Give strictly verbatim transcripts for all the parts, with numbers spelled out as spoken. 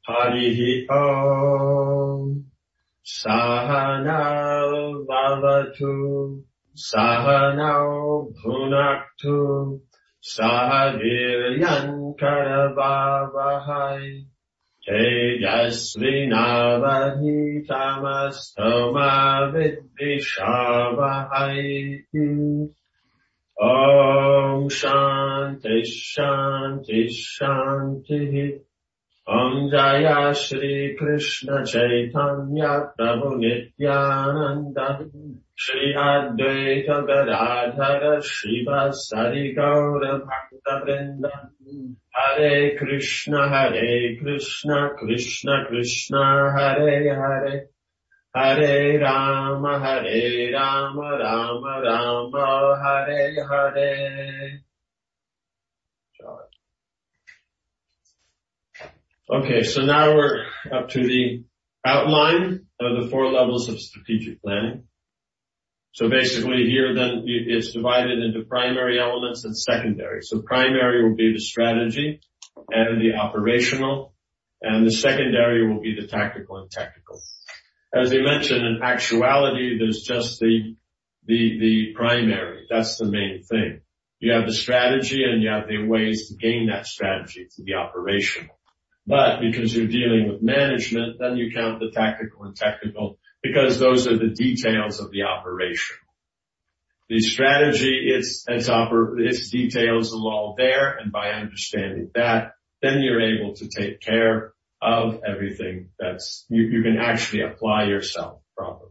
Harihi Om. Sahana Vavatu. Sahana Bhunaktu. Sahaviryan Karavavahai. Tejasvinavadhitamastoma vidvishavahai. Om Shanti Shanti Shanti. Om Jaya Shri Krishna Chaitanya Prabhu Nityananda Shri Advaita Gadadhara Srivasadi Gaura Bhakta Vrinda Hare Krishna Hare Krishna Krishna Krishna Hare Hare Hare Rama Hare Rama Rama Rama Hare Hare. Okay, so now we're up to the outline of the four levels of strategic planning. So basically here then it's divided into primary elements and secondary. So primary will be the strategy and the operational, and the secondary will be the tactical and technical. As I mentioned, in actuality, there's just the, the, the primary. That's the main thing. You have the strategy and you have the ways to gain that strategy to the operational. But because you're dealing with management, then you count the tactical and technical because those are the details of the operation. The strategy, its, its, oper, its details are all there, and by understanding that, then you're able to take care of everything that's, you, you can actually apply yourself properly.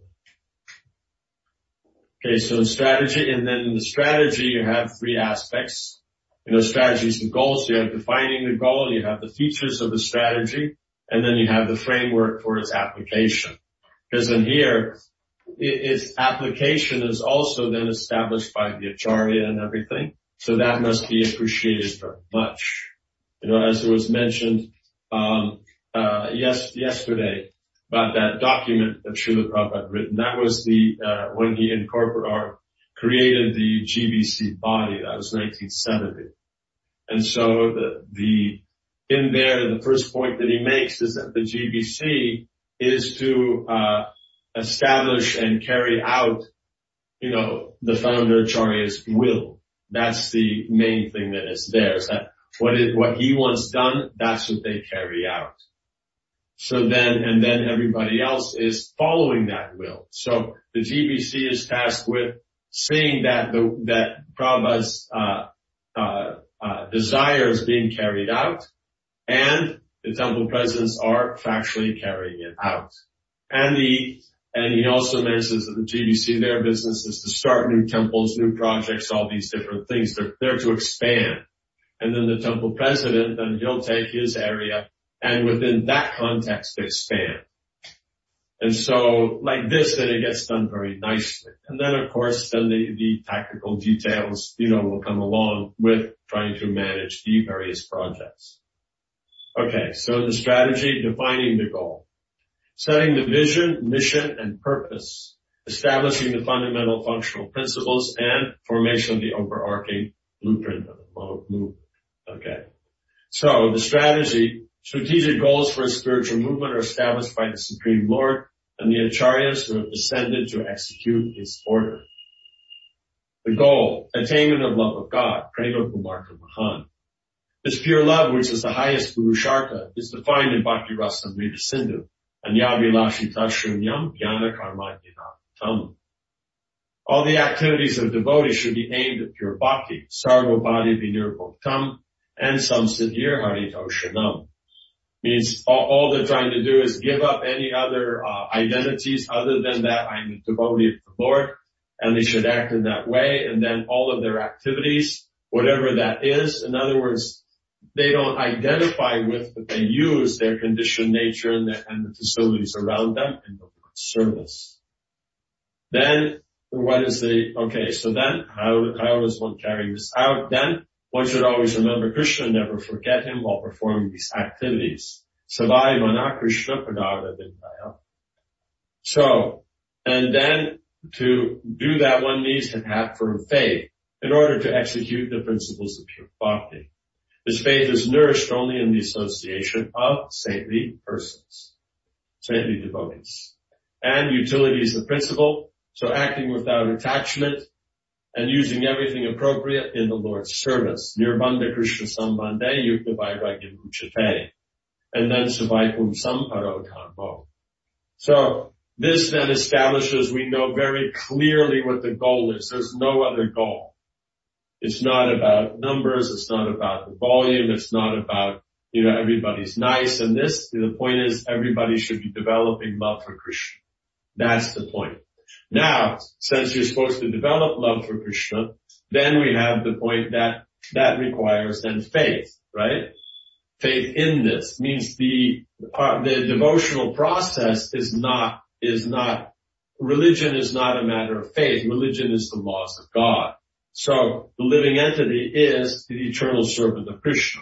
Okay, so strategy, and then in the strategy you have three aspects. You know, strategy is the goal, so you have defining the goal, you have the features of the strategy, and then you have the framework for its application. Because in here, its application is also then established by the Acharya and everything, so that must be appreciated very much. You know, as it was mentioned um uh yes yesterday about that document that Srila Prabhupada had written, that was the uh when he incorporated or created the G B C body. That was nineteen seventy. And so the, the, in there, the first point that he makes is that the G B C is to, uh, establish and carry out, you know, the founder Acharya's will. That's the main thing that is there, is that what it, what he wants done, that's what they carry out. So then, and then everybody else is following that will. So the G B C is tasked with seeing that the, that Prabhupada's, uh, uh, uh, desire is being carried out, and the temple presidents are factually carrying it out. And the, and he also mentions that the G B C, their business is to start new temples, new projects, all these different things. They're there to expand. And then the temple president, then he'll take his area and within that context expand. And so like this, then it gets done very nicely. And then of course, then the, the tactical details, you know, will come along with trying to manage the various projects. Okay, so the strategy, defining the goal. Setting the vision, mission, and purpose. Establishing the fundamental functional principles and formation of the overarching blueprint of the movement. Okay. So the strategy, strategic goals for a spiritual movement are established by the Supreme Lord and the Acharyas who have descended to execute his order. The goal, attainment of love of God, Prema Pumartha Mahan. This pure love, which is the highest Purushartha, is defined in Bhakti Rasamrita Sindhu. Anyavilashita Shunyam Jnana Karma Tam. All the activities of devotees should be aimed at pure bhakti, Sarvabhati Vinirvoktam, and Samsiddhir Haritoshanam. Means all, all they're trying to do is give up any other uh, identities other than that I'm a devotee of the Lord, and they should act in that way, and then all of their activities, whatever that is, in other words, they don't identify with, but they use their conditioned nature and the, and the facilities around them in the Lord's service. Then, what is the, okay, so then, how, how does one carry this out? Then, one should always remember Krishna, never forget him while performing these activities. Savai Mana Krishna Padartha Vindaya. So, and then, to do that, one needs to have firm faith in order to execute the principles of pure bhakti. His faith is nourished only in the association of saintly persons, saintly devotees. And utility is the principle, so acting without attachment and using everything appropriate in the Lord's service. Nirbandha Krishna Sambandhe Yukta Vairagya Uchate. And then Savaikum Samparo Dhammo. So this then establishes we know very clearly what the goal is. There's no other goal. It's not about numbers. It's not about the volume. It's not about, you know, everybody's nice. And this, the point is everybody should be developing love for Krishna. That's the point. Now, since you're supposed to develop love for Krishna, then we have the point that that requires then faith, right? Faith in this means the, uh, the devotional process is not, is not, religion is not a matter of faith. Religion is the laws of God. So the living entity is the eternal servant of Krishna.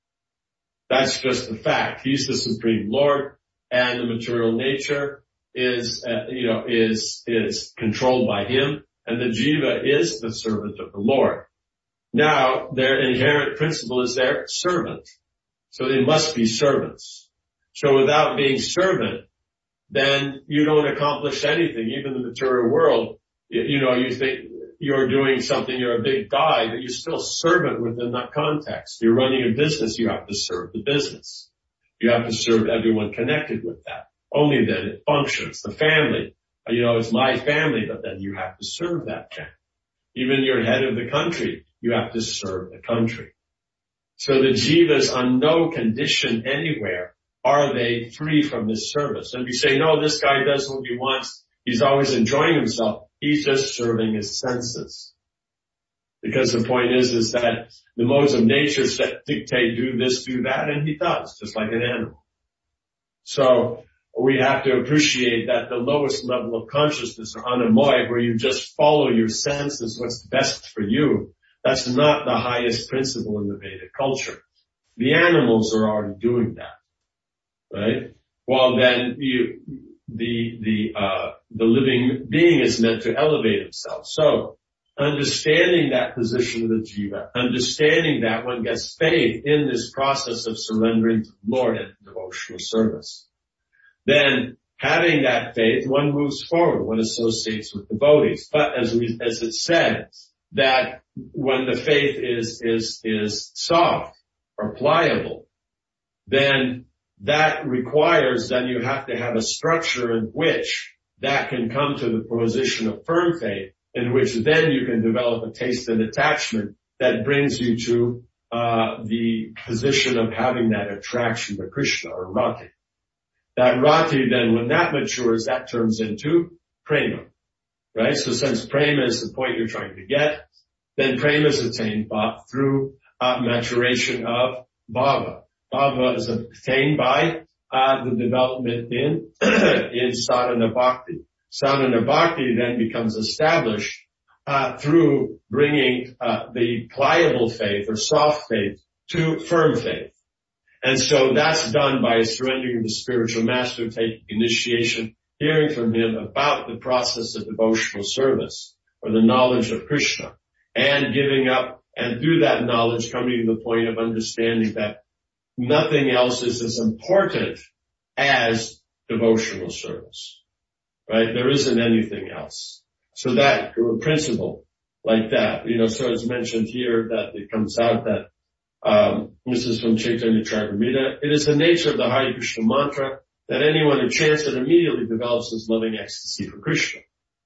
That's just the fact. He's the supreme Lord, and the material nature is, uh, you know, is, is controlled by him, and the jiva is the servant of the Lord. Now, their inherent principle is their servant. So they must be servants. So without being servant, then you don't accomplish anything. Even in the material world, you, you know, you think you're doing something, you're a big guy, but you're still servant within that context. You're running a business, you have to serve the business. You have to serve everyone connected with that. Only then it functions. The family, you know, it's my family, but then you have to serve that family. Even you're head of the country, you have to serve the country. So the jivas on no condition anywhere are they free from this service. And if you say, no, this guy does what he wants, he's always enjoying himself, he's just serving his senses. Because the point is, is that the modes of nature set, dictate do this, do that, and he does, just like an animal. So we have to appreciate that the lowest level of consciousness, or anamoy, where you just follow your senses, what's best for you, that's not the highest principle in the Vedic culture. The animals are already doing that, right? Well, then you, the, the, uh, the living being is meant to elevate himself. So understanding that position of the jiva, understanding that one gets faith in this process of surrendering to the Lord and devotional service. Then having that faith, one moves forward, one associates with devotees. But as we, as it said, that when the faith is, is, is soft or pliable, then that requires, then you have to have a structure in which that can come to the position of firm faith, in which then you can develop a taste and attachment that brings you to, uh, the position of having that attraction to Krishna or rati. That rati then, when that matures, that turns into prema, right? So since prema is the point you're trying to get, then prema is attained by, through uh, maturation of bhava. Bhava is attained by uh, the development in in sadhana bhakti. Sadhana bhakti then becomes established uh, through bringing uh, the pliable faith or soft faith to firm faith. And so that's done by surrendering to the spiritual master, taking initiation, hearing from him about the process of devotional service or the knowledge of Krishna, and giving up, and through that knowledge coming to the point of understanding that nothing else is as important as devotional service, right? There isn't anything else. So that principle like that, you know, so it's mentioned here that it comes out that Um, this is from Chaitanya Charitamrita. It is the nature of the Hare Krishna mantra that anyone who chants it immediately develops his loving ecstasy for Krishna.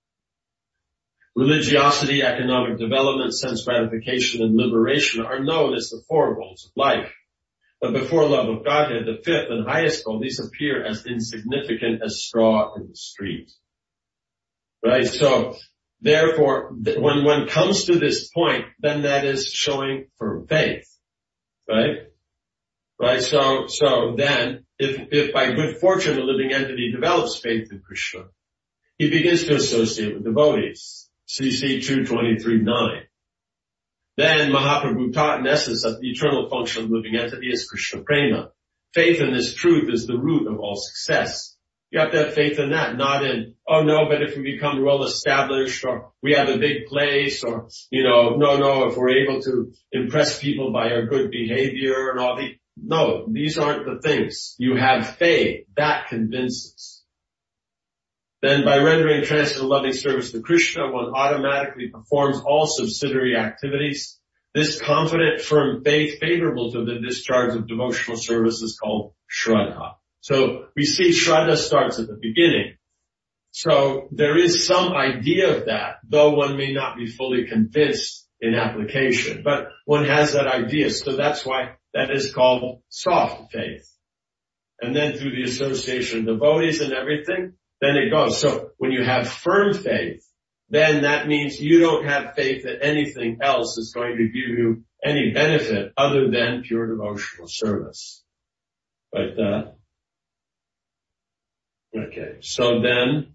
Religiosity, economic development, sense gratification, and liberation are known as the four goals of life. But before love of Godhead, the fifth and highest goal, these appear as insignificant as straw in the street. Right? So, therefore, when one comes to this point, then that is showing firm faith. Right? Right? So, so then, if, if by good fortune the living entity develops faith in Krishna, he begins to associate with devotees. C C two twenty-three nine. Then Mahaprabhu taught in essence that the eternal function of the living entity is Krishna prema. Faith in this truth is the root of all success. You have to have faith in that, not in, oh no, but if we become well established or we have a big place or, you know, no, no, if we're able to impress people by our good behavior and all the, no, these aren't the things. You have faith. That convinces. Then by rendering transcendental loving service to Krishna, one automatically performs all subsidiary activities. This confident, firm faith favorable to the discharge of devotional service is called Shraddha. So we see Shraddha starts at the beginning. So there is some idea of that, though one may not be fully convinced in application. But one has that idea, so that's why that is called soft faith. And then through the association of devotees and everything, then it goes. So when you have firm faith, then that means you don't have faith that anything else is going to give you any benefit other than pure devotional service. But, uh, okay. So then,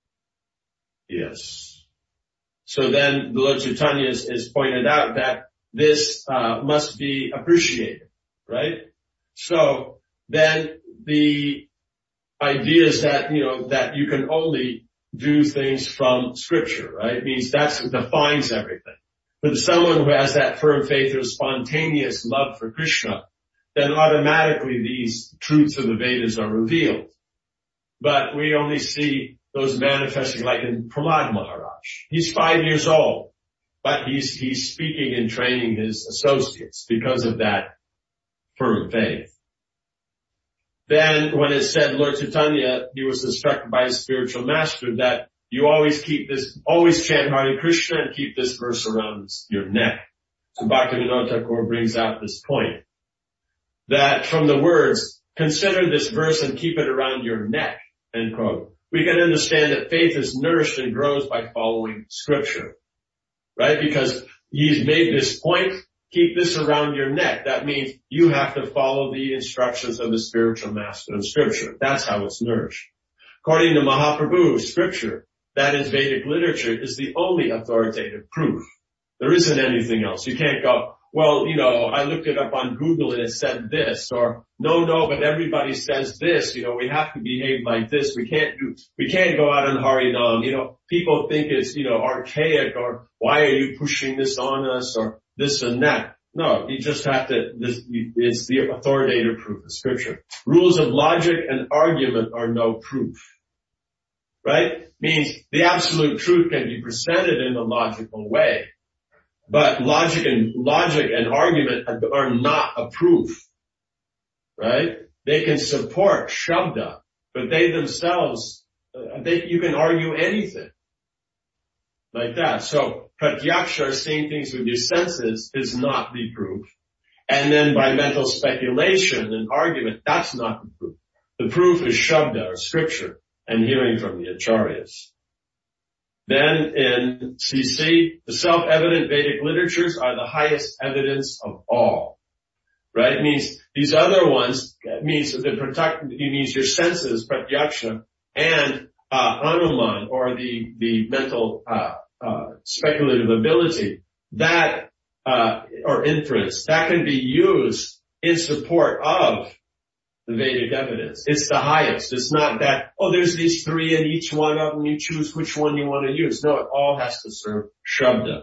yes. So then the Lord Chaitanya is, is pointed out that this, uh, must be appreciated, right? So then the idea is that, you know, that you can only do things from scripture, right? It means that defines everything. But someone who has that firm faith or spontaneous love for Krishna, then automatically these truths of the Vedas are revealed. But we only see those manifesting like in Prahlad Maharaj. He's five years old, but he's, he's speaking and training his associates because of that firm faith. Then when it said Lord Chaitanya, he was instructed by his spiritual master that you always keep this, always chant Hare Krishna and keep this verse around your neck. So Bhaktivinoda Thakur brings out this point that from the words, consider this verse and keep it around your neck, end quote. We can understand that faith is nourished and grows by following scripture, right? Because he's made this point. Keep this around your neck. That means you have to follow the instructions of the spiritual master in scripture. That's how it's nourished. According to Mahaprabhu, scripture, that is Vedic literature, is the only authoritative proof. There isn't anything else. You can't go, well, you know, I looked it up on Google and it said this, or no, no, but everybody says this, you know, we have to behave like this. We can't do, we can't go out on Harinam. You know, people think it's, you know, archaic or why are you pushing this on us or this and that. No, you just have to, this, it's the authoritative proof of scripture. Rules of logic and argument are no proof. Right? Means the absolute truth can be presented in a logical way. But logic and, logic and argument are not a proof. Right? They can support Shabda, but they themselves, uh, they, you can argue anything. Like that. So, pratyaksha, seeing things with your senses, is not the proof. And then by mental speculation and argument, that's not the proof. The proof is Shabda, or scripture, and hearing from the acharyas. Then in C C, the self-evident Vedic literatures are the highest evidence of all. Right? It means these other ones, it means the protect, it means your senses, pratyaksha, and Uh, anuman, or the, the mental, uh, uh, speculative ability, that, uh, or inference, that can be used in support of the Vedic evidence. It's the highest. It's not that, oh, there's these three and each one of them, you choose which one you want to use. No, it all has to serve Shabda.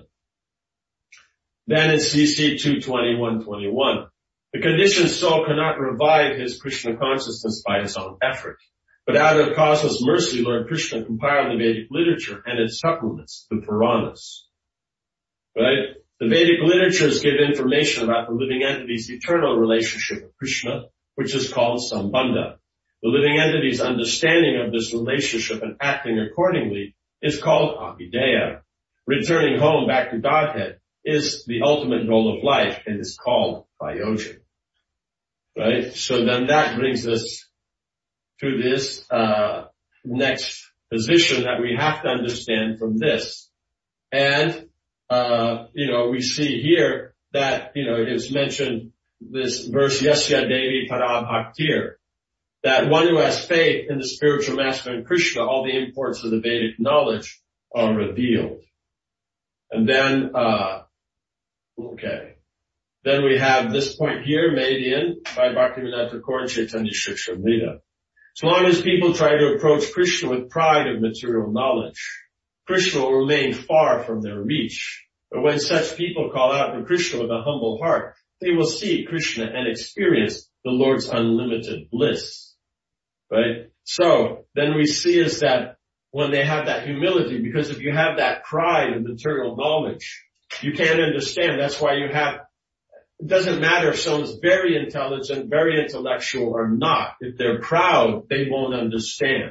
Then in C C two twenty-one twenty-one, the conditioned soul cannot revive his Krishna consciousness by his own effort. But out of causeless mercy, Lord Krishna compiled the Vedic literature and its supplements, the Puranas. Right? The Vedic literatures give information about the living entity's eternal relationship with Krishna, which is called Sambandha. The living entity's understanding of this relationship and acting accordingly is called Abhideya. Returning home back to Godhead is the ultimate goal of life and is called Prayojan. Right? So then that brings us to this uh next position that we have to understand from this. And uh you know, we see here that, you know, it is mentioned this verse, Yasya Devi Parabhaktir, that one who has faith in the spiritual master and Krishna, all the imports of the Vedic knowledge are revealed. And then uh okay. Then we have this point here made in by Bhaktivinoda Thakur and Chaitanya Shikshamrita. As long as people try to approach Krishna with pride of material knowledge, Krishna will remain far from their reach. But when such people call out to Krishna with a humble heart, they will see Krishna and experience the Lord's unlimited bliss. Right? So then we see is that when they have that humility, because if you have that pride of material knowledge, you can't understand. That's why you have, it doesn't matter if someone's very intelligent, very intellectual or not. If they're proud, they won't understand.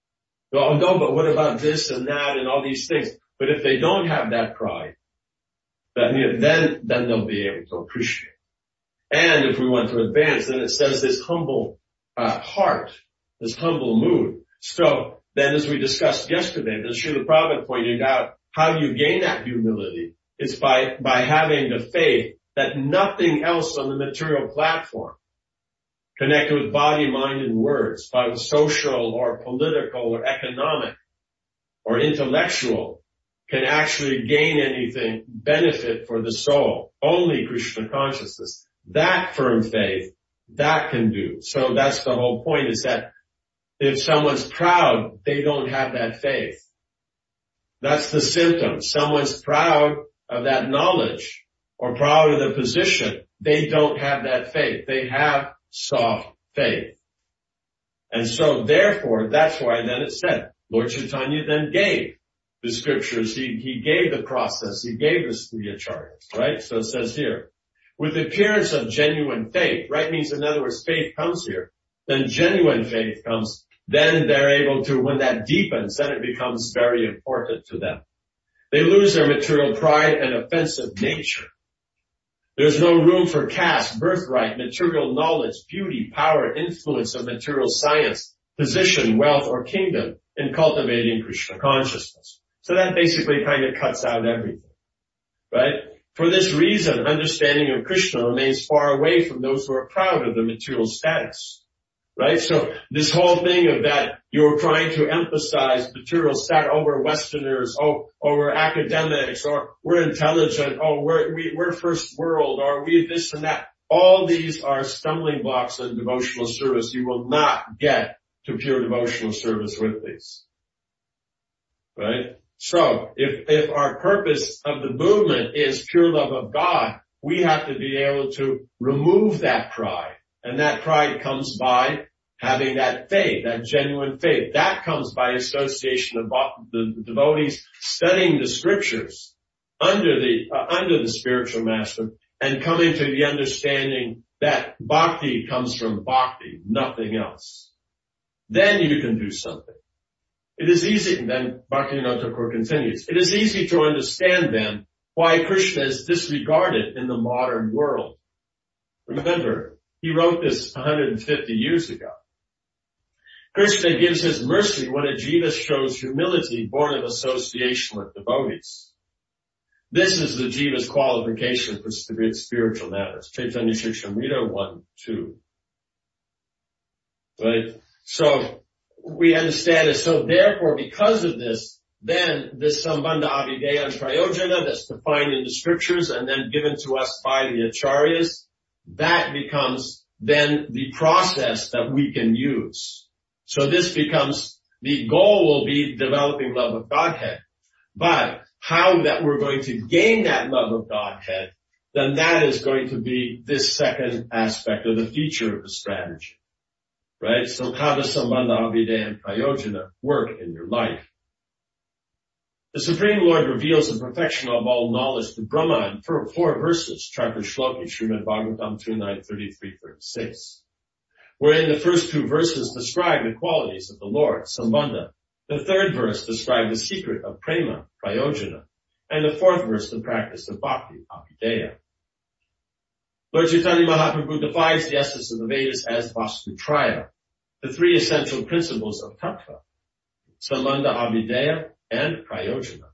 Oh no, but what about this and that and all these things? But if they don't have that pride, then, then, then they'll be able to appreciate. And if we want to advance, then it says this humble uh, heart, this humble mood. So then as we discussed yesterday, the Srila Prabhupada pointed out how you gain that humility is by, by having the faith that nothing else on the material platform connected with body, mind, and words, by social or political or economic or intellectual, can actually gain anything, benefit for the soul. Only Krishna consciousness. That firm faith, that can do. So that's the whole point, is that if someone's proud, they don't have that faith. That's the symptom. Someone's proud of that knowledge or proud of the position. They don't have that faith. They have soft faith. And so therefore, that's why then it said, Lord Chaitanya then gave the scriptures. He, he gave the process. He gave us the acharyas, right? So it says here, with the appearance of genuine faith, right? Means in other words, faith comes here. Then genuine faith comes. Then they're able to, when that deepens, then it becomes very important to them. They lose their material pride and offensive nature. There's no room for caste, birthright, material knowledge, beauty, power, influence of material science, position, wealth, or kingdom in cultivating Krishna consciousness. So that basically kind of cuts out everything, right? For this reason, understanding of Krishna remains far away from those who are proud of the material status, right? So this whole thing of that you're trying to emphasize material status over Westerners, oh, or we're academics, or we're intelligent, oh, we're, we, we're first world, or we this and that. All these are stumbling blocks in devotional service. You will not get to pure devotional service with these, right? So if, if our purpose of the movement is pure love of God, we have to be able to remove that pride. And that pride comes by having that faith, that genuine faith. That comes by association of the devotees studying the scriptures under the, uh, under the spiritual master and coming to the understanding that bhakti comes from bhakti, nothing else. Then you can do something. It is easy, and then Bhaktivinoda Thakur continues, it is easy to understand then why Krishna is disregarded in the modern world. Remember, he wrote this one hundred fifty years ago. Krishna gives his mercy when a jiva shows humility born of association with devotees. This is the jiva's qualification for spiritual matters. Chaitanya Charitamrita one, two. Right? So, we understand it. So therefore, because of this, then this Sambandha Abhideya and Prayojana that's defined in the scriptures and then given to us by the acharyas, that becomes then the process that we can use. So this becomes, the goal will be developing love of Godhead. But how that we're going to gain that love of Godhead, then that is going to be this second aspect or the feature of the strategy. Right? So how does Sambandha Abhideya and Prayojana work in your life? The Supreme Lord reveals the perfection of all knowledge to Brahma in four, four verses, Chakra Shloki, Srimad Bhagavatam two nine thirty-three thirty-six, wherein the first two verses describe the qualities of the Lord, Sambandha. The third verse describes the secret of Prema, Prayojana, and the fourth verse the practice of Bhakti, Abhideya. Lord Chaitanya Mahaprabhu defines the essence of the Vedas as Vastutraya, the three essential principles of Tattva, Sambandha, Abhideya, and Prayojana.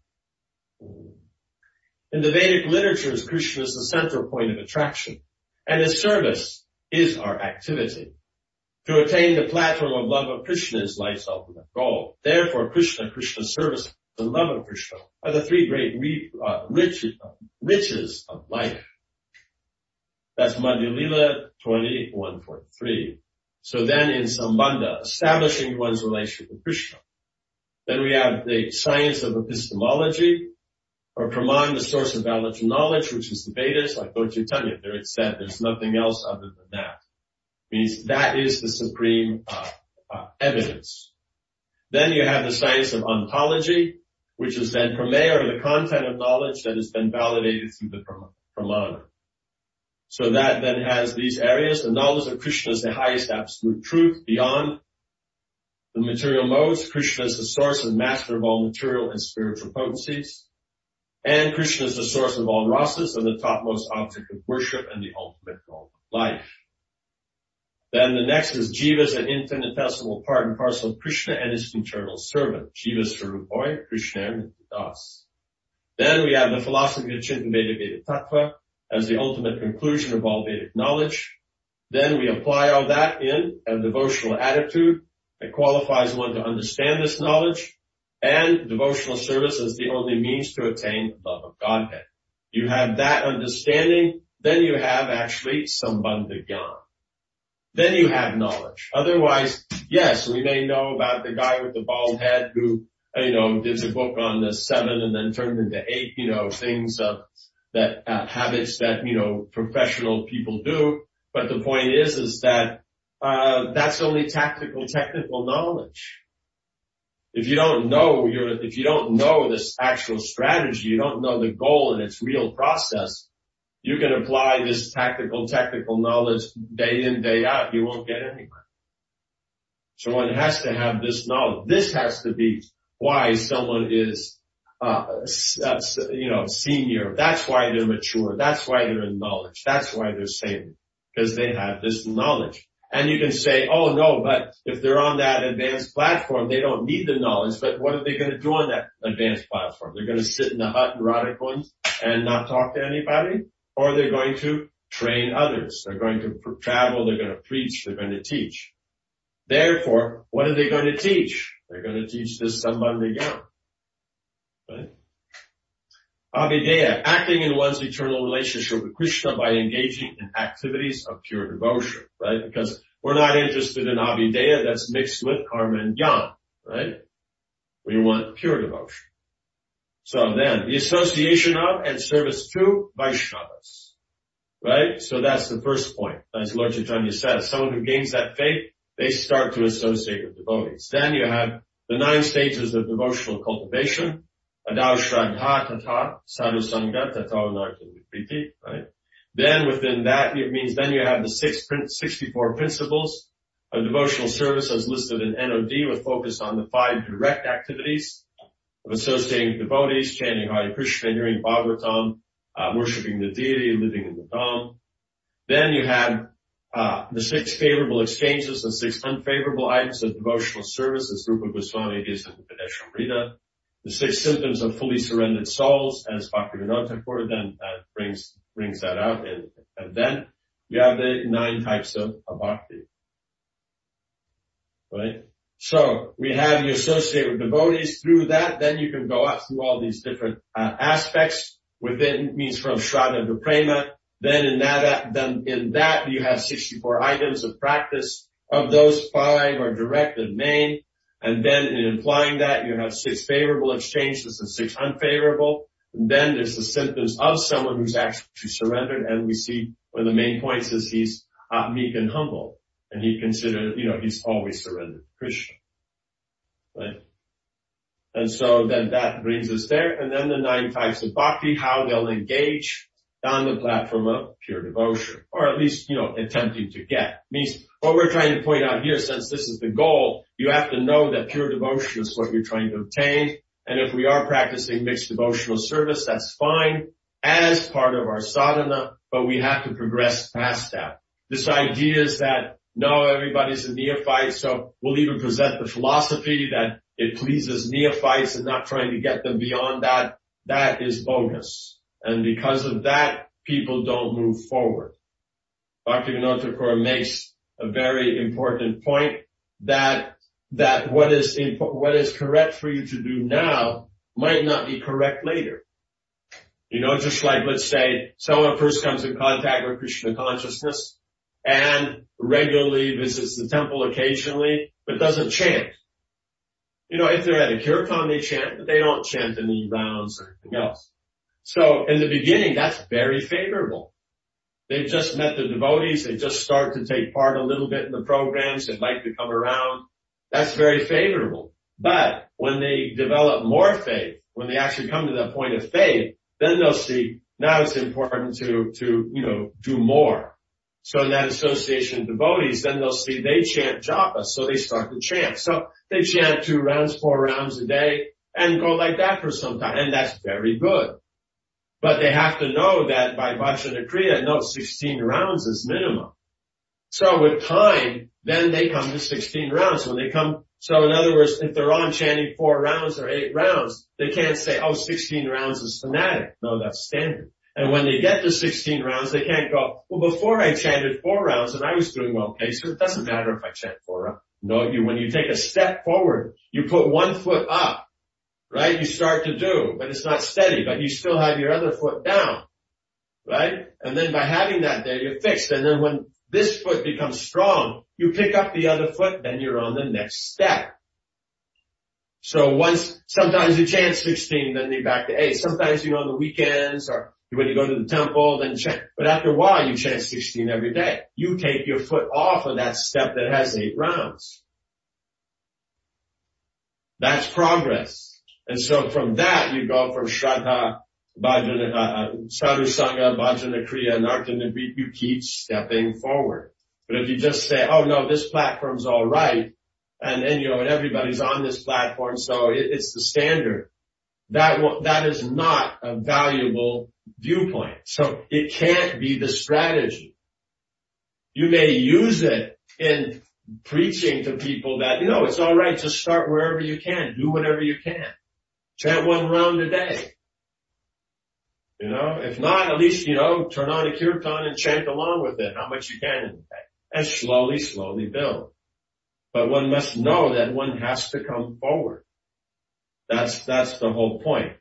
In the Vedic literatures, Krishna is the central point of attraction, and his service is our activity. To attain the platform of love of Krishna is life's ultimate goal. Therefore, Krishna, Krishna's service, and love of Krishna are the three great re, uh, riches, uh, riches of life. That's Madhya Lila twenty-one forty-three. So then in Sambandha, establishing one's relationship with Krishna. Then we have the science of epistemology, or Praman, the source of valid knowledge, which is the Vedas, like Lord Chaitanya. There it said there's nothing else other than that. Means that is the supreme uh, uh, evidence. Then you have the science of ontology, which is then prameya, or the content of knowledge that has been validated through the pramana. So that then has these areas. The knowledge of Krishna is the highest absolute truth beyond the material modes. Krishna is the source and master of all material and spiritual potencies. And Krishna is the source of all rasas and the topmost object of worship and the ultimate goal of life. Then the next is Jiva is an infinitesimal part and parcel of Krishna and his eternal servant. Jiva Swarupoy, Krishna and Das. Then we have the philosophy of Chintan Veda Veda Tattva as the ultimate conclusion of all Vedic knowledge. Then we apply all that in a devotional attitude that qualifies one to understand this knowledge, and devotional service as the only means to attain the love of Godhead. You have that understanding, then you have actually Sambandha Gyan. Then you have knowledge. Otherwise, yes, we may know about the guy with the bald head who, you know, did a book on the seven and then turned into eight, you know, things of that, uh, habits that, you know, professional people do. But the point is, is that, uh, that's only tactical, technical knowledge. If you don't know your, if you don't know this actual strategy, you don't know the goal and its real process, you can apply this tactical, technical knowledge day in, day out. You won't get anywhere. So one has to have this knowledge. This has to be why someone is, uh, uh you know, senior. That's why they're mature. That's why they're in knowledge. That's why they're saving. Because they have this knowledge. And you can say, oh no, but if they're on that advanced platform, they don't need the knowledge. But what are they going to do on that advanced platform? They're going to sit in the hut in Radhakund and not talk to anybody? Or they're going to train others. They're going to pr- travel. They're going to preach. They're going to teach. Therefore, what are they going to teach? They're going to teach this Sambandha Gyan. Right? Abhideya, acting in one's eternal relationship with Krishna by engaging in activities of pure devotion, right? Because we're not interested in Abhideya that's mixed with karma and jnana, right? We want pure devotion. So then, the association of and service to Vaishnavas, right? So that's the first point. As Lord Chaitanya says, someone who gains that faith, they start to associate with devotees. Then you have the nine stages of devotional cultivation. Adau Shraddha Tata, Sadhu Sangha, Tata Nartan Vipriti, right? Then within that, it means then you have the six, sixty-four principles of devotional service as listed in N O D with focus on the five direct activities of associating with devotees, chanting Hare Krishna, hearing Bhagavatam, uh, worshiping the deity, living in the Dham. Then you have, uh, the six favorable exchanges and six unfavorable items of devotional service as Rupa Goswami gives in the Padeshamrita. The six symptoms of fully surrendered souls, as Bhaktivinoda Thakur then uh, brings brings that out, and, and then you have the nine types of, of bhakti. Right? So we have you associate with devotees through that, then you can go up through all these different uh, aspects within, means from Shraddha to Prema. Then in that, then in that you have sixty-four items of practice. Of those, five are direct and main. And then in implying that, you have six favorable exchanges and six unfavorable. And then there's the symptoms of someone who's actually surrendered. And we see one of the main points is he's uh, meek and humble. And he considered, you know, he's always surrendered to Krishna. Right? And so then that brings us there. And then the nine types of bhakti, how they'll engage on the platform of pure devotion, or at least, you know, attempting to get. Means what we're trying to point out here, since this is the goal, you have to know that pure devotion is what you're trying to obtain. And if we are practicing mixed devotional service, that's fine as part of our sadhana, but we have to progress past that. This idea is that, no, everybody's a neophyte, so we'll even present the philosophy that it pleases neophytes and not trying to get them beyond that. That is bogus. And because of that, people don't move forward. Bhaktivinoda Thakur makes a very important point that, that what is, what is correct for you to do now might not be correct later. You know, just like, let's say, someone first comes in contact with Krishna consciousness, and regularly visits the temple occasionally, but doesn't chant. You know, if they're at a kirtan, they chant, but they don't chant any rounds or anything else. So in the beginning, that's very favorable. They've just met the devotees. They just start to take part a little bit in the programs. They'd like to come around. That's very favorable. But when they develop more faith, when they actually come to that point of faith, then they'll see now it's important to, to, you know, do more. So in that association of devotees, then they'll see they chant japa, so they start to chant. So they chant two rounds, four rounds a day, and go like that for some time, and that's very good. But they have to know that by Bhajana Kriya, no, sixteen rounds is minimum. So with time, then they come to sixteen rounds. When they come, so in other words, if they're on chanting four rounds or eight rounds, they can't say, oh, sixteen rounds is fanatic. No, that's standard. And when they get to sixteen rounds, they can't go, well, before I chanted four rounds and I was doing okay, so it doesn't matter if I chant four rounds. No, you, when you take a step forward, you put one foot up, right? You start to do, but it's not steady, but you still have your other foot down, right? And then by having that there, you're fixed. And then when this foot becomes strong, you pick up the other foot, then you're on the next step. So once, sometimes you chant sixteen, then you're back to eight. Sometimes, you know, on the weekends or when you go to the temple, then chant. But after a while, you chant sixteen every day. You take your foot off of that step that has eight rounds. That's progress. And so from that, you go from Shraddha, Bhajana, uh, Sadhu Sangha, Bhajana Kriya, Nartana, you keep stepping forward. But if you just say, oh no, this platform's all right, and, and you know, and everybody's on this platform, so it, it's the standard, that that is not a valuable viewpoint. So it can't be the strategy. You may use it in preaching to people that, you know, it's all right, just start wherever you can, do whatever you can. Chant one round a day. You know, if not, at least, you know, turn on a kirtan and chant along with it, how much you can in the day. And slowly, slowly build. But one must know that one has to come forward. That's, that's the whole point.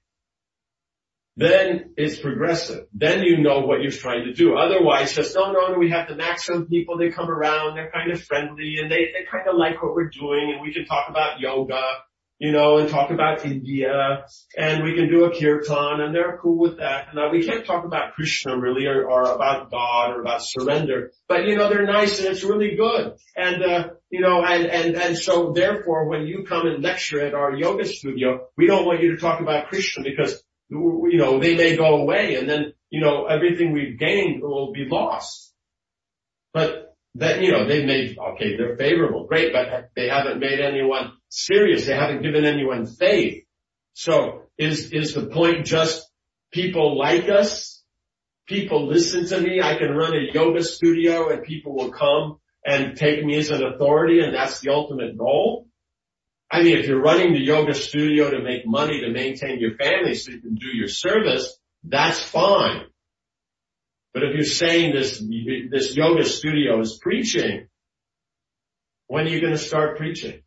Then it's progressive. Then you know what you're trying to do. Otherwise, just, no, no, no, we have the maximum people, they come around, they're kind of friendly, and they, they kind of like what we're doing, and we can talk about yoga, you know, and talk about India, and we can do a kirtan, and they're cool with that. Now, we can't talk about Krishna really, or, or about God, or about surrender, but, you know, they're nice, and it's really good. And, uh, you know, and, and, and so therefore, when you come and lecture at our yoga studio, we don't want you to talk about Krishna because, you know, they may go away, and then, you know, everything we've gained will be lost. But that, you know, they made, okay, they're favorable, great, but they haven't made anyone serious. They haven't given anyone faith. So is, is the point just people like us? People listen to me. I can run a yoga studio and people will come and take me as an authority, and that's the ultimate goal? I mean, if you're running the yoga studio to make money to maintain your family so you can do your service, that's fine. But if you're saying this, this yoga studio is preaching, when are you going to start preaching?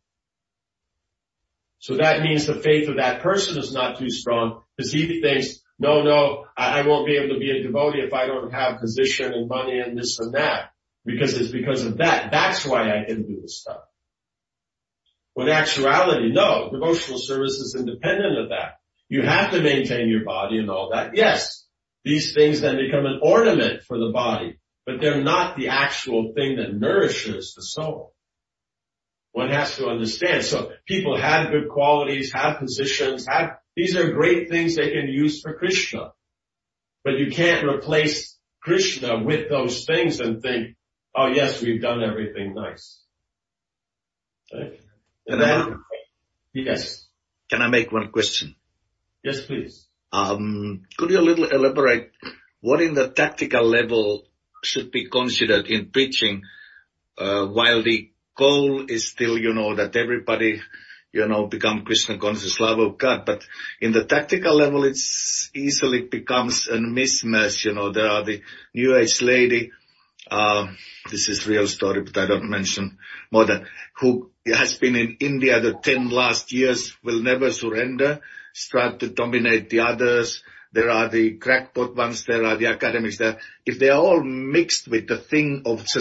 So that means the faith of that person is not too strong because he thinks, no, no, I, I won't be able to be a devotee if I don't have position and money and this and that. Because it's because of that. That's why I can do this stuff. When actuality, no, devotional service is independent of that. You have to maintain your body and all that. Yes, these things then become an ornament for the body, but they're not the actual thing that nourishes the soul. One has to understand. So people have good qualities, have positions, have, these are great things they can use for Krishna. But you can't replace Krishna with those things and think, oh yes, we've done everything nice. Okay? And then, yes. Can I make one question? Yes, please. Um, could you a little elaborate what in the tactical level should be considered in preaching, uh, while the goal is still, you know, that everybody, you know, become Krishna conscious, love of God. But in the tactical level, it's easily becomes a mismatch. You know, there are the New Age lady, uh, this is real story, but I don't mention more than, who has been in India the ten last years, will never surrender, strive to dominate the others. There are the crackpot ones, there are the academics there. If they are all mixed with the thing of just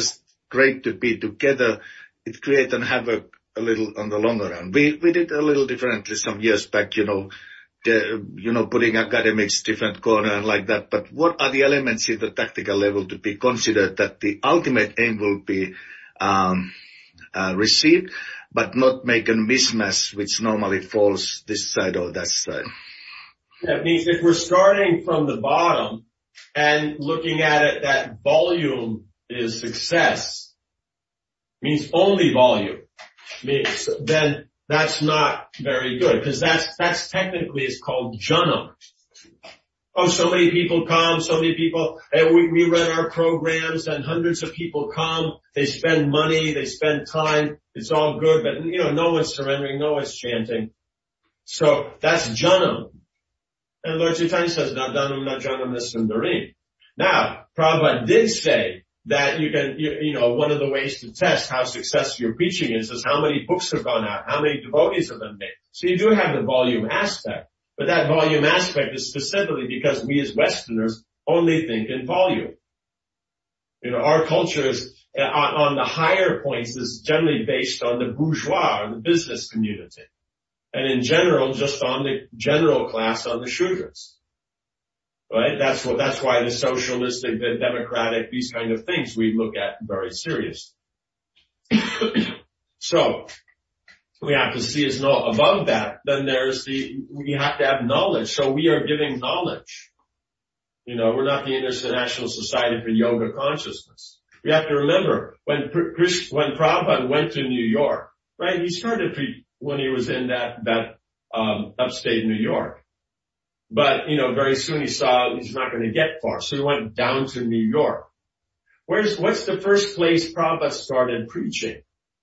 great to be together. It creates and havoc a little on the longer run. We, we did a little differently some years back, you know, the, you know, putting academics different corner and like that. But what are the elements in the tactical level to be considered that the ultimate aim will be, um, uh, received, but not make a mismatch which normally falls this side or that side? That means if we're starting from the bottom and looking at it, that volume is success, means only volume, means then that's not very good, because that's, that's technically is called janam. Oh, so many people come, so many people, and we, we run our programs and hundreds of people come, they spend money, they spend time, it's all good, but you know, no one's surrendering, no one's chanting. So that's janam. And Lord Chaitanya says, na dhanam na janam na sundarim. Now, Prabhupada did say that you can, you, you know, one of the ways to test how successful your preaching is, is how many books have gone out, how many devotees have been made. So you do have the volume aspect. But that volume aspect is specifically because we as Westerners only think in volume. You know, our culture is, on, on the higher points, is generally based on the bourgeois or the business community. And in general, just on the general class, on the Shudras. Right? That's what, that's why the socialistic, the democratic, these kind of things we look at very seriously. So, we have to see as no above that, then there's the, we have to have knowledge. So we are giving knowledge. You know, we're not the International Society for Yoga Consciousness. We have to remember, when, when Prabhupada went to New York, right, he started pre, when he was in that, that, um, upstate New York. But, you know, very soon he saw he's not going to get far. So he went down to New York. Where's, what's the first place Prabhupada started preaching?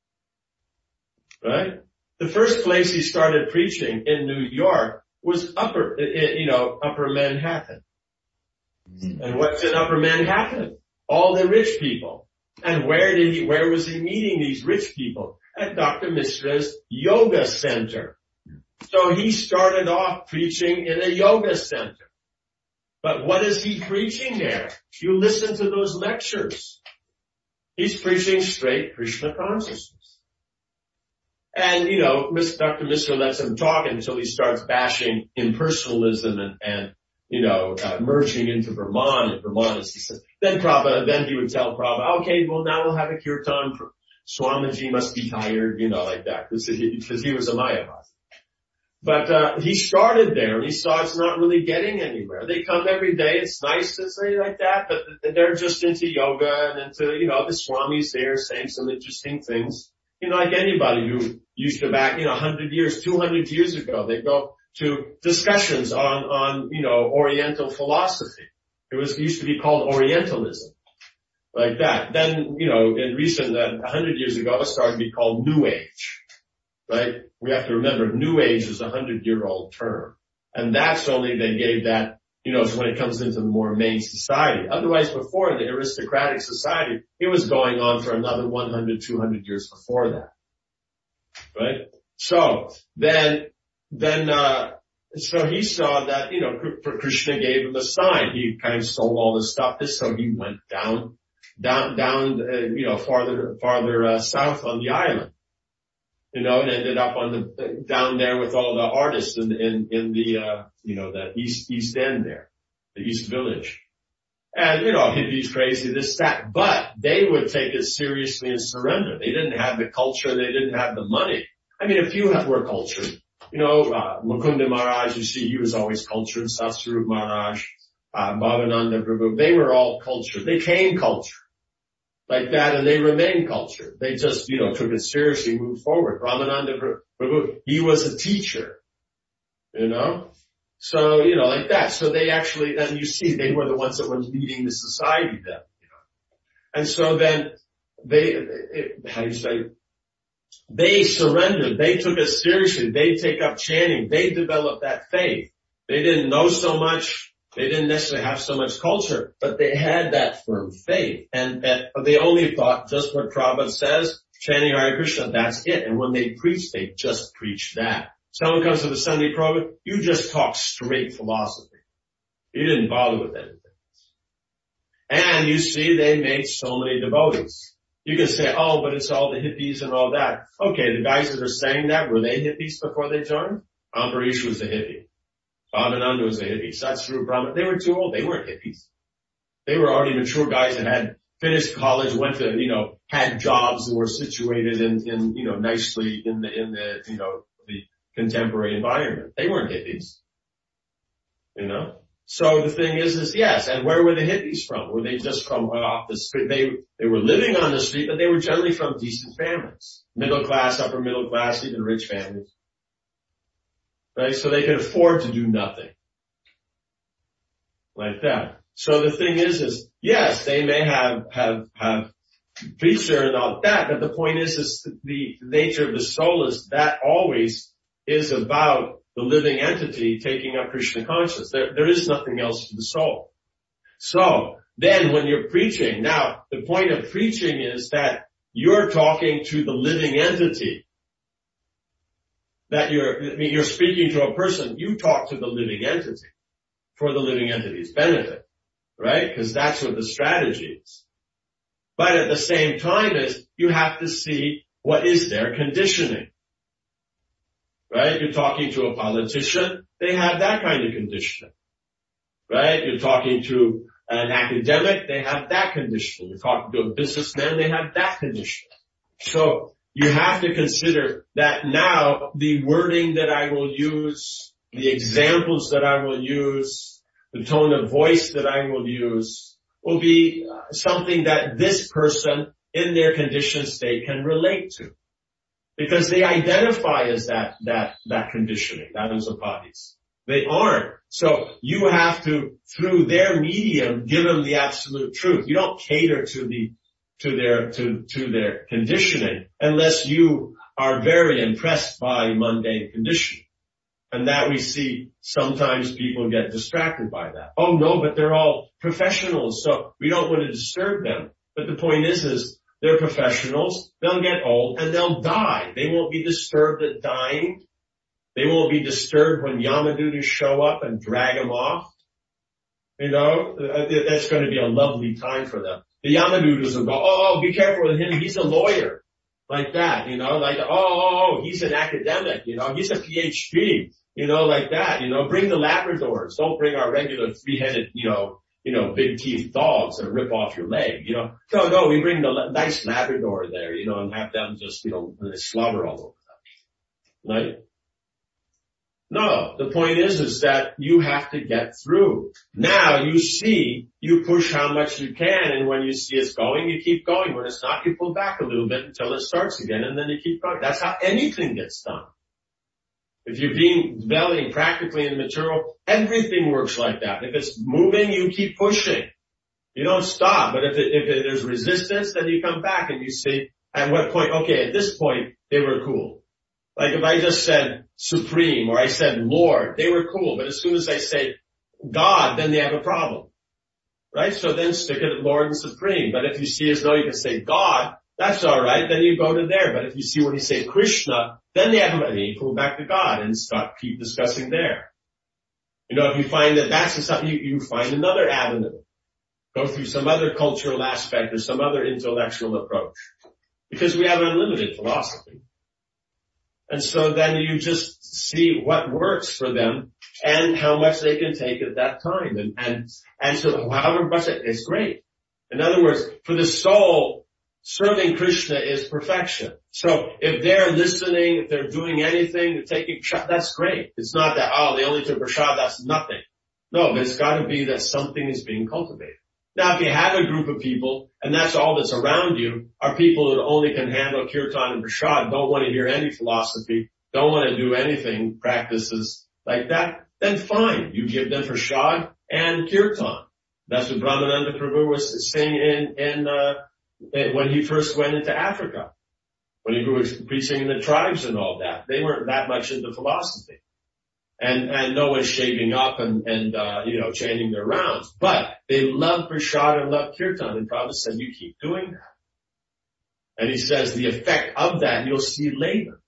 Right? The first place he started preaching in New York was upper, you know, upper Manhattan. Mm-hmm. And what's in upper Manhattan? All the rich people. And where did he, where was he meeting these rich people? At Doctor Mishra's yoga center. So he started off preaching in a yoga center. But what is he preaching there? You listen to those lectures. He's preaching straight Krishna consciousness. And, you know, Doctor Mishra lets him talk until he starts bashing impersonalism and, and you know, uh, merging into Brahman and Brahman, as he says. Then Prabhupada, then he would tell Prabhupada, okay, well now we'll have a kirtan. Swamiji must be tired, you know, like that, because he, because he was a Mayavadi. But, uh, he started there and he saw it's not really getting anywhere. They come every day. It's nice to say like that, but they're just into yoga and into, you know, the Swami's there saying some interesting things. You know, like anybody who used to back, you know, one hundred years, two hundred years ago, they go to discussions on, on, you know, Oriental philosophy. It was, it used to be called Orientalism. Like that. Then, you know, in recent, uh, one hundred years ago, it started to be called New Age. Right? We have to remember, New Age is a hundred year old term. And that's only, they gave that, you know, when it comes into the more main society. Otherwise, before in the aristocratic society, it was going on for another one hundred, two hundred years before that. Right? So, then, then, uh, so he saw that, you know, Krishna gave him a sign. He kind of stole all this stuff, so he went down, down, down, uh, you know, farther, farther, uh, south on the island. You know, and ended up on the, down there with all the artists in, in, in the, uh, you know, the East, East End there, the East Village. And, you know, hippies crazy, this, that, but they would take it seriously and surrender. They didn't have the culture, they didn't have the money. I mean, a few were cultured. You know, uh, Mukunda Maharaj, you see, he was always cultured, Satsvarup Maharaj, uh, Bhavananda Prabhu, they were all cultured. They came cultured. Like that, and they remain cultured. They just, you know, took it seriously, moved forward. Ramananda Prabhu, he was a teacher, you know? So, you know, like that. So they actually, and you see, they were the ones that were leading the society then, you know? And so then they, it, how do you say, they surrendered. They took it seriously. They take up chanting. They developed that faith. They didn't know so much. They didn't necessarily have so much culture, but they had that firm faith. And, and they only thought just what Prabhupada says, chanting Hare Krishna, that's it. And when they preach, they just preach that. Someone comes to the Sunday program, you just talk straight philosophy. You didn't bother with anything. And you see, they made so many devotees. You can say, oh, but it's all the hippies and all that. Okay, the guys that are saying that, were they hippies before they joined? Ambarish was a hippie. Brahmananda was a hippie. Satsuru Brahman, they were too old. They weren't hippies. They were already mature guys that had finished college, went to, you know, had jobs and were situated in, in, you know, nicely in the, in the, you know, the contemporary environment. They weren't hippies. You know? So the thing is, is yes, and where were the hippies from? Were they just from off the street? They, they were living on the street, but they were generally from decent families. Middle class, upper middle class, even rich families. Right? So they could afford to do nothing. Like that. So the thing is, is yes, they may have, have, have preacher and all that, but the point is, is the nature of the soul is that always is about the living entity taking up Krishna consciousness. There, there is nothing else for the soul. So then when you're preaching, now the point of preaching is that you're talking to the living entity. That you're, I mean, you're speaking to a person, you talk to the living entity for the living entity's benefit, right? Because that's what the strategy is. But at the same time is you have to see what is their conditioning. Right? You're talking to a politician, they have that kind of conditioning. Right? You're talking to an academic, they have that conditioning. You're talking to a businessman, they have that conditioning. So you have to consider that now the wording that I will use, the examples that I will use, the tone of voice that I will use will be something that this person in their conditioned state can relate to. Because they identify as that, that, that conditioning, that is upadhis. They aren't. So you have to, through their medium, give them the absolute truth. You don't cater to the, to their, to, to their conditioning unless you are very impressed by mundane conditioning. And that we see sometimes people get distracted by that. Oh no, but they're all professionals, so we don't want to disturb them. But the point is, is they're professionals, they'll get old, and they'll die. They won't be disturbed at dying. They won't be disturbed when Yamadutas show up and drag them off. You know, that's going to be a lovely time for them. The Yamadutas will go, oh, be careful with him, he's a lawyer. Like that, you know, like, oh, oh, oh, he's an academic, you know, he's a P H D, you know, like that, you know, bring the Labradors. Don't bring our regular three-headed, you know, you know, big teeth dogs that rip off your leg, you know. No, no, we bring the nice Labrador there, you know, and have them just, you know, slobber all over them. Right? No, the point is, is that you have to get through. Now you see, you push how much you can, and when you see it's going, you keep going. When it's not, you pull back a little bit until it starts again, and then you keep going. That's how anything gets done. If you're being developing practically in the material, everything works like that. If it's moving, you keep pushing. You don't stop. But if it, if it, there's resistance, then you come back and you see at what point, okay, at this point, they were cool. Like if I just said Supreme or I said Lord, they were cool. But as soon as I say God, then they have a problem. Right? So then stick it at Lord and Supreme. But if you see as though you can say God, that's all right. Then you go to there. But if you see when you say Krishna, then they have a, then you pull back to God and start, keep discussing there. You know, if you find that that's something, you, you find another avenue. Go through some other cultural aspect or some other intellectual approach. Because we have unlimited philosophy. And so then you just see what works for them and how much they can take at that time. And, and, and so however much it, it's great. In other words, for the soul, serving Krishna is perfection. So if they're listening, if they're doing anything, they're taking prasad, that's great. It's not that, oh, they only took prasad, that's nothing. No, but it's gotta be that something is being cultivated. Now, if you have a group of people, and that's all that's around you, are people that only can handle kirtan and prasad, don't want to hear any philosophy, don't want to do anything, practices like that, then fine. You give them prasad and kirtan. That's what Brahmananda Prabhu was saying in, in, uh, when he first went into Africa. When he was preaching in the tribes and all that. They weren't that much into philosophy. And, and no one's shaving up and, and, uh, you know, chanting their rounds. But they love prasad and love kirtan. And Prabhupada said, you keep doing that. And he says the effect of that you'll see later.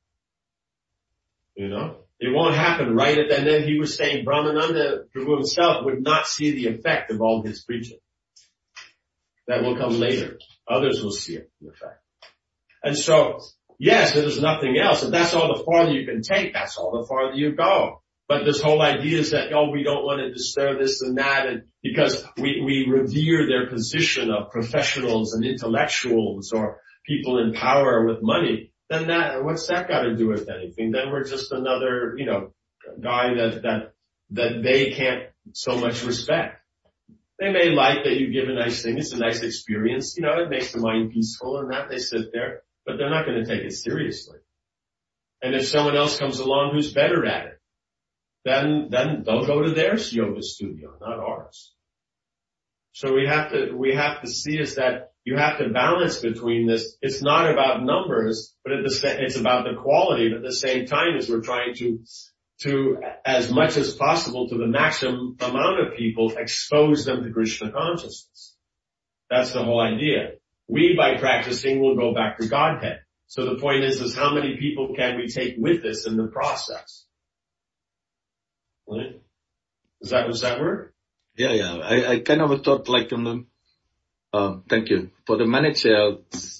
You know? It won't happen right at the end. Then he was saying Brahmananda Prabhu himself would not see the effect of all his preaching. That will come later. Others will see it, in effect. And so, yes, there's nothing else. If that's all the farther you can take, that's all the farther you go. But this whole idea is that, oh, we don't want to disturb this and that, and because we, we revere their position of professionals and intellectuals or people in power with money, then that, what's that got to do with anything? Then we're just another, you know, guy that, that, that they can't so much respect. They may like that you give a nice thing. It's a nice experience. You know, it makes the mind peaceful and that they sit there, but they're not going to take it seriously. And if someone else comes along who's better at it, then, then they'll go to their yoga studio, not ours. So we have to, we have to see is that you have to balance between this. It's not about numbers, but at the same, it's about the quality. But at the same time, as we're trying to, to, as much as possible, to the maximum amount of people, expose them to Krishna consciousness. That's the whole idea. We, by practicing, will go back to Godhead. So the point is, is how many people can we take with us in the process? Right? Does that, does that work? Yeah, yeah. I, I kind of thought like on the, uh, thank you. For the manager,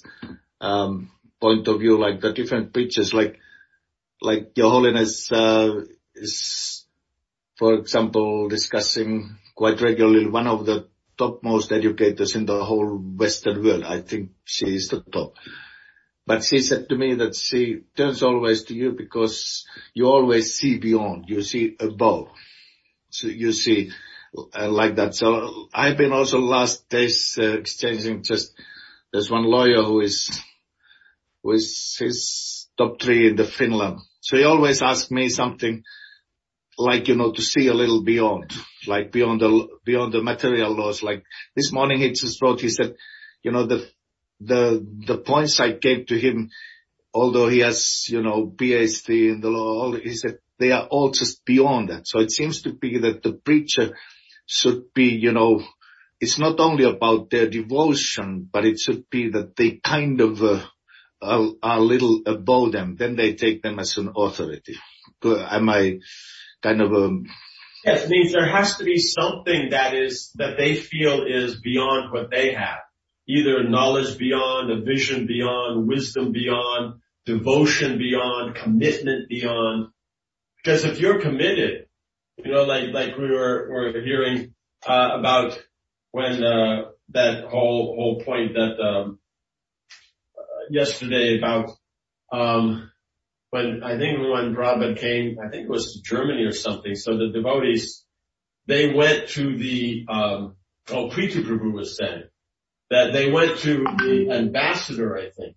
um, point of view, like the different preachers, like, like Your Holiness, uh, is, for example, discussing quite regularly one of the topmost educators in the whole Western world. I think she is the top. But she said to me that she turns always to you because you always see beyond, you see above. So you see uh, like that. So I've been also last days uh, exchanging just, there's one lawyer who is, who is his top three in the Finland. So he always asks me something like, you know, to see a little beyond, like beyond the, beyond the material laws. Like this morning he just wrote, he said, you know, the, the, the points I gave to him, although he has, you know, PhD in the law, all, he said they are all just beyond that. So it seems to be that the preacher should be, you know, it's not only about their devotion, but it should be that they kind of, uh, are, are a little above them. Then they take them as an authority. Am I kind of, um, yes, it means there has to be something that is, that they feel is beyond what they have. Either knowledge beyond, a vision beyond, wisdom beyond, devotion beyond, commitment beyond. Because if you're committed, you know, like, like we were, were hearing, uh, about when, uh, that whole, whole point that, um, uh, yesterday about, um, when, I think when Prabhupada came, I think it was to Germany or something, so the devotees, they went to the, um, oh, Prithu Prabhu was saying, that they went to the ambassador, I think,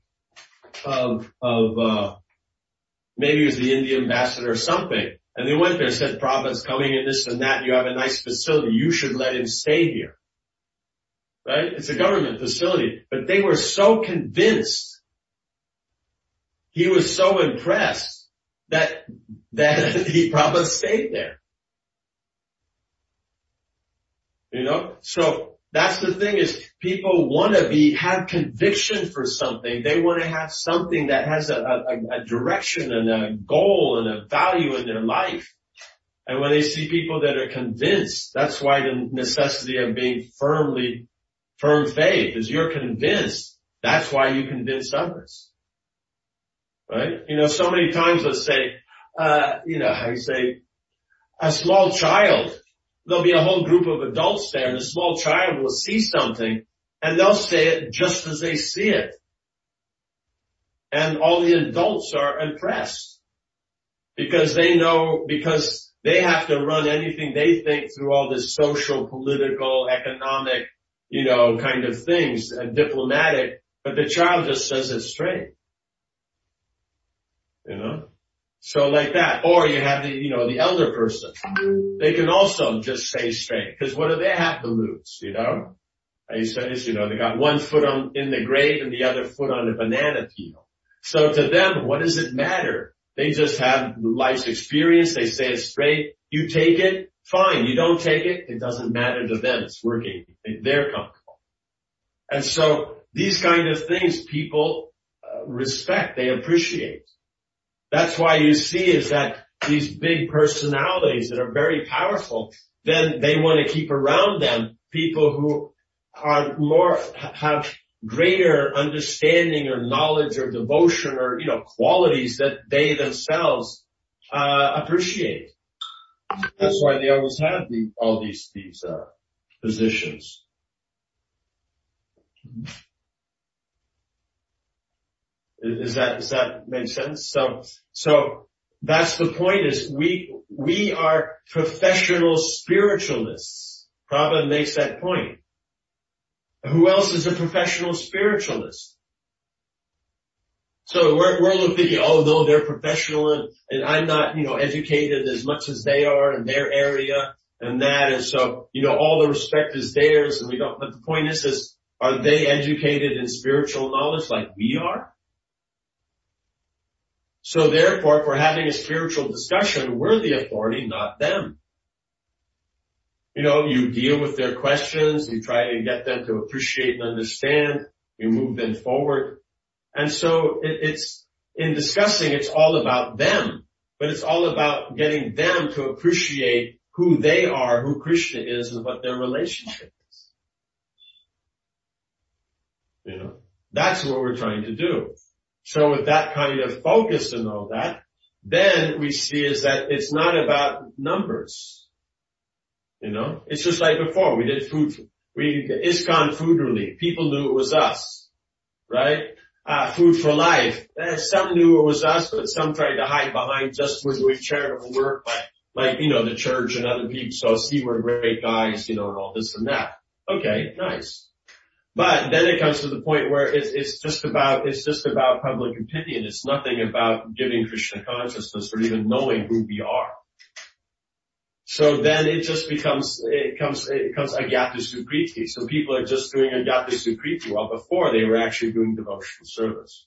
of, of, uh, maybe it was the Indian ambassador or something. And they went there and said, Prabhupada's coming and this and that. You have a nice facility. You should let him stay here. Right? It's a government facility. But they were so convinced. He was so impressed that, that he Prabhupada stayed there. You know? So, that's the thing is people want to be, have conviction for something. They want to have something that has a, a, a direction and a goal and a value in their life. And when they see people that are convinced, that's why the necessity of being firmly, firm faith is you're convinced. That's why you convince others. Right? You know, so many times let's say, uh, you know, how you say, a small child, there'll be a whole group of adults there and a small child will see something and they'll say it just as they see it. And all the adults are impressed because they know, because they have to run anything they think through all this social, political, economic, you know, kind of things, and diplomatic, but the child just says it straight. You know? So like that. Or you have the, you know, the elder person. They can also just say straight. Because what do they have to lose, you know? I said this, you know, they got one foot on, in the grave and the other foot on a banana peel. So to them, what does it matter? They just have life's experience. They say it straight. You take it, fine. You don't take it, it doesn't matter to them. It's working. They're comfortable. And so these kind of things people uh, respect. They appreciate. That's why you see is that these big personalities that are very powerful, then they want to keep around them people who are more, have greater understanding or knowledge or devotion or, you know, qualities that they themselves, uh, appreciate. That's why they always have the, all these, these, uh, positions. Is that, does that make sense? So, so that's the point is we, we are professional spiritualists. Prabhupada makes that point. Who else is a professional spiritualist? So we're, we're thinking, oh no, they're professional and, and I'm not, you know, educated as much as they are in their area and that. And so, you know, all the respect is theirs and we don't, but the point is, is are they educated in spiritual knowledge like we are? So therefore, if we're having a spiritual discussion, we're the authority, not them. You know, you deal with their questions, you try to get them to appreciate and understand, you move them forward. And so it, it's, in discussing, it's all about them, but it's all about getting them to appreciate who they are, who Krishna is, and what their relationship is. You know, that's what we're trying to do. So with that kind of focus and all that, then we see is that it's not about numbers. You know, it's just like before. We did food, we did ISKCON Food Relief. People knew it was us, right? Uh, Food for Life. Eh, some knew it was us, but some tried to hide behind just we're doing charitable work, like, like, you know, the church and other people. So see, we're great guys, you know, and all this and that. Okay, nice. But then it comes to the point where it's, it's just about, it's just about public opinion. It's nothing about giving Krishna consciousness or even knowing who we are. So then it just becomes, it comes, it becomes Agyata Sukriti. So people are just doing Agyata Sukriti while before they were actually doing devotional service.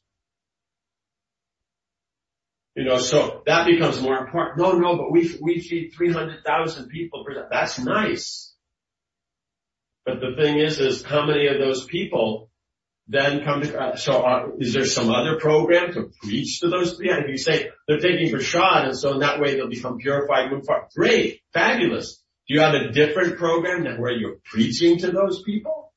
You know, so that becomes more important. No, no, but we, we feed three hundred thousand people per day. That's nice. But the thing is, is how many of those people then come to, uh, so uh, is there some other program to preach to those people? Yeah, if you say they're taking prasad and so in that way they'll become purified, move forward. Great, fabulous. Do you have a different program than where you're preaching to those people?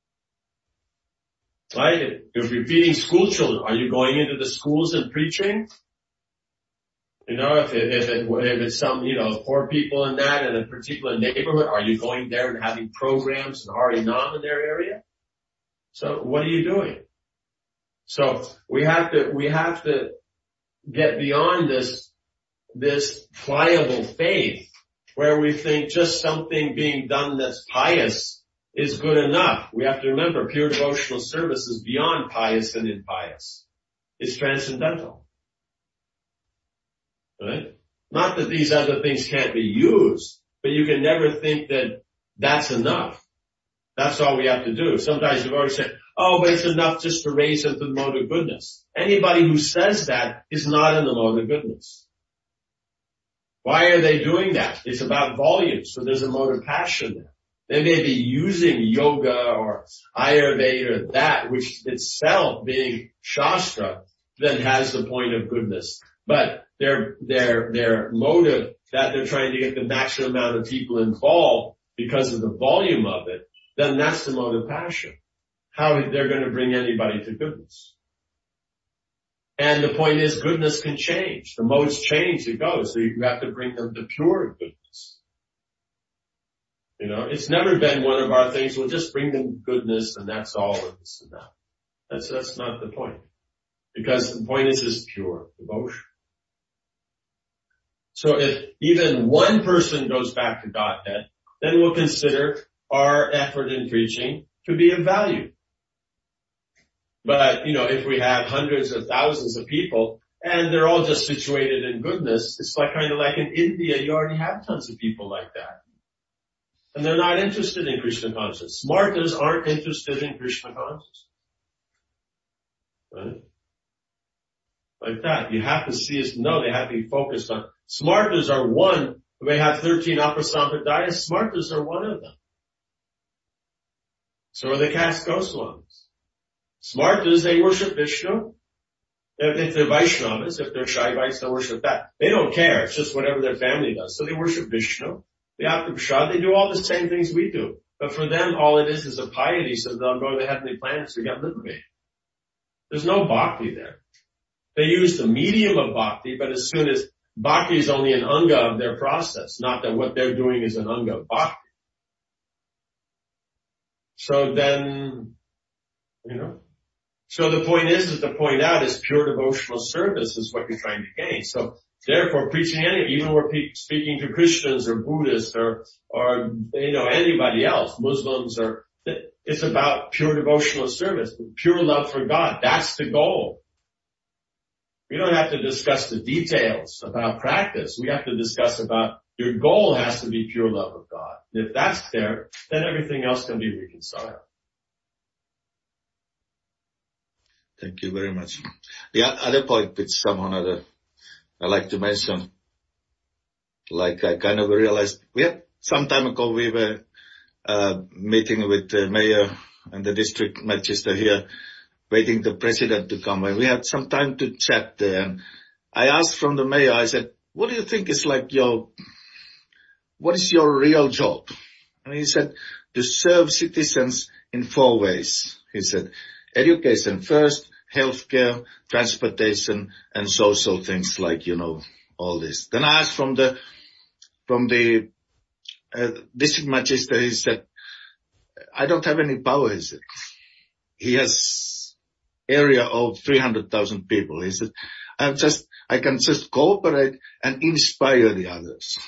Right? If you're feeding school children, are you going into the schools and preaching? You know, if it, if it, if it's some, you know, poor people in that in a particular neighborhood, are you going there and having programs and Harinam in their area? So what are you doing? So we have to, we have to get beyond this, this pliable faith where we think just something being done that's pious is good enough. We have to remember pure devotional service is beyond pious and impious. It's transcendental. Right? Not that these other things can't be used, but you can never think that that's enough. That's all we have to do. Sometimes you've already said, oh, but it's enough just to raise them to the mode of goodness. Anybody who says that is not in the mode of goodness. Why are they doing that? It's about volume, so there's a mode of passion there. They may be using yoga or Ayurveda or that, which itself being Shastra, then has the point of goodness. But their, their, their motive that they're trying to get the maximum amount of people involved because of the volume of it, then that's the mode of passion. How they're going to bring anybody to goodness. And the point is goodness can change. The modes change, it goes. So you have to bring them to pure goodness. You know, it's never been one of our things, we'll just bring them goodness and that's all and this and that. That's, that's not the point. Because the point is, is pure devotion. So if even one person goes back to Godhead, then we'll consider our effort in preaching to be of value. But, you know, if we have hundreds of thousands of people and they're all just situated in goodness, it's like kind of like in India, you already have tons of people like that. And they're not interested in Krishna consciousness. Smartas aren't interested in Krishna consciousness. Right? Like that. You have to see us, no, they have to be focused on. Smartas are one. They have thirteen upper sampradayas. Smartas are one of them. So are the caste Goswamis. Smartas, they worship Vishnu. If they're Vaishnavas, if they're Shaivites, they worship that. They don't care. It's just whatever their family does. So they worship Vishnu. They have to prasad. They do all the same things we do. But for them, all it is is a piety, so they'll go to the heavenly planets to get liberated. There's no bhakti there. They use the medium of bhakti, but as soon as bhakti is only an anga of their process, not that what they're doing is an anga of bhakti. So then, you know, so the point is, is to point out is pure devotional service is what you're trying to gain. So therefore, preaching any, even we're speaking to Christians or Buddhists or, or, you know, anybody else, Muslims or, it's about pure devotional service, pure love for God. That's the goal. We don't have to discuss the details about practice. We have to discuss about your goal has to be pure love of God. If that's there, then everything else can be reconciled. Thank you very much. The other point which someone other I like to mention, like I kind of realized, we had some time ago we were uh, meeting with the mayor and the district magistrate here, waiting the president to come, and we had some time to chat there. And I asked from the mayor, I said, what do you think is like your, what is your real job? And he said, to serve citizens in four ways. He said, education first, healthcare, transportation, and social things like, you know, all this. Then I asked from the, from the uh, district magistrate, he said, I don't have any power, he said. He has area of three hundred thousand people. He said, I'm just, I can just cooperate and inspire the others.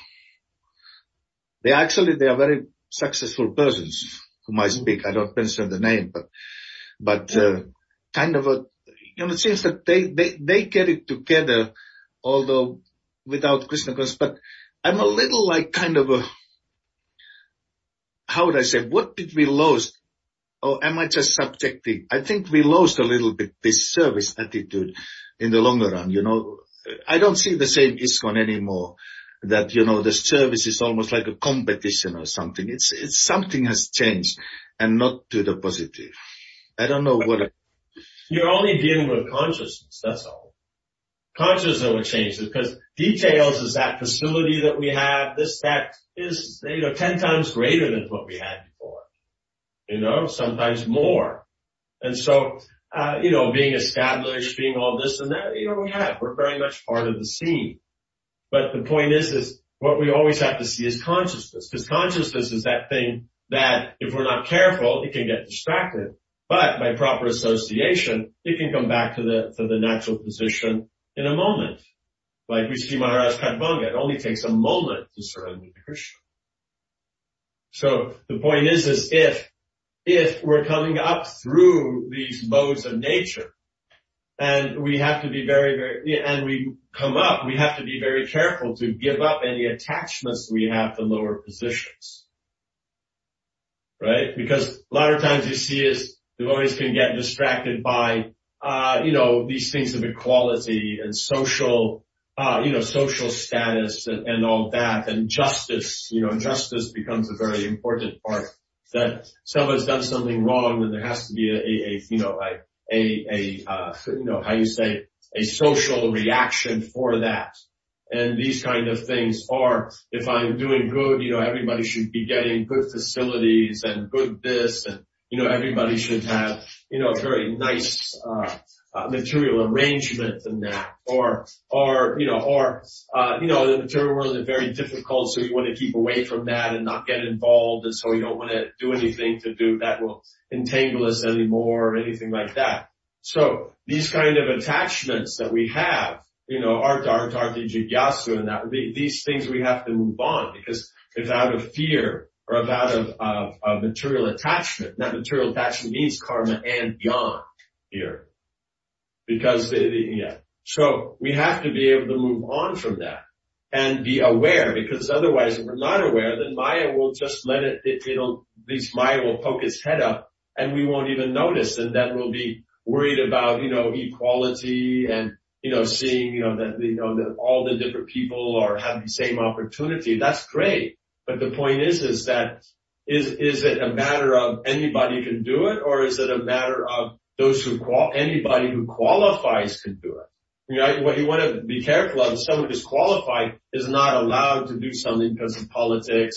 They actually, they are very successful persons whom I speak. I don't mention the name, but, but, uh, kind of a, you know, it seems that they, they, they get it together, although without Krishna consciousness, but I'm a little like kind of a, how would I say, what did we lose? Or am I just subjective? I think we lost a little bit this service attitude in the longer run, you know. I don't see the same ISKCON anymore, that, you know, the service is almost like a competition or something. It's, it's something has changed and not to the positive. I don't know what. It, You're only dealing with consciousness, that's all. Consciousness will change it, because details is that facility that we have, this, that is, you know, ten times greater than what we had before. You know, sometimes more. And so, uh, you know, being established, being all this and that, you know, we have, we're very much part of the scene. But the point is, is what we always have to see is consciousness, because consciousness is that thing that if we're not careful, it can get distracted. But by proper association, it can come back to the, to the natural position in a moment. Like we see Maharaj Khatbanga, it only takes a moment to surrender to Krishna. So the point is, is if, if we're coming up through these modes of nature, and we have to be very, very, and we come up, we have to be very careful to give up any attachments we have to lower positions. Right? Because a lot of times you see is, devotees can get distracted by, uh, you know, these things of equality and social, uh, you know, social status and, and all that, and justice. You know, justice becomes a very important part. That someone's done something wrong, then there has to be a, a, a you know, a, a, a, uh, you know, how you say, a social reaction for that. And these kind of things are, if I'm doing good, you know, everybody should be getting good facilities and good this, and you know, everybody should have, you know, a very nice, uh, uh, material arrangement and that. Or, or, you know, or, uh, you know, the material world is very difficult, so you want to keep away from that and not get involved, and so you don't want to do anything to do that will entangle us anymore or anything like that. So, these kind of attachments that we have, you know, arta, arta, arta, jigyasu and that, these things we have to move on, because if out of fear, or out of, of, of material attachment. That material attachment means karma and beyond here. Because, the, the, yeah. So we have to be able to move on from that and be aware, because otherwise if we're not aware, then Maya will just let it, it it'll, these Maya will poke its head up and we won't even notice, and then we'll be worried about, you know, equality and, you know, seeing, you know, that, you know, that all the different people are have the same opportunity. That's great. But the point is, is that, is, is it a matter of anybody can do it, or is it a matter of those who qual, anybody who qualifies can do it? You know, what you want to be careful of is someone who's qualified is not allowed to do something because of politics or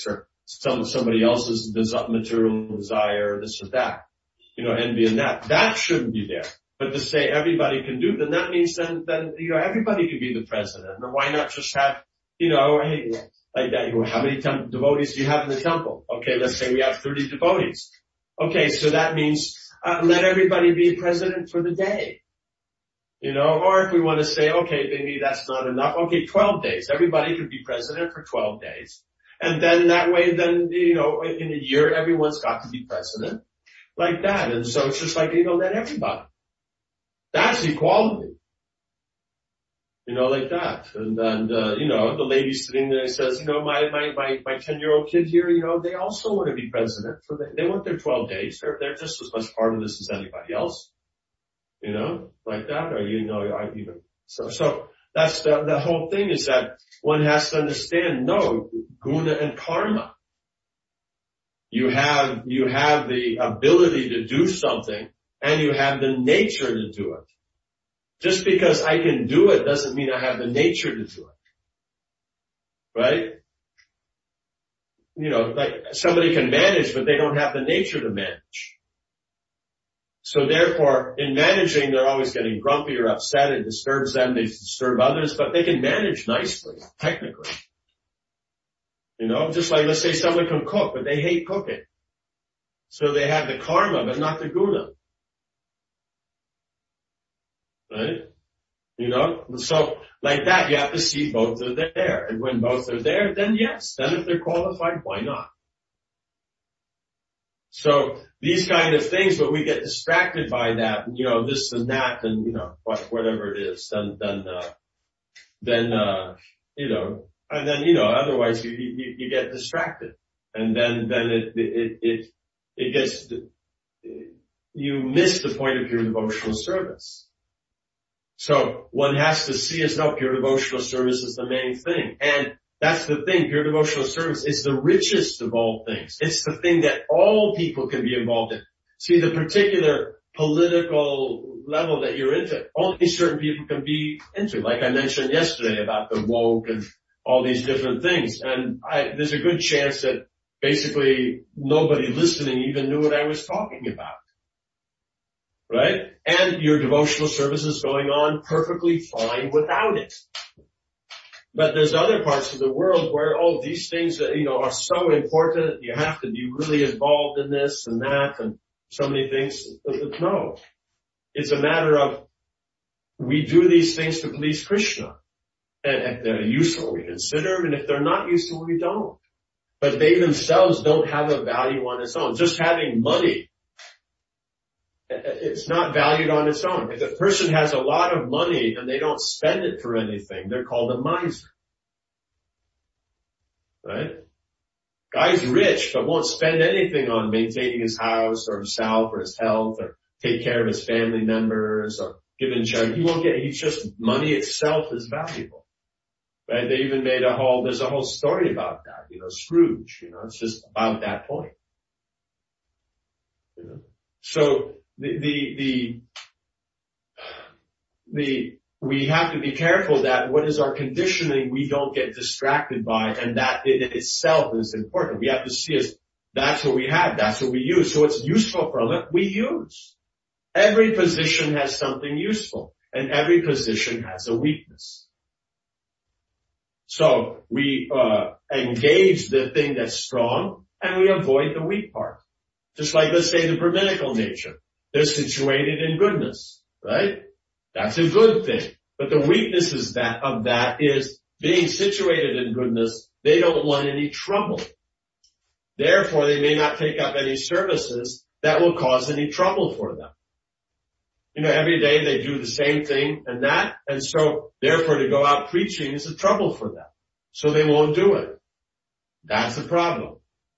some, somebody else's desi- material desire, this or that, you know, envy and that. That shouldn't be there. But to say everybody can do, then that means then, then, you know, everybody can be the president. And why not just have, you know, hey, like that, how many temp- devotees do you have in the temple? Okay, let's say we have thirty devotees. Okay, so that means, uh, let everybody be president for the day. You know, or if we want to say, okay, maybe that's not enough. Okay, twelve days. Everybody could be president for twelve days. And then that way, then, you know, in a year, everyone's got to be president. Like that. And so it's just like, you know, let everybody. That's equality. You know, like that. And, and, uh, you know, the lady sitting there says, you know, my, my, my, my ten year old kid here, you know, they also want to be president for the, they want their twelve days. They're, they're just as much part of this as anybody else. You know, like that. Or, you know, I even, so, so that's the, the whole thing is that one has to understand, no, guna and karma. You have, you have the ability to do something and you have the nature to do it. Just because I can do it doesn't mean I have the nature to do it. Right? You know, like somebody can manage, but they don't have the nature to manage. So therefore, in managing, they're always getting grumpy or upset. It disturbs them. They disturb others, but they can manage nicely, technically. You know, just like let's say someone can cook, but they hate cooking. So they have the karma, but not the guna. Right? You know, so like that, you have to see both are there. And when both are there, then yes. Then if they're qualified, why not? So these kind of things, but we get distracted by that, and, you know, this and that, and, you know, whatever it is, then, then, uh, then, uh, you know, and then, you know, otherwise you, you, you get distracted. And then, then it, it, it, it gets, you miss the point of pure devotional service. So one has to see as no, pure devotional service is the main thing. And that's the thing, pure devotional service is the richest of all things. It's the thing that all people can be involved in. See, the particular political level that you're into, only certain people can be into. Like I mentioned yesterday about the woke and all these different things. And I, there's a good chance that basically nobody listening even knew what I was talking about. Right? And your devotional service is going on perfectly fine without it. But there's other parts of the world where, oh, these things, you know, are so important. You have to be really involved in this and that and so many things. No. It's a matter of we do these things to please Krishna. And if they're useful, we consider them. And if they're not useful, we don't. But they themselves don't have a value on its own. Just having money, it's not valued on its own. If a person has a lot of money and they don't spend it for anything, they're called a miser. Right? Guy's rich but won't spend anything on maintaining his house or himself or his health or take care of his family members or give in charity. He won't get, he's just, money itself is valuable. Right? They even made a whole, there's a whole story about that, you know, Scrooge, you know, it's just about that point. You know? So, The, the, the, the, we have to be careful that what is our conditioning we don't get distracted by, and that in itself is important. We have to see as that's what we have, that's what we use. So what's useful from it, we use. Every position has something useful, and every position has a weakness. So we, uh, engage the thing that's strong, and we avoid the weak part. Just like, let's say, the Brahminical nature. They're situated in goodness, right? That's a good thing. But the weakness is that, of that is being situated in goodness, they don't want any trouble. Therefore, they may not take up any services that will cause any trouble for them. You know, every day they do the same thing and that, and so therefore to go out preaching is a trouble for them. So they won't do it. That's the problem.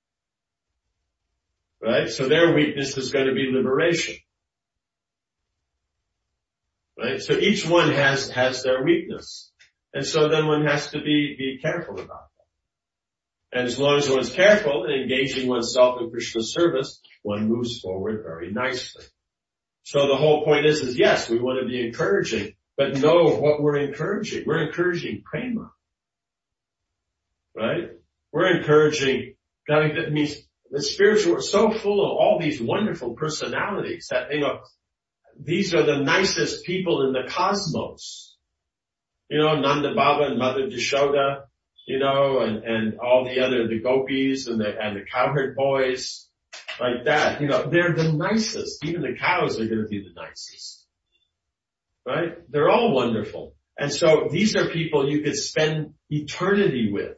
Right? So their weakness is going to be liberation. Right? So each one has, has their weakness. And so then one has to be, be careful about that. And as long as one's careful in engaging oneself in Krishna's service, one moves forward very nicely. So the whole point is, is yes, we want to be encouraging, but know what we're encouraging. We're encouraging prema. Right? We're encouraging That means the spiritual are so full of all these wonderful personalities that, you know, these are the nicest people in the cosmos. You know, Nanda Baba and Mother Yashoda, you know, and, and all the other, the gopis and the, and the cowherd boys, like that. You know, they're the nicest. Even the cows are going to be the nicest. Right? They're all wonderful. And so these are people you could spend eternity with.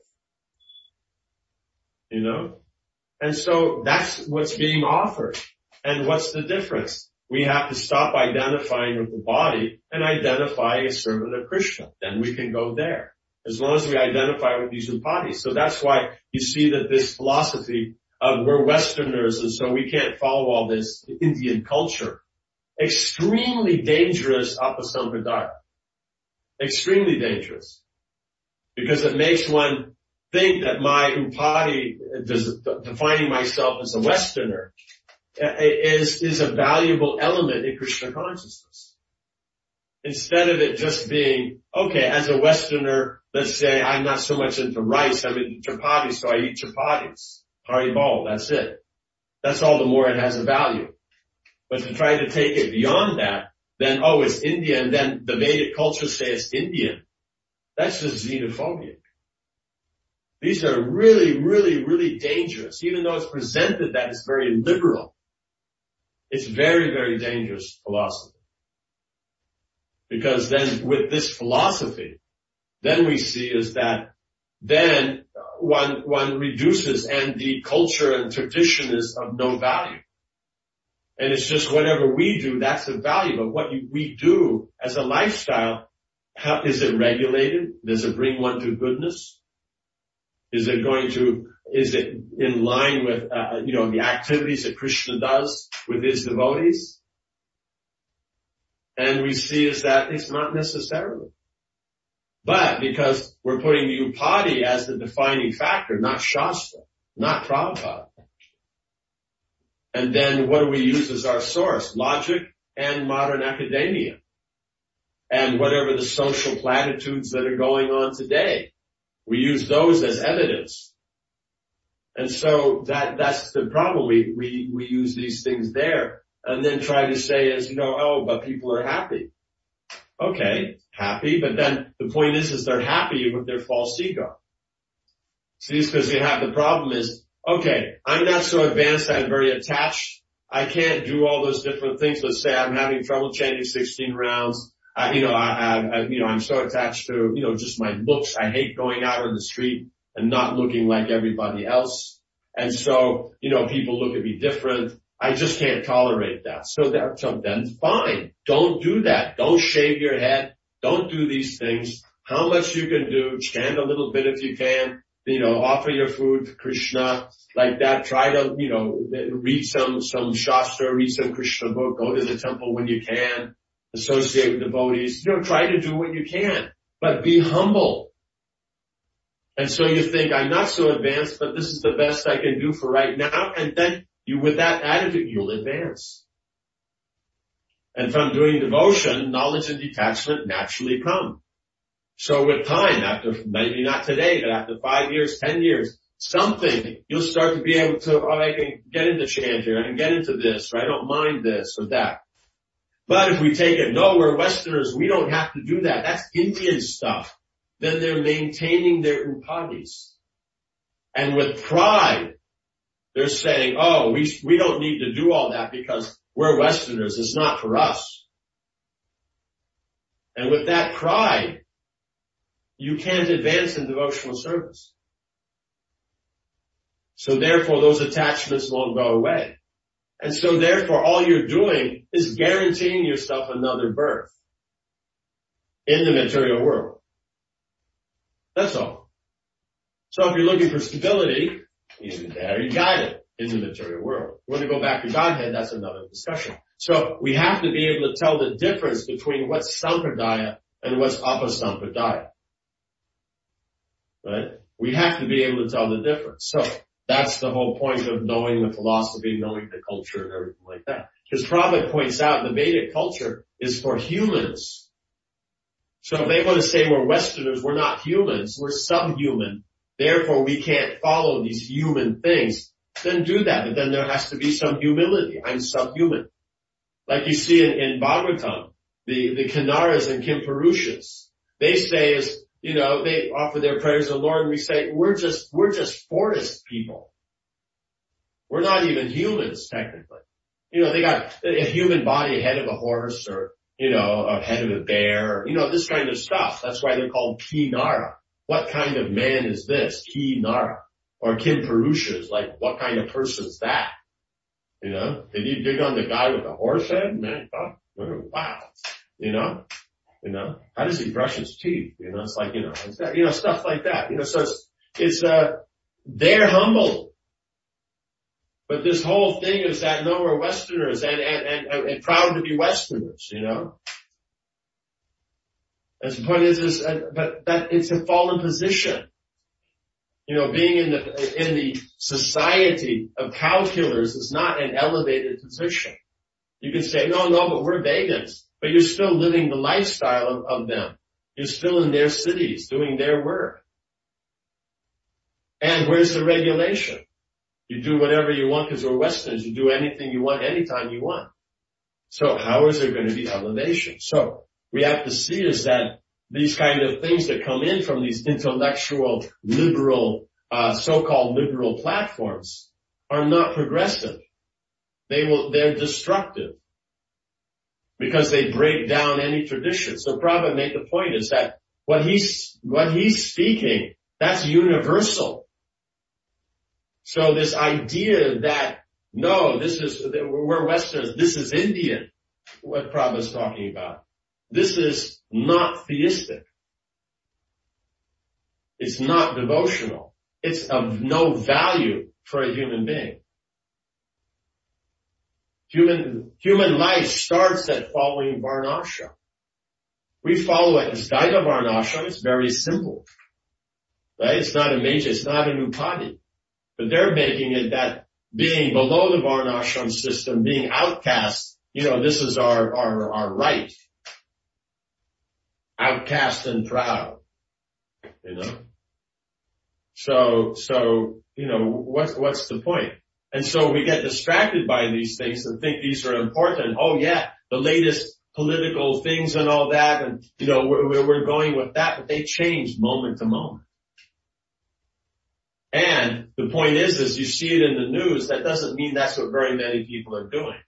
You know? And so that's what's being offered. And what's the difference? We have to stop identifying with the body and identify a servant of Krishna. Then we can go there. As long as we identify with these upadhis. So that's why you see that this philosophy of we're Westerners and so we can't follow all this Indian culture. Extremely dangerous apasampradaya. Extremely dangerous. Because it makes one think that my upadhi, defining myself as a Westerner, is, is a valuable element in Krishna consciousness. Instead of it just being, okay, as a Westerner, let's say I'm not so much into rice, I'm into chapatis, so I eat chapatis. Haribol, that's it. That's all the more it has a value. But to try to take it beyond that, then, oh, it's India, and then the Vedic culture say it's Indian. That's just xenophobic. These are really, really, really dangerous. Even though it's presented that it's very liberal, it's very, very dangerous philosophy. Because then with this philosophy, then we see is that then one, one reduces and the culture and tradition is of no value. And it's just whatever we do, that's of value. But what you, we do as a lifestyle, how, is it regulated? Does it bring one to goodness? Is it going to, is it in line with, uh, you know, the activities that Krishna does with his devotees? And we see is that it's not necessarily. But because we're putting the upadhi as the defining factor, not Shastra, not Prabhupada. And then what do we use as our source? Logic and modern academia. And whatever the social platitudes that are going on today. We use those as evidence. And so that, that's the problem. We, we, we use these things there and then try to say is, you know, oh, but people are happy. Okay, happy, but then the point is, is they're happy with their false ego. See, it's because you have the problem is, okay, I'm not so advanced, I'm very attached. I can't do all those different things. Let's say I'm having trouble chanting sixteen rounds. I, you know, I, I, you know, I'm so attached to, you know, just my looks. I hate going out on the street and not looking like everybody else. And so, you know, people look at me different. I just can't tolerate that. So that, so then fine. Don't do that. Don't shave your head. Don't do these things. How much you can do, chant a little bit if you can, you know, offer your food to Krishna, like that. Try to, you know, read some, some Shastra, read some Krishna book, go to the temple when you can. Associate with devotees, you know, try to do what you can, but be humble. And so you think, I'm not so advanced, but this is the best I can do for right now. And then you, with that attitude, you'll advance. And from doing devotion, knowledge and detachment naturally come. So with time, after, maybe not today, but after five years, ten years, something, you'll start to be able to, oh, I can get into chant here, I can get into this, or I don't mind this or that. But if we take it, no, we're Westerners, we don't have to do that. That's Indian stuff. Then they're maintaining their upadhis. And with pride, they're saying, oh, we, we don't need to do all that because we're Westerners. It's not for us. And with that pride, you can't advance in devotional service. So therefore, those attachments won't go away. And so therefore, all you're doing is guaranteeing yourself another birth in the material world. That's all. So if you're looking for stability, even there you got it in the material world. You want to go back to Godhead, that's another discussion. So we have to be able to tell the difference between what's sampradaya and what's apasampradaya. Right? We have to be able to tell the difference. So that's the whole point of knowing the philosophy, knowing the culture and everything like that. Because Prabhupada points out the Vedic culture is for humans. So if they want to say we're Westerners, we're not humans, we're subhuman therefore we can't follow these human things, then do that. But then there has to be some humility. I'm subhuman. Like you see in, in Bhagavatam, the, the Kinnaras and Kimpurushas, they say is, you know, they offer their prayers to the Lord and we say, we're just, we're just forest people. We're not even humans, technically. You know, they got a human body, a head of a horse or, you know, a head of a bear, you know, this kind of stuff. That's why they're called Kinnara. What kind of man is this? Kinnara. Or Kimpurushas, like what kind of person is that? You know, did you dig on the guy with the horse head? Man, oh, wow. You know, you know, how does he brush his teeth? You know, it's like, you know, it's that, you know, stuff like that. You know, so it's, it's, uh, they're humble. But this whole thing is that no, we're Westerners and, and, and, and proud to be Westerners, you know. And the point is, is, uh, but that it's a fallen position. You know, being in the, in the society of cow killers is not an elevated position. You can say, no, no, but we're vegans. But you're still living the lifestyle of, of them. You're still in their cities doing their work. And where's the regulation? You do whatever you want because we're Westerners. You do anything you want anytime you want. So how is there going to be elevation? So we have to see is that these kind of things that come in from these intellectual, liberal, uh, so-called liberal platforms are not progressive. They will, they're destructive because they break down any tradition. So Prabhupada made the point is that what he's, what he's speaking, that's universal. So this idea that, no, this is, we're Westerners, this is Indian, what Prabhupada's talking about. This is not theistic. It's not devotional. It's of no value for a human being. Human, human life starts at following Varnashram. We follow it as Daita Varnashram. It's very simple. Right? It's not a major, it's not an upadi. But they're making it that being below the Varnashram system, being outcast, you know, this is our, our, our right. Outcast and proud, you know. So, so, you know, what's, what's the point? And so we get distracted by these things and think these are important. Oh yeah, the latest political things and all that, and, you know, we're, we're going with that, but they change moment to moment. And the point is, is you see it in the news, that doesn't mean that's what very many people are doing.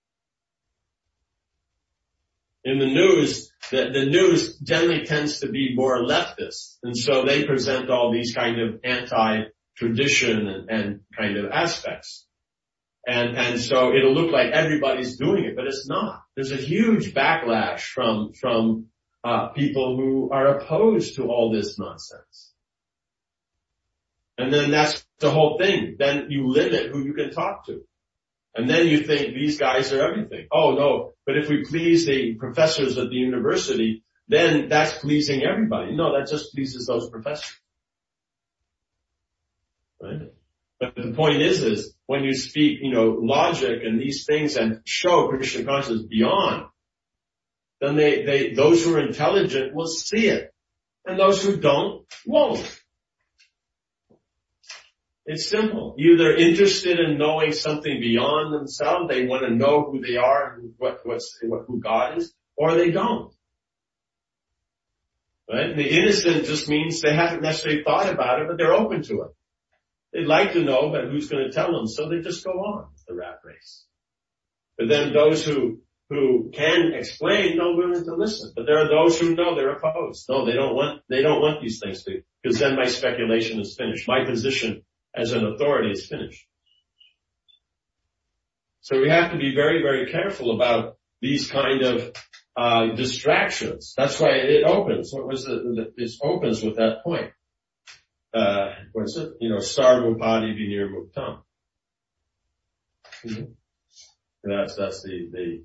In the news, the, the news generally tends to be more leftist. And so they present all these kind of anti-tradition and, and kind of aspects. And, and so it'll look like everybody's doing it, but it's not. There's a huge backlash from, from, uh, people who are opposed to all this nonsense. And then that's the whole thing. Then you limit who you can talk to. And then you think these guys are everything. Oh no, but if we please the professors at the university, then that's pleasing everybody. No, that just pleases those professors. Right? But the point is, is when you speak, you know, logic and these things and show Krishna consciousness beyond, then they, they, those who are intelligent will see it. And those who don't, won't. It's simple. Either they're interested in knowing something beyond themselves, they want to know who they are and what, what's, what, who God is, or they don't. Right? And the innocent just means they haven't necessarily thought about it, but they're open to it. They'd like to know, but who's going to tell them? So they just go on with the rat race. But then those who, who can explain, no willing to listen. But there are those who know they're opposed. No, they don't want, they don't want these things to, because then my speculation is finished. My position as an authority is finished. So we have to be very, very careful about these kind of uh distractions. That's why it opens. What was it? It opens with that point. Uh, what is it? You know, sarvopadi vinir muktam. Mm-hmm. That's, that's the, the,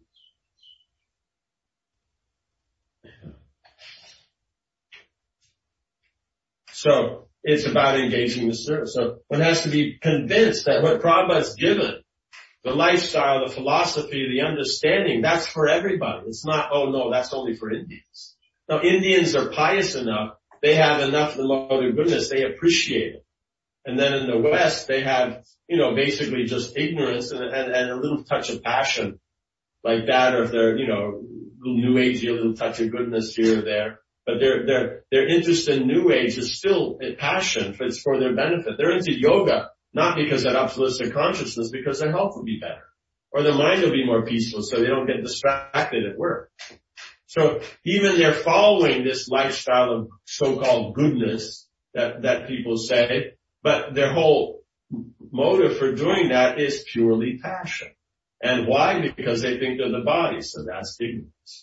so, it's about engaging the service. So one has to be convinced that what Prabhupada's given, the lifestyle, the philosophy, the understanding, that's for everybody. It's not, oh no, that's only for Indians. Now Indians are pious enough they have enough of the mode of goodness, they appreciate it. And then in the West, they have, you know, basically just ignorance and, and, and a little touch of passion like that, or if they're, you know, a little New Age, a little touch of goodness here or there. But their, their, their interest in New Age is still a passion. It's for their benefit. They're into yoga, not because that uplifts their consciousness, because their health will be better. Or their mind will be more peaceful so they don't get distracted at work. So even they're following this lifestyle of so-called goodness that, that people say, but their whole motive for doing that is purely passion. And why? Because they think they're the body, so that's ignorance.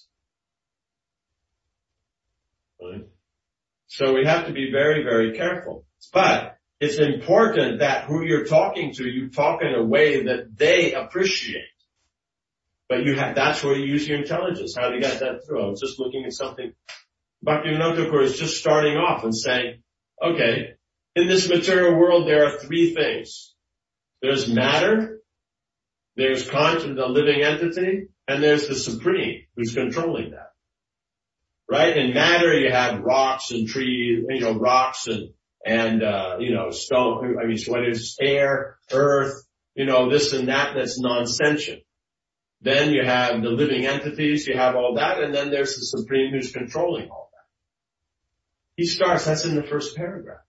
Right? So we have to be very, very careful. But it's important that who you're talking to, you talk in a way that they appreciate. But you have, that's where you use your intelligence. How do you get that through? I was just looking at something. Bhaktivinoda Thakur is just starting off and saying, okay, in this material world there are three things. There's matter, there's conscious, the living entity, and there's the Supreme who's controlling that. Right? In matter you have rocks and trees, you know, rocks and, and, uh, you know, stone, I mean, so whether it's air, earth, you know, this and that, that's non-sentient. Then you have the living entities, you have all that, and then there's the Supreme who's controlling all that. He starts, that's in the first paragraph.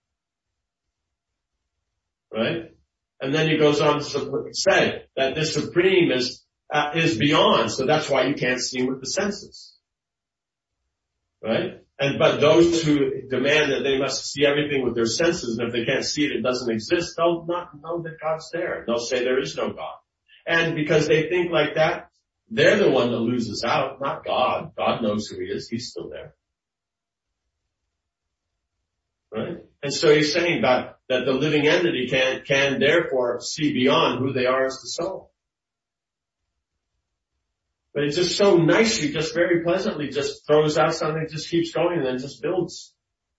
Right? And then he goes on to say that this Supreme is, uh, is beyond, so that's why you can't see him with the senses. Right? And, but those who demand that they must see everything with their senses, and if they can't see it, it doesn't exist, they'll not know that God's there. They'll say there is no God. And because they think like that, they're the one that loses out, not God. God knows who he is. He's still there. Right? And so he's saying that, that the living entity can, can therefore see beyond who they are as the soul. But it just so nicely, just very pleasantly, just throws out something, just keeps going and then just builds.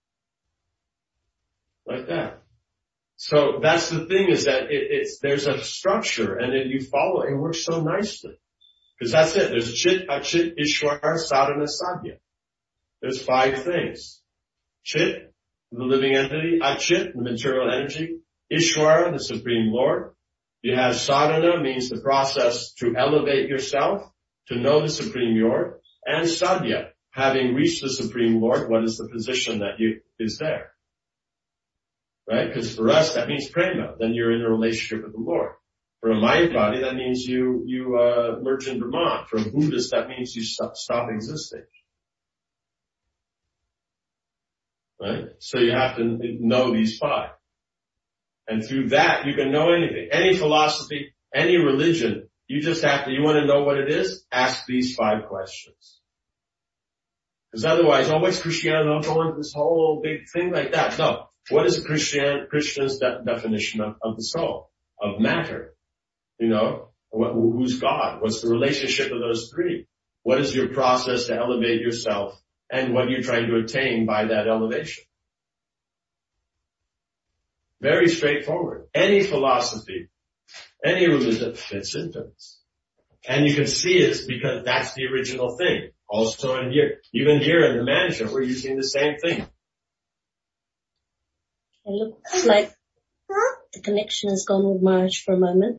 Like that. So that's the thing, is that it, it's, there's a structure, and then you follow it, it works so nicely. Because that's it. There's Chit, Achit, Ishvara, Sadhana, Sadhya. There's five things. Chit, the living entity. Achit, the material energy. Ishvara, the Supreme Lord. You have Sadhana, means the process to elevate yourself, to know the Supreme Lord. And Sadhya, having reached the Supreme Lord, what is the position that you, is there? Right? Because for us, that means prema. Then you're in a relationship with the Lord. For a Mayavadi, that means you, you, uh, merge in Brahman. For a Buddhist, that means you stop, stop existing. Right? So you have to know these five. And through that, you can know anything. Any philosophy, any religion, you just have to, you want to know what it is? Ask these five questions. Because otherwise, oh, what's Christianity? I'll go into this whole big thing like that. No. What is a Christian, Christian's de- definition of, of the soul, of matter? You know, what, who's God? What's the relationship of those three? What is your process to elevate yourself? And what are you trying to attain by that elevation? Very straightforward. Any philosophy, any religion fits into this. And you can see it because that's the original thing. Also in here, even here in the management, we're using the same thing. It looks like the connection has gone with Maharaj for a moment.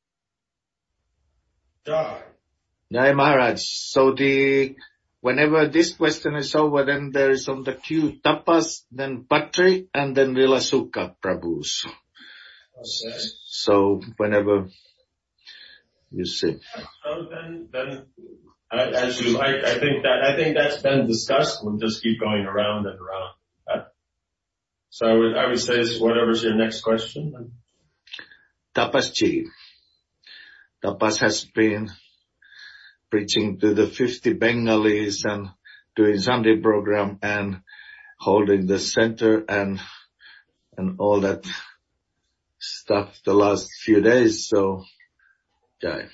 Jai. Jai Maharaj. So the, whenever this question is over, then there is on the queue Tapas, then Patri, and then Vilasuka Prabhus. Okay. So whenever you see. So then, then, as you like, I think that, I think that's been discussed. We'll just keep going around and around. So I would, I would say, whatever's your next question. Tapas Ji. Tapas has been preaching to the fifty Bengalis and doing Sunday program and holding the center and, and all that stuff the last few days. So, Jai.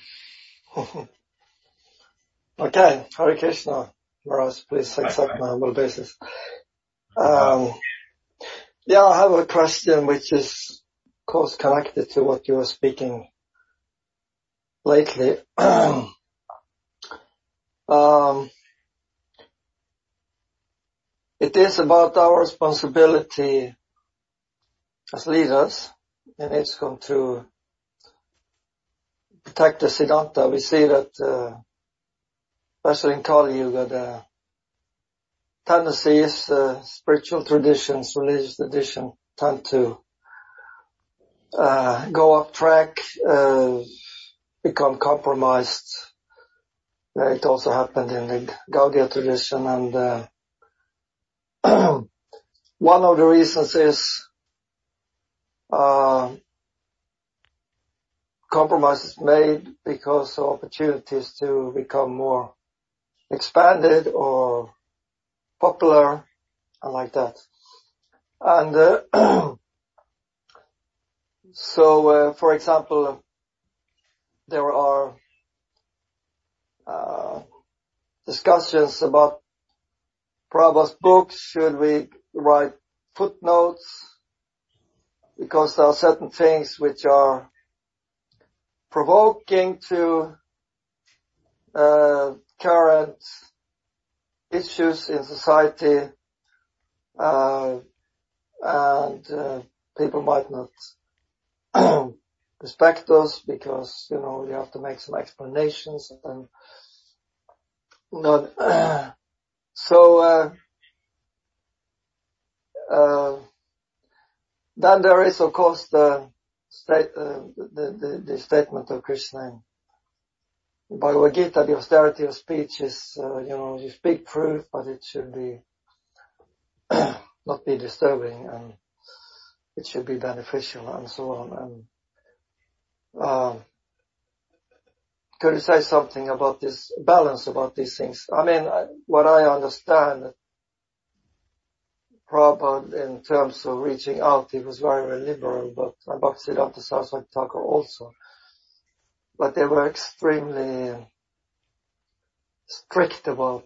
Okay. Hare Krishna. Maharaj, please accept my humble basis. Um, Yeah, I have a question which is, of course, connected to what you were speaking lately. um, it is about our responsibility as leaders in ISKCON to protect the Siddhanta. We see that, uh, especially in Kali Yuga, the tendencies, uh, spiritual traditions, religious tradition tend to uh, go off track, uh, become compromised. Uh, it also happened in the Gaudiya tradition, and uh, one of the reasons is uh, compromises made because of opportunities to become more expanded or popular and like that. And uh, so, uh, for example, there are uh, discussions about Prabhupada's books. Should we write footnotes? Because there are certain things which are provoking to uh, current issues in society, uh, and uh, people might not respect us because, you know, you have to make some explanations and not, uh, so uh, uh, then there is of course the state uh, the, the the statement of Krishna in Bhagavad Gita: the austerity of speech is, uh, you know, you speak truth, but it should be not be disturbing, and it should be beneficial, and so on. And uh, could you say something about this balance, about these things? I mean, I, what I understand, Prabhupada, in terms of reaching out, he was very, very liberal, but Bhaktisiddhanta Saraswati Thakur also. But they were extremely strict about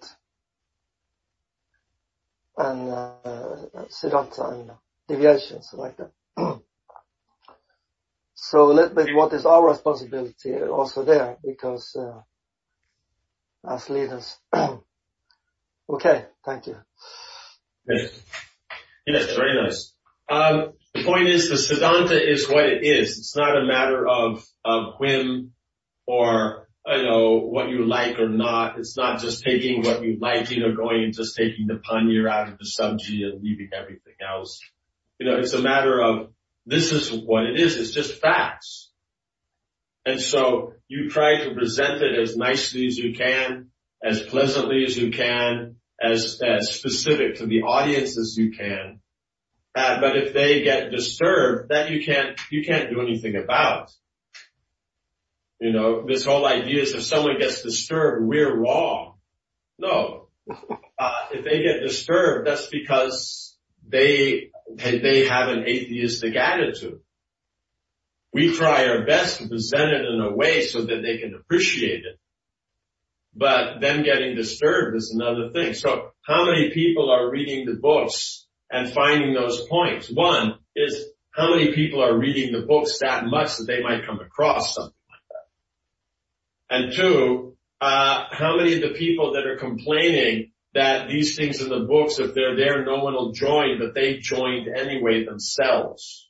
and uh, Siddhanta and deviations like that. So a little bit what is our responsibility also there, because uh, as leaders. Okay, thank you. Yes, yes, very nice. Um, the point is, the Siddhanta is what it is. It's not a matter of, of whim or, you know, what you like or not. It's not just taking what you like, you know, going and just taking the paneer out of the sabji and leaving everything else. You know, it's a matter of, this is what it is. It's just facts. And so you try to present it as nicely as you can, as pleasantly as you can, as, as specific to the audience as you can. Uh, but if they get disturbed, that you can't, you can't do anything about. You know, this whole idea is if someone gets disturbed, we're wrong. No. Uh, if they get disturbed, that's because they, they have an atheistic attitude. We try our best to present it in a way so that they can appreciate it. But them getting disturbed is another thing. So how many people are reading the books and finding those points? One is how many people are reading the books that much that they might come across something like that. And two, uh, how many of the people that are complaining that these things in the books, if they're there, no one will join, but they joined anyway themselves.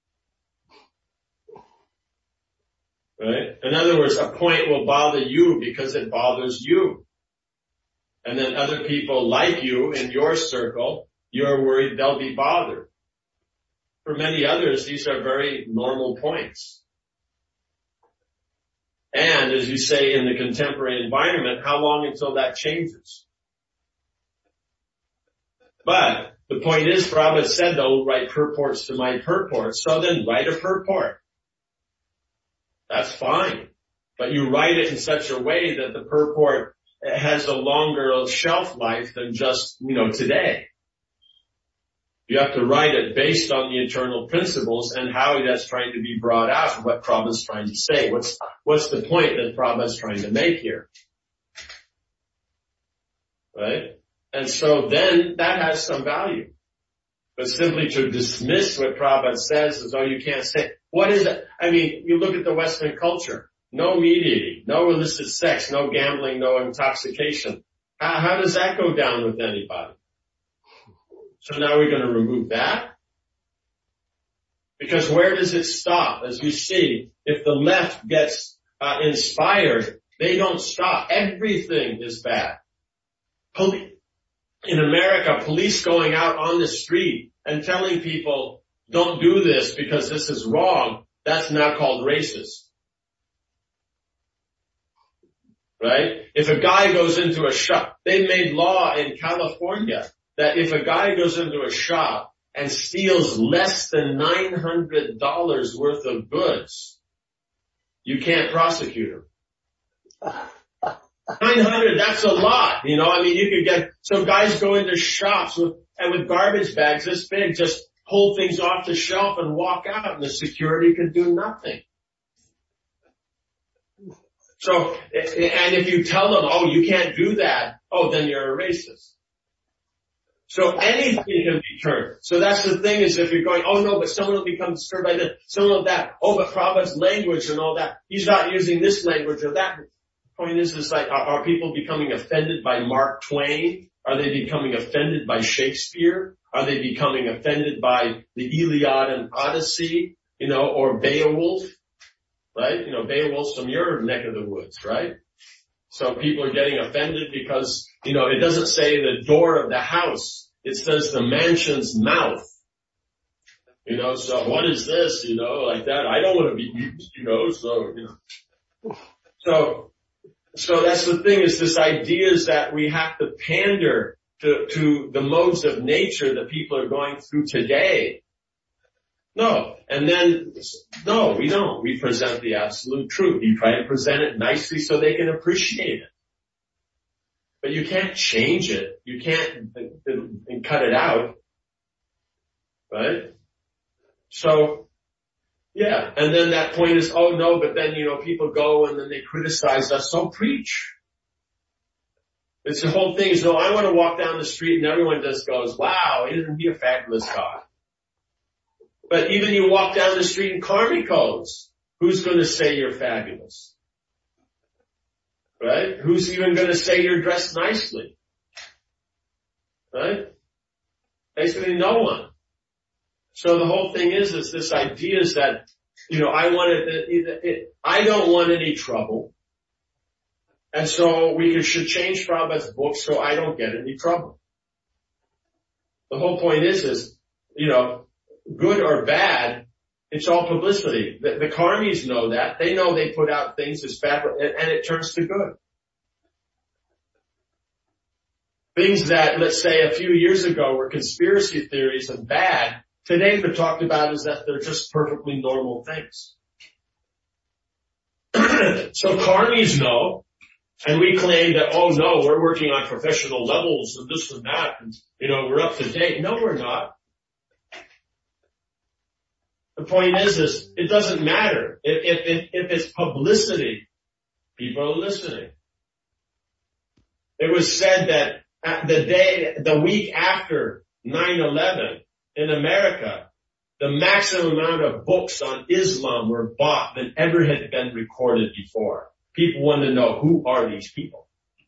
Right? In other words, a point will bother you because it bothers you. And then other people like you in your circle, you're worried they'll be bothered. For many others, these are very normal points. And as you say, in the contemporary environment, how long until that changes? But the point is, Prabhupada said, they'll write purports to my purports. So then write a purport. That's fine. But you write it in such a way that the purport has a longer shelf life than just, you know, today. You have to write it based on the eternal principles and how that's trying to be brought out and what Prabhupada's trying to say. What's, what's the point that Prabhupada's trying to make here? Right? And so then that has some value. But simply to dismiss what Prabhupada says as though you can't say, what is it? I mean, you look at the Western culture. No meat eating, no illicit sex, no gambling, no intoxication. How, how does that go down with anybody? So now we're going to remove that. Because where does it stop? As we see, if the left gets uh, inspired, they don't stop. Everything is bad. Poli- in America, police going out on the street and telling people, don't do this because this is wrong, that's not called racist. Right? If a guy goes into a shop, they made law in California that if a guy goes into a shop and steals less than nine hundred dollars worth of goods, you can't prosecute him. nine hundred, that's a lot, you know, I mean, you could get, so guys go into shops with, and with garbage bags this big, just pull things off the shelf and walk out, and the security could do nothing. So, and if you tell them, oh, you can't do that, oh, then you're a racist. So anything can be turned. So that's the thing is if you're going, oh no, but someone will become disturbed by this, someone will that, oh, but Prabhupada's language and all that, he's not using this language or that. The point is, is like, are, are people becoming offended by Mark Twain? Are they becoming offended by Shakespeare? Are they becoming offended by the Iliad and Odyssey, you know, or Beowulf? Right? You know, Beowulf's from your neck of the woods, right? So people are getting offended because, you know, it doesn't say the door of the house. It says the mansion's mouth. You know, so what is this, you know, like that? I don't want to be used, you know, so, you know. So, so that's the thing is this idea is that we have to pander to, to the modes of nature that people are going through today. No. And then, no, we don't. We present the absolute truth. You try to present it nicely so they can appreciate it. But you can't change it. You can't and cut it out. Right? So, yeah. And then that point is, oh no, but then, you know, people go and then they criticize us. So preach. It's the whole thing is, no, I want to walk down the street and everyone just goes, wow, isn't he a fabulous guy? But even you walk down the street in Karmikos, who's going to say you're fabulous? Right? Who's even going to say you're dressed nicely? Right? Basically no one. So the whole thing is, is this idea is that, you know, I wanted, it, it, I don't want any trouble. And so we should change Prabhupada's book so I don't get any trouble. The whole point is, is, you know, good or bad, it's all publicity. The, the karmis know that. They know they put out things as bad, and, and it turns to good. Things that, let's say, a few years ago were conspiracy theories and bad, today they're talked about as that they're just perfectly normal things. So karmis know, and we claim that, oh no, we're working on professional levels and this and that, and, you know, we're up to date. No, we're not. The point is, is it doesn't matter. If, if, if it's publicity, people are listening. It was said that the day, the week after nine eleven in America, the maximum amount of books on Islam were bought than ever had been recorded before. People want to know, who are these people?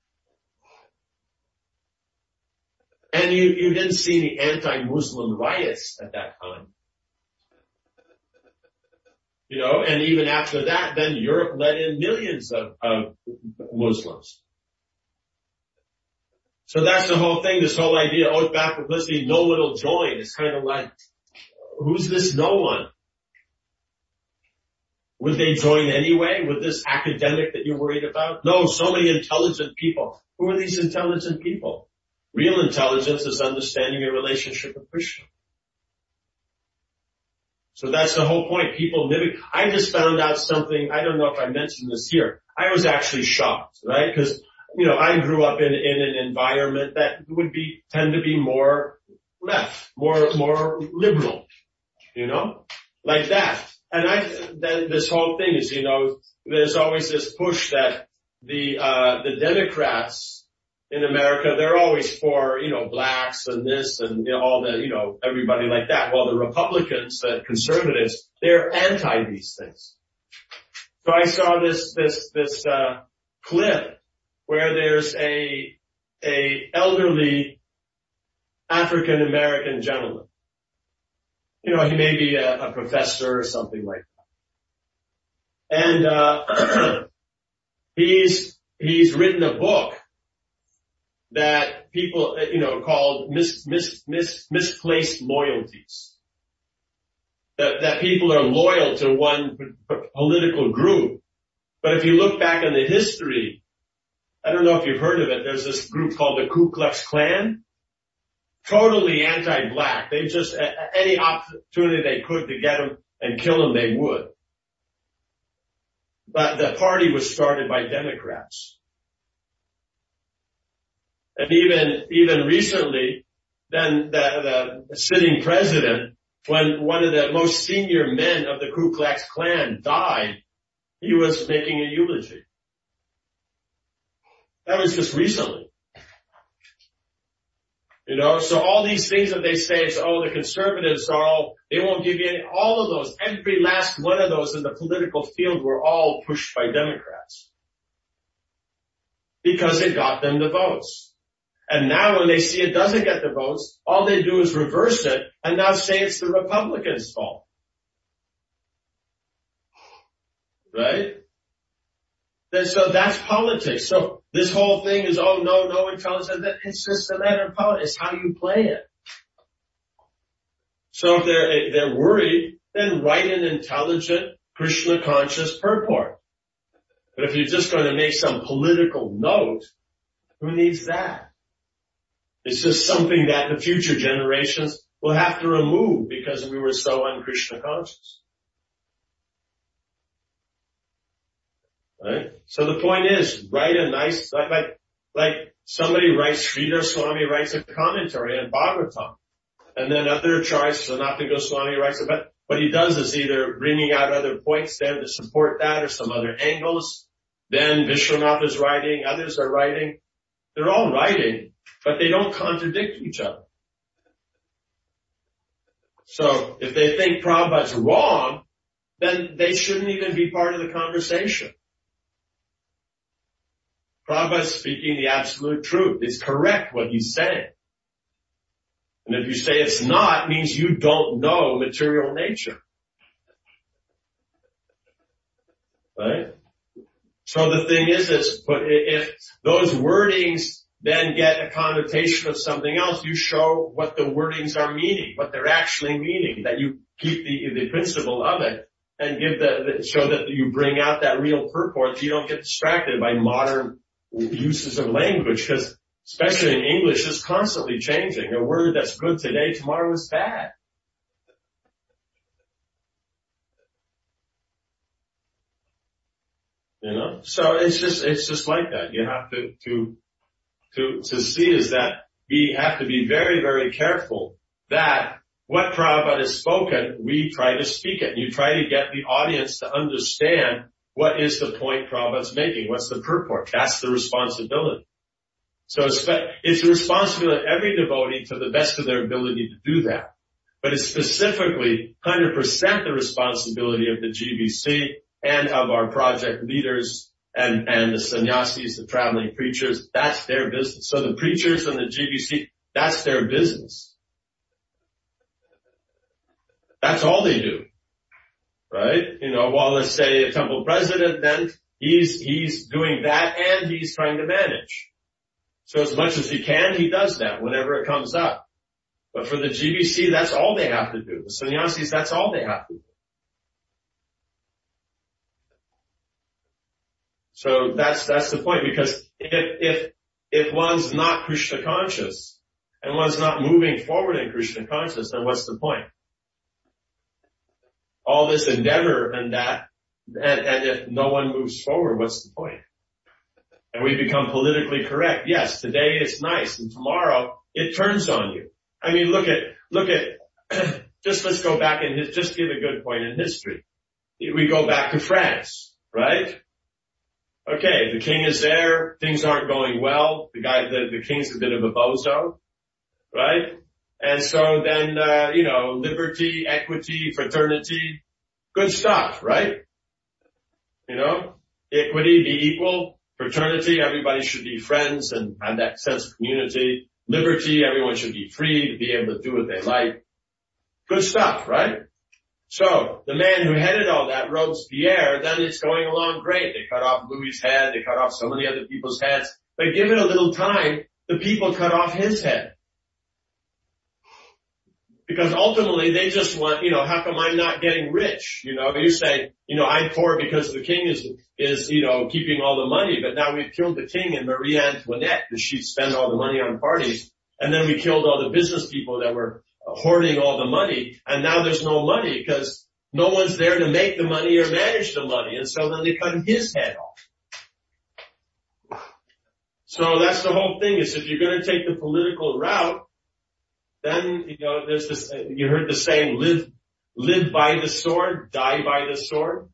And you, you didn't see any anti-Muslim riots at that time. You know, and even after that, then Europe let in millions of, of Muslims. So that's the whole thing, this whole idea, oh, it's bad publicity, no one will join. It's kind of like, who's this no one? Would they join anyway with this academic that you're worried about? No, so many intelligent people. Who are these intelligent people? Real intelligence is understanding your relationship with Krishna. So that's the whole point. People living. I just found out something. I don't know if I mentioned this here. I was actually shocked, right? Because, you know, I grew up in, in an environment that would be, tend to be more left, more, more liberal, you know, like that. And I, then this whole thing is, you know, there's always this push that the, uh, the Democrats in America, they're always for, you know, blacks and this and, you know, all the, you know, everybody like that. While the Republicans, the conservatives, they're anti these things. So I saw this, this, this, uh, clip where there's a, a elderly African American gentleman. You know, he may be a, a professor or something like that. And, uh, he's, he's written a book that people, you know, called mis, mis, mis, misplaced loyalties. That, that people are loyal to one p- political group. But if you look back in the history, I don't know if you've heard of it, there's this group called the Ku Klux Klan. Totally anti-black. They just, any opportunity they could to get them and kill them, they would. But the party was started by Democrats. And even, even recently, then the, the sitting president, when one of the most senior men of the Ku Klux Klan died, he was making a eulogy. That was just recently. You know, so all these things that they say is, oh, the conservatives are all, they won't give you any, all of those, every last one of those in the political field were all pushed by Democrats. Because it got them the votes. And now when they see it doesn't get the votes, all they do is reverse it and now say it's the Republicans' fault. Right? And so that's politics. So this whole thing is, oh, no, no intelligence. It's just a matter of politics. It's how you play it. So if they're, they're worried, then write an intelligent, Krishna-conscious purport. But if you're just going to make some political note, who needs that? It's just something that the future generations will have to remove because we were so un-Krishna conscious. Right? So the point is, write a nice, like, like, like somebody writes, Sridhar Swami writes a commentary on Bhagavatam. And then other Acharyas, Sanatana Goswami writes it, but what he does is either bringing out other points there to support that or some other angles. Then Vishwanath is writing, others are writing. They're all writing, but they don't contradict each other. So if they think Prabhupada's wrong, then they shouldn't even be part of the conversation. Prabhupada's speaking the absolute truth. It's correct what he's saying. And if you say it's not, it means you don't know material nature. Right? So the thing is, is but if those wordings then get a connotation of something else, you show what the wordings are meaning, what they're actually meaning, that you keep the, the principle of it and give the, the, show that you bring out that real purport so you don't get distracted by modern uses of language, because especially in English, it's constantly changing. A word that's good today, tomorrow is bad. You know? So it's just, it's just like that. You have to, to, to, to see is that we have to be very, very careful that what Prabhupada has spoken, we try to speak it. You try to get the audience to understand what is the point Prabhupada's making? What's the purport? That's the responsibility. So it's, it's the responsibility of every devotee to the best of their ability to do that. But it's specifically one hundred percent the responsibility of the G B C and of our project leaders and, and the sannyasis, the traveling preachers. That's their business. So the preachers and the G B C, that's their business. That's all they do. Right? You know, while let's say a temple president, then he's, he's doing that and he's trying to manage. So as much as he can, he does that whenever it comes up. But for the G B C, that's all they have to do. The sannyasis, that's all they have to do. So that's, that's the point, because if, if, if one's not Krishna conscious and one's not moving forward in Krishna conscious, then what's the point? All this endeavor and that, and, and if no one moves forward, what's the point? And we become politically correct. Yes, today it's nice, and tomorrow it turns on you. I mean, look at, look at, just let's go back and just give a good point in history. We go back to France, right? Okay, the king is there, things aren't going well, the guy, the, the king's a bit of a bozo, right? And so then, uh, you know, liberty, equity, fraternity, good stuff, right? You know, equity, be equal, fraternity, everybody should be friends and have that sense of community. liberty, everyone should be free to be able to do what they like. Good stuff, right? So the man who headed all that, Robespierre, then it's going along great. They cut off Louis's head, they cut off so many other people's heads. But give it a little time, the people cut off his head. Because ultimately they just want, you know, how come I'm not getting rich? You know, you say, you know, I'm poor because the king is, is, you know, keeping all the money, but now we've killed the king and Marie Antoinette because she'd spend all the money on parties. And then we killed all the business people that were hoarding all the money. And now there's no money because no one's there to make the money or manage the money. And so then they cut his head off. So that's the whole thing is if you're going to take the political route, then, you know, there's this, you heard the saying, live, live by the sword, die by the sword.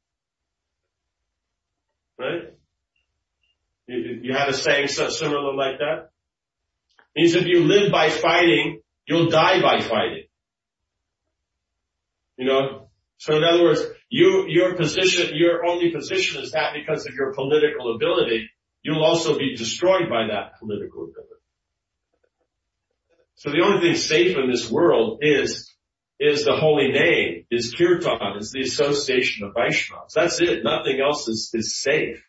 Right? You, you had a saying similar like that? It means if you live by fighting, you'll die by fighting. You know? So in other words, you, your position, your only position is that because of your political ability, you'll also be destroyed by that political ability. So the only thing safe in this world is, is the holy name, is kirtan, is the association of Vaishnavas. That's it. Nothing else is, is safe.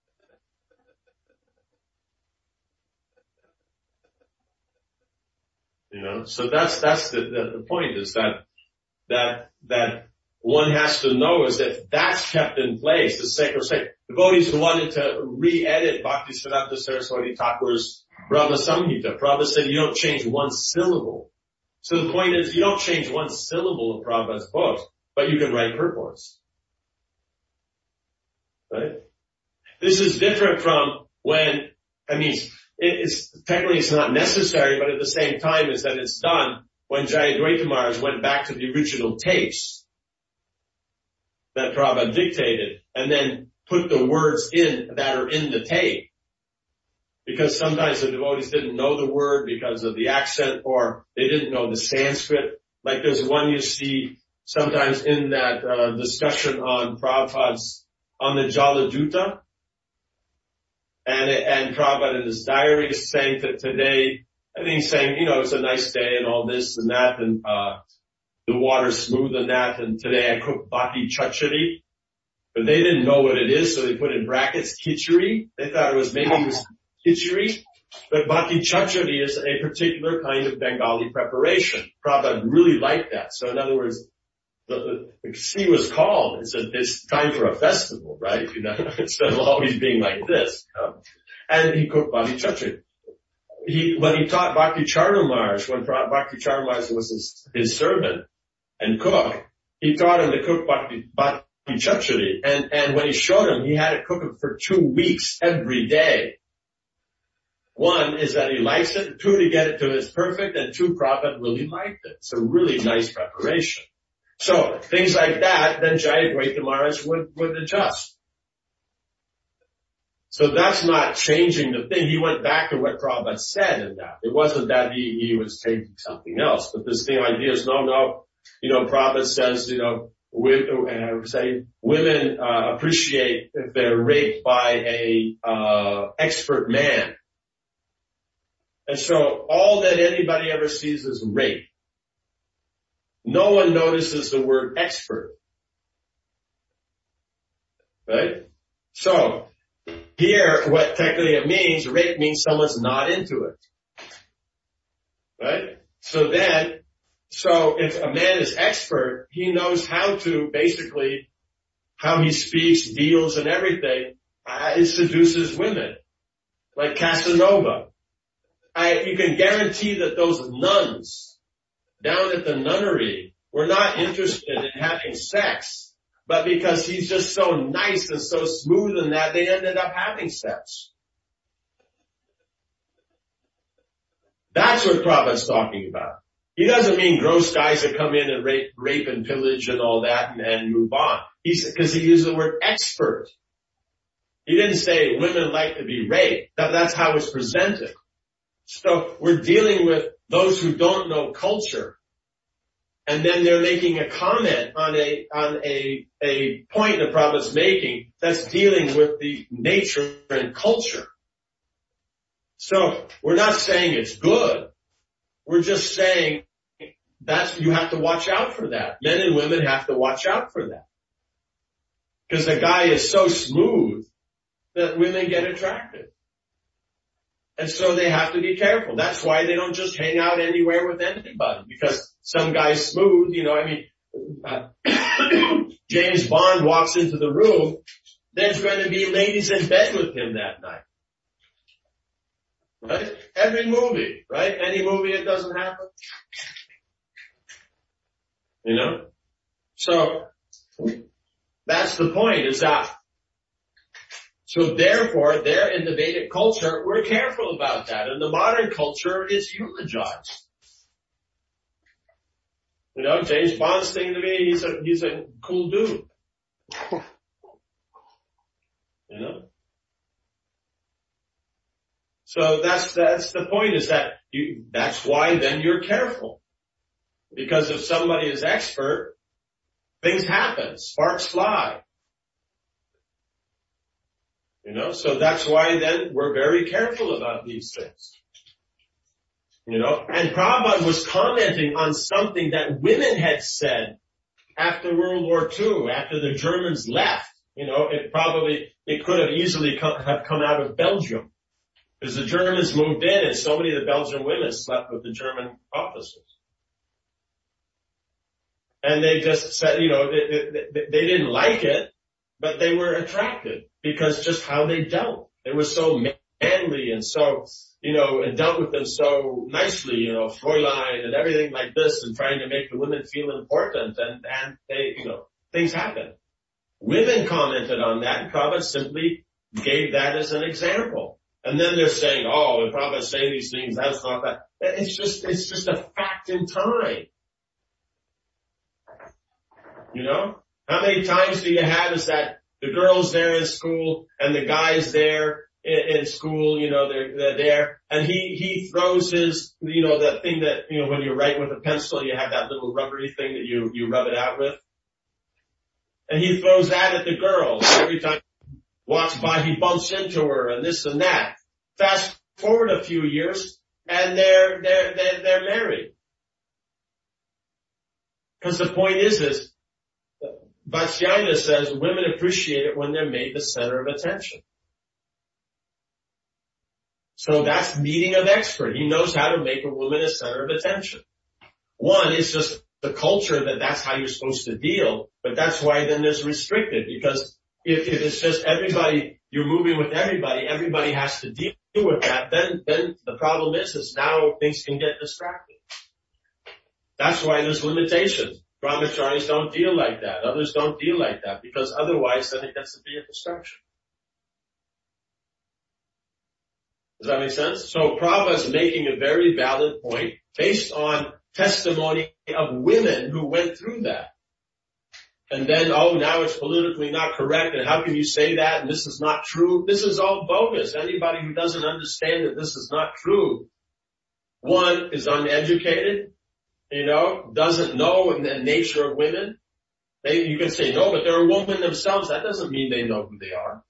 You know, so that's, that's the, the, the point is that, that, that one has to know is that that's kept in place. The sacred say, devotees who wanted to re-edit Bhaktisiddhanta Saraswati Thakur's Brahma Samhita, Prabhupada said you don't change one syllable. So the point is you don't change one syllable of Prabhupada's book, but you can write purports. Right? This is different from when, I mean, it's, technically it's not necessary, but at the same time is that it's done when Jayadvaita Maharaj went back to the original tapes that Prabhupada dictated and then put the words in that are in the tape. Because sometimes the devotees didn't know the word because of the accent or they didn't know the Sanskrit. Like there's one you see sometimes in that uh, discussion on Prabhupada's, on the Jaladuta. And, and Prabhupada in his diary is saying that today, I think he's saying, you know, it's a nice day and all this and that and, uh, the water's smooth and that and today I cooked bhakti chachari. But they didn't know what it is, so they put in brackets khichdi. They thought it was maybe it was khichdi, but bhakti chachari is a particular kind of Bengali preparation. Prabhupada really liked that. So in other words, the, the, the sea was calm. It's, a, it's time for a festival, right? You know, instead of always being like this. You know? And he cooked bhakti chachari. He, when he taught Bhakti Charna Maharaj, when Bhakti Charna Maharaj was his, his servant and cook, he taught him to cook bhakti, bhakti chachari. And, and when he showed him, he had to cook it for two weeks every day. One is that he likes it, two to get it to his perfect, and two, Prabhupada really liked it. It's a really nice preparation. So things like that, then Jayadvaita Maharaj would, would adjust. So that's not changing the thing. He went back to what Prabhupada said in that. It wasn't that he, he was changing something else. But this thing idea is no, no, you know, Prabhupada says, you know, women, uh, say women, uh, appreciate if they're raped by a, uh, expert man. And so all that anybody ever sees is rape. No one notices the word expert. Right? So, here, what technically it means, rape means someone's not into it. Right? So then, so if a man is expert, he knows how to basically, how he speaks, deals and everything, uh, it seduces women. Like Casanova. I, you can guarantee that those nuns down at the nunnery were not interested in having sex, but because he's just so nice and so smooth and that, they ended up having sex. That's what Prabhupada's talking about. He doesn't mean gross guys that come in and rape, rape and pillage and all that and, and move on. He's, cause he used the word expert. He didn't say women like to be raped. That, that's how it's presented. So we're dealing with those who don't know culture. And then they're making a comment on a, on a, a point that Prabhupada's making that's dealing with the nature and culture. So we're not saying it's good. We're just saying that's, you have to watch out for that. Men and women have to watch out for that. Because the guy is so smooth that women get attracted. And so they have to be careful. That's why they don't just hang out anywhere with anybody. Because some guy's smooth, you know, I mean, uh, James Bond walks into the room, there's going to be ladies in bed with him that night. Right? Every movie, right? Any movie it doesn't happen. You know? So, that's the point, is that, so therefore, there in the Vedic culture, we're careful about that. And the modern culture is eulogized. You know, James Bond's thing to me, he's a, he's a cool dude. You know? So that's, that's the point, is that you, that's why then you're careful. Because if somebody is expert, things happen, sparks fly. You know, so that's why then we're very careful about these things. You know, and Prabhupada was commenting on something that women had said after World War Two, after the Germans left. You know, it probably, it could have easily come, have come out of Belgium. Because the Germans moved in and so many of the Belgian women slept with the German officers. And they just said, you know, they, they, they didn't like it, but they were attracted because just how they dealt. They were so manly and so, you know, and dealt with them so nicely, you know, Fräulein and everything like this, and trying to make the women feel important, and, and they, you know, things happen. Women commented on that, and Prabhupada simply gave that as an example. And then they're saying, oh, the Prabhupada's saying these things, that's not that. It's just, it's just a fact in time. You know? How many times do you have is that the girls there in school and the guys there in, in school, you know, they're, they're there, and he, he throws his, you know, that thing that, you know, when you write with a pencil, you have that little rubbery thing that you, you rub it out with. And he throws that at the girls. Every time he walks by, he bumps into her and this and that. Fast forward a few years and they're, they're, they're, they're married. Because the point is, is, Vatsyayana says women appreciate it when they're made the center of attention. So that's meeting of expert. He knows how to make a woman a center of attention. One is just the culture that that's how you're supposed to deal, but that's why then there's restricted, because if, if it's just everybody, you're moving with everybody, everybody has to deal with that, then, then the problem is, is now things can get distracted. That's why there's limitations. Brahmacharis don't deal like that. Others don't deal like that, because otherwise then it gets to be a distraction. Does that make sense? So Prabhupada's making a very valid point based on testimony of women who went through that. And then, oh, now it's politically not correct, and how can you say that, and this is not true? This is all bogus. Anybody who doesn't understand that this is not true, one, is uneducated, you know, doesn't know the nature of women. They, you can say, no, but they're a woman themselves. That doesn't mean they know who they are.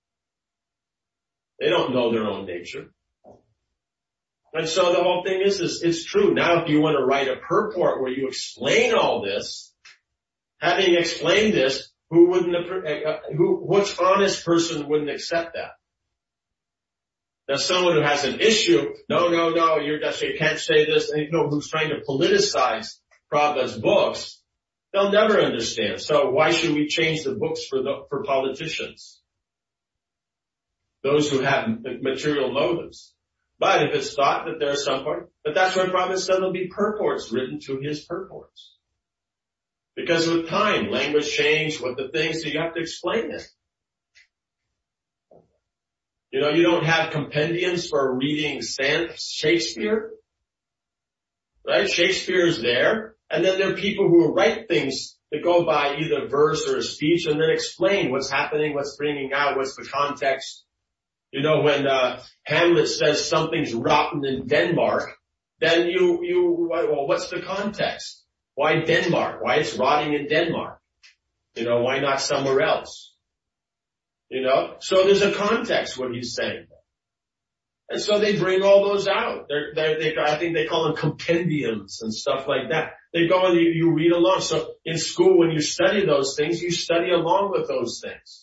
They don't know their own nature. And so the whole thing is, is it's true. Now, if you want to write a purport where you explain all this, having explained this, who wouldn't, uh, who, which honest person wouldn't accept that? Now, someone who has an issue, no, no, no, you're just, you can't say this, and you know, who's trying to politicize Prabhupada's books, they'll never understand. So why should we change the books for the, for politicians? Those who have material motives. But if it's thought that there's some point, but that's why Prabhupada said there'll be purports written to his purports. Because with time, language change, what the things, so you have to explain it. You know, you don't have compendiums for reading Shakespeare, right? Shakespeare is there, and then there are people who write things that go by either verse or a speech and then explain what's happening, what's bringing out, what's the context. You know, when uh Hamlet says something's rotten in Denmark, then you, you, well, what's the context? Why Denmark? Why it's rotting in Denmark? You know, why not somewhere else? You know, so there's a context what he's saying. And so they bring all those out. They're, they're, they, I think they call them compendiums and stuff like that. They go and you, you read along. So in school, when you study those things, you study along with those things.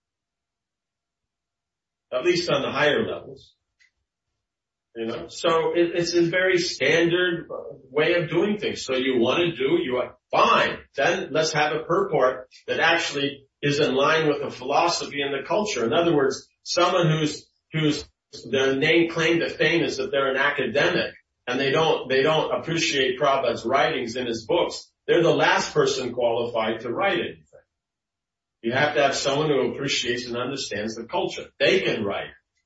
At least on the higher levels. You know, so it, it's a very standard way of doing things. So you want to do, you are fine. Then let's have a purport that actually is in line with the philosophy and the culture. In other words, someone who's, who's, their name claim to fame is that they're an academic and they don't, they don't appreciate Prabhupada's writings in his books. They're the last person qualified to write anything. You have to have someone who appreciates and understands the culture. They can write.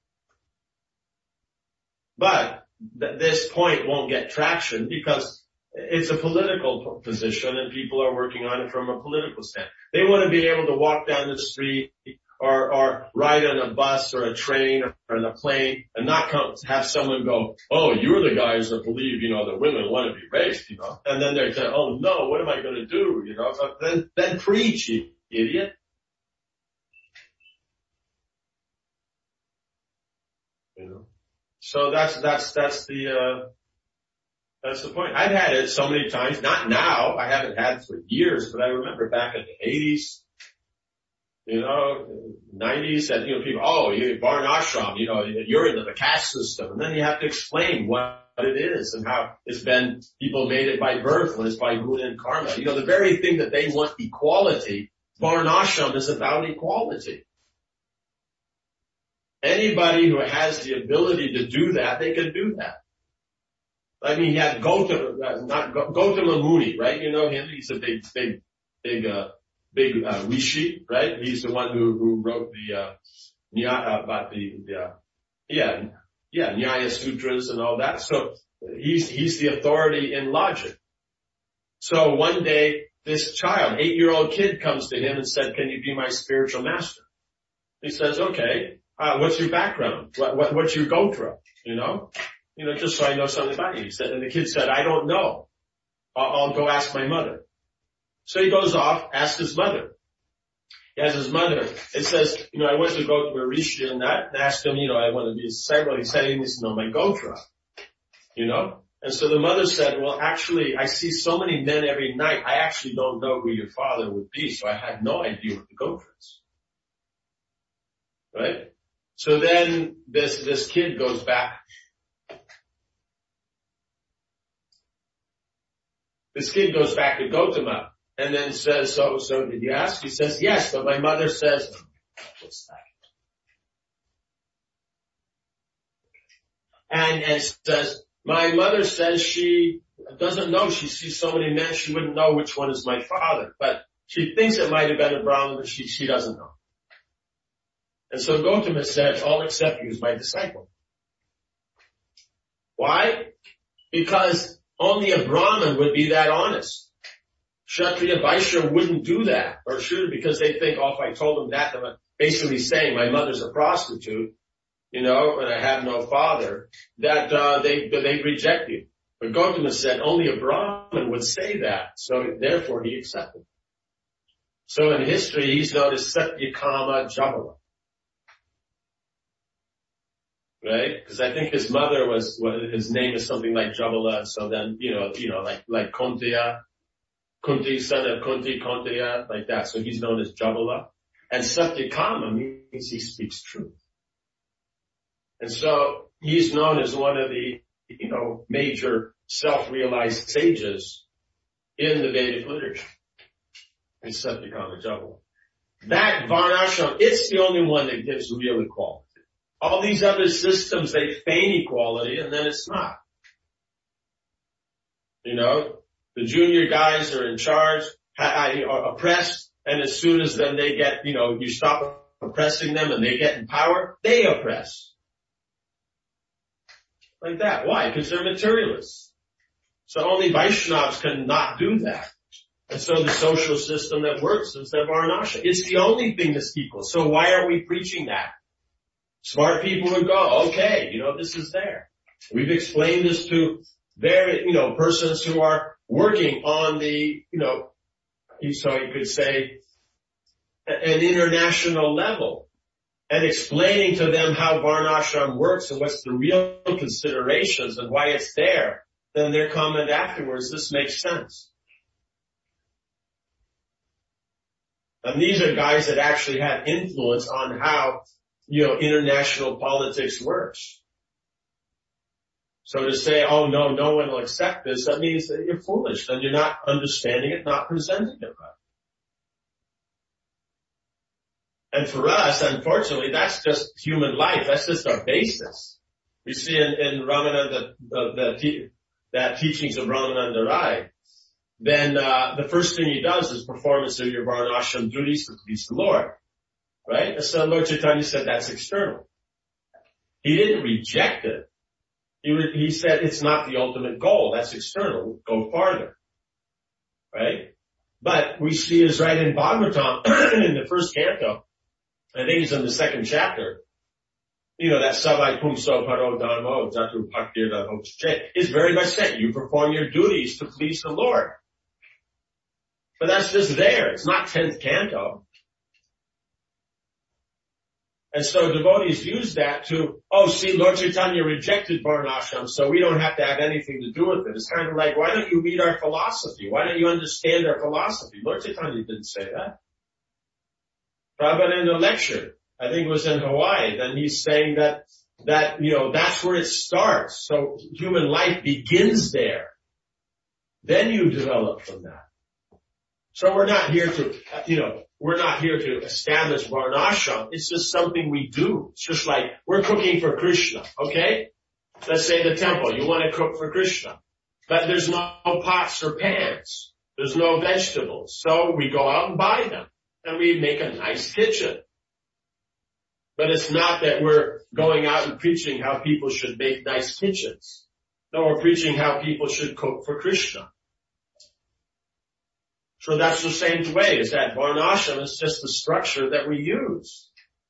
But th- this point won't get traction because it's a political position and people are working on it from a political stand. They want to be able to walk down the street or, or ride on a bus or a train or on a plane and not come, have someone go, oh, you're the guys that believe, you know, that women want to be raped, you know, and then they're saying, oh no, what am I going to do? You know, then, then preach, you idiot. You know, so that's, that's, that's the, uh, that's the point. I've had it so many times, not now, I haven't had it for years, but I remember back in the eighties, you know, nineties, and, you know, people, oh, you're Varna Ashram, you know, you're into the caste system. And then you have to explain what it is and how it's been, people made it by birth when it's by guna and karma. You know, the very thing that they want equality, Varna Ashram is about equality. Anybody who has the ability to do that, they can do that. I mean, you have Gautama, not Gautama Muni, right? You know him. He's a big, big, big, uh, big, uh, rishi, right? He's the one who, who wrote the, uh, Nyaya, about the, the, uh, yeah, yeah, Nyaya Sutras and all that. So he's, he's the authority in logic. So one day, this child, eight-year-old kid comes to him and said, can you be my spiritual master? He says, okay, uh, what's your background? What, what, what's your gotra? You know? You know, just so I know something about you. He said, and the kid said, I don't know. I'll, I'll go ask my mother. So he goes off, asks his mother. He asks his mother. It says, you know, I went to go to a rishi and that, and asked him, you know, I want to be a disciple. He said he needs to know my gotra. You know? And so the mother said, well, actually, I see so many men every night, I actually don't know who your father would be, so I had no idea what the gotra is. Right? So then this, this kid goes back. This kid goes back to Gautama and then says, so, so did you ask? He says, yes, but my mother says, what's that? And, and says, my mother says she doesn't know. She sees so many men, she wouldn't know which one is my father, but she thinks it might have been a Brahmin, but she, she doesn't know. And so Gautama said, I'll accept you as my disciple. Why? Because only a Brahmin would be that honest. Kshatriya Vaishya wouldn't do that, or should, because they think, oh, if I told them that, I'm basically saying my mother's a prostitute, you know, and I have no father, that, uh, they, they reject you. But Gautama said only a Brahmin would say that, so therefore he accepted. So in history, he's known as Satyakama Jabala. Right? Because I think his mother was, well, his name is something like Jabala, so then, you know, you know, like, like Kuntiya, Kunti, son of Kunti, Kuntiya, like that. So he's known as Jabala. And Satyakama means he speaks truth. And so he's known as one of the, you know, major self-realized sages in the Vedic literature. It's Satyakama Jabala. That Varnashram, it's the only one that gives real equality. All these other systems, they feign equality, and then it's not. You know, the junior guys are in charge, are oppressed, and as soon as then they get, you know, you stop oppressing them and they get in power, they oppress. Like that. Why? Because they're materialists. So only Vaishnavas can not do that. And so the social system that works is the Varnashram. It's the only thing that's equal. So why aren't we preaching that? Smart people would go, okay, you know, this is there. We've explained this to very, you know, persons who are working on the, you know, so you could say an international level. and explaining to them how Varnashram works and what's the real considerations and why it's there, then their comment afterwards, this makes sense. And these are guys that actually have influence on how, you know, international politics works. So to say, oh no, no one will accept this, that means that you're foolish. Then you're not understanding it, not presenting it right. And for us, unfortunately, that's just human life. That's just our basis. We see in, in Ramananda, the, the, the, that teachings of Ramananda Rai, then uh, the first thing he does is performance of your Varnashram duties to please the Lord. Right? So Lord Chaitanya said that's external. He didn't reject it. He, re- he said it's not the ultimate goal. That's external. Go farther. Right? But we see is right in Bhagavatam, in the first canto, I think it's in the second chapter, you know, that Savai Pumso Paro Dharmo Jatu Bhaktir Hoche is very much saying you perform your duties to please the Lord. But that's just there. It's not tenth canto. And so devotees use that to, oh, see, Lord Chaitanya rejected Varnashram, so we don't have to have anything to do with it. It's kind of like, why don't you read our philosophy? Why don't you understand our philosophy? Lord Chaitanya didn't say that. Prabhupada in the lecture, I think it was in Hawaii, then he's saying that, that, you know, that's where it starts. So human life begins there. Then you develop from that. So we're not here to, you know, we're not here to establish Varnashram. It's just something we do. It's just like we're cooking for Krishna, okay? Let's say the temple, you want to cook for Krishna. But there's no pots or pans. There's no vegetables. So we go out and buy them. And we make a nice kitchen. But it's not that we're going out and preaching how people should make nice kitchens. No, we're preaching how people should cook for Krishna. So that's the same way, is that Varnashram is just the structure that we use.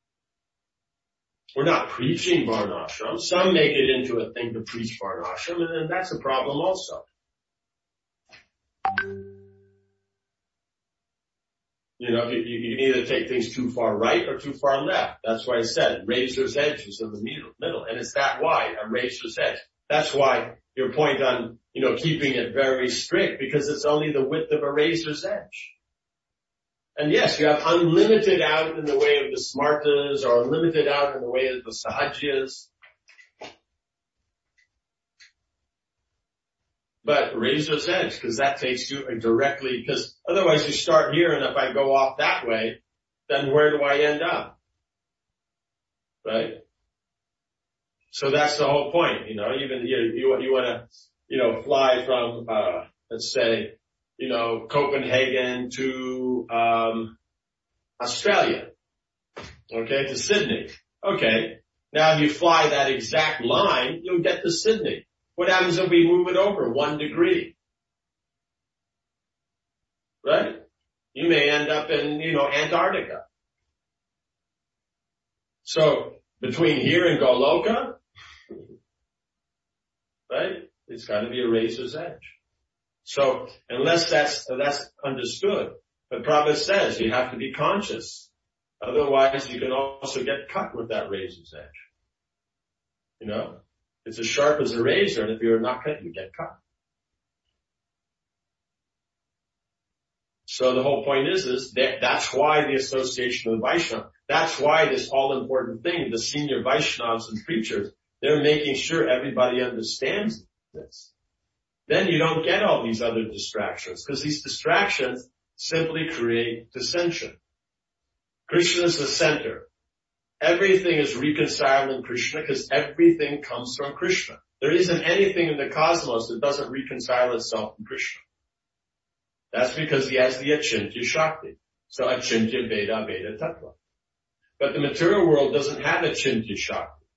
We're not preaching Varnashram. Some make it into a thing to preach Varnashram, and then that's a problem also. You know, you, you can either take things too far right or too far left. That's why I said razor's edge is in the middle, and it's that wide, a razor's edge. That's why your point on, you know, keeping it very strict, because it's only the width of a razor's edge. And yes, you have unlimited out in the way of the smartas or unlimited out in the way of the sahajyas. But razor's edge, because that takes you directly, because otherwise you start here, and if I go off that way, then where do I end up? Right? So that's the whole point, you know, even you, you, you want to, you know, fly from, uh, let's say, you know, Copenhagen to, um, Australia. Okay, to Sydney. Okay. Now if you fly that exact line, you'll get to Sydney. What happens if we move it over one degree? Right? You may end up in, you know, Antarctica. So between here and Goloka, right? It's got to be a razor's edge. So unless that's, that's understood, but Prabhupada says you have to be conscious. Otherwise you can also get cut with that razor's edge. You know? It's as sharp as a razor, and if you're not cut, you get cut. So the whole point is, is that that's why the association of the Vaishnava, that's why this all-important thing, the senior Vaishnavas and preachers, they're making sure everybody understands this. Then you don't get all these other distractions, because these distractions simply create dissension. Krishna is the center. Everything is reconciled in Krishna because everything comes from Krishna. There isn't anything in the cosmos that doesn't reconcile itself in Krishna. That's because he has the Achintya Shakti. So Achintya Veda Veda Tattva. But the material world doesn't have Achintya Shakti.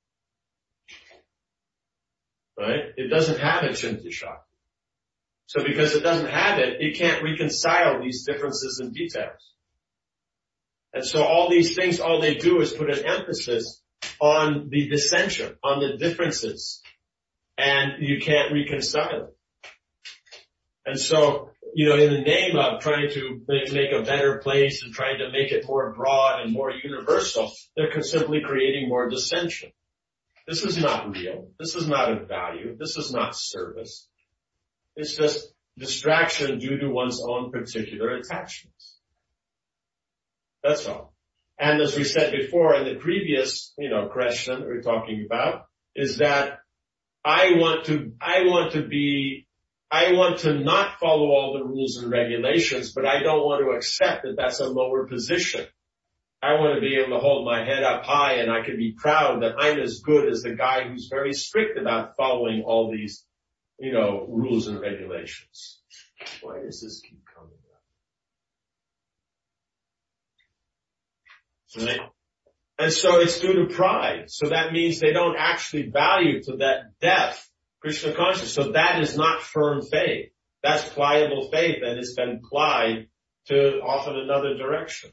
Right? It doesn't have Achintya Shakti. So because it doesn't have it, it can't reconcile these differences and details. And so all these things, all they do is put an emphasis on the dissension, on the differences, and you can't reconcile it. And so you know, in the name of trying to make, make a better place and trying to make it more broad and more universal, they're simply creating more dissension. This is not real. This is not of value. This is not service. It's just distraction due to one's own particular attachments. That's all. And as we said before in the previous, you know, question we're talking about, is that I want to, I want to be, I want to not follow all the rules and regulations, but I don't want to accept that that's a lower position. I want to be able to hold my head up high, and I can be proud that I'm as good as the guy who's very strict about following all these, you know, rules and regulations. Why does this keep coming up? Right? And so it's due to pride. So that means they don't actually value to that depth Krishna consciousness. So that is not firm faith. That's pliable faith, and it's been plied to often another direction.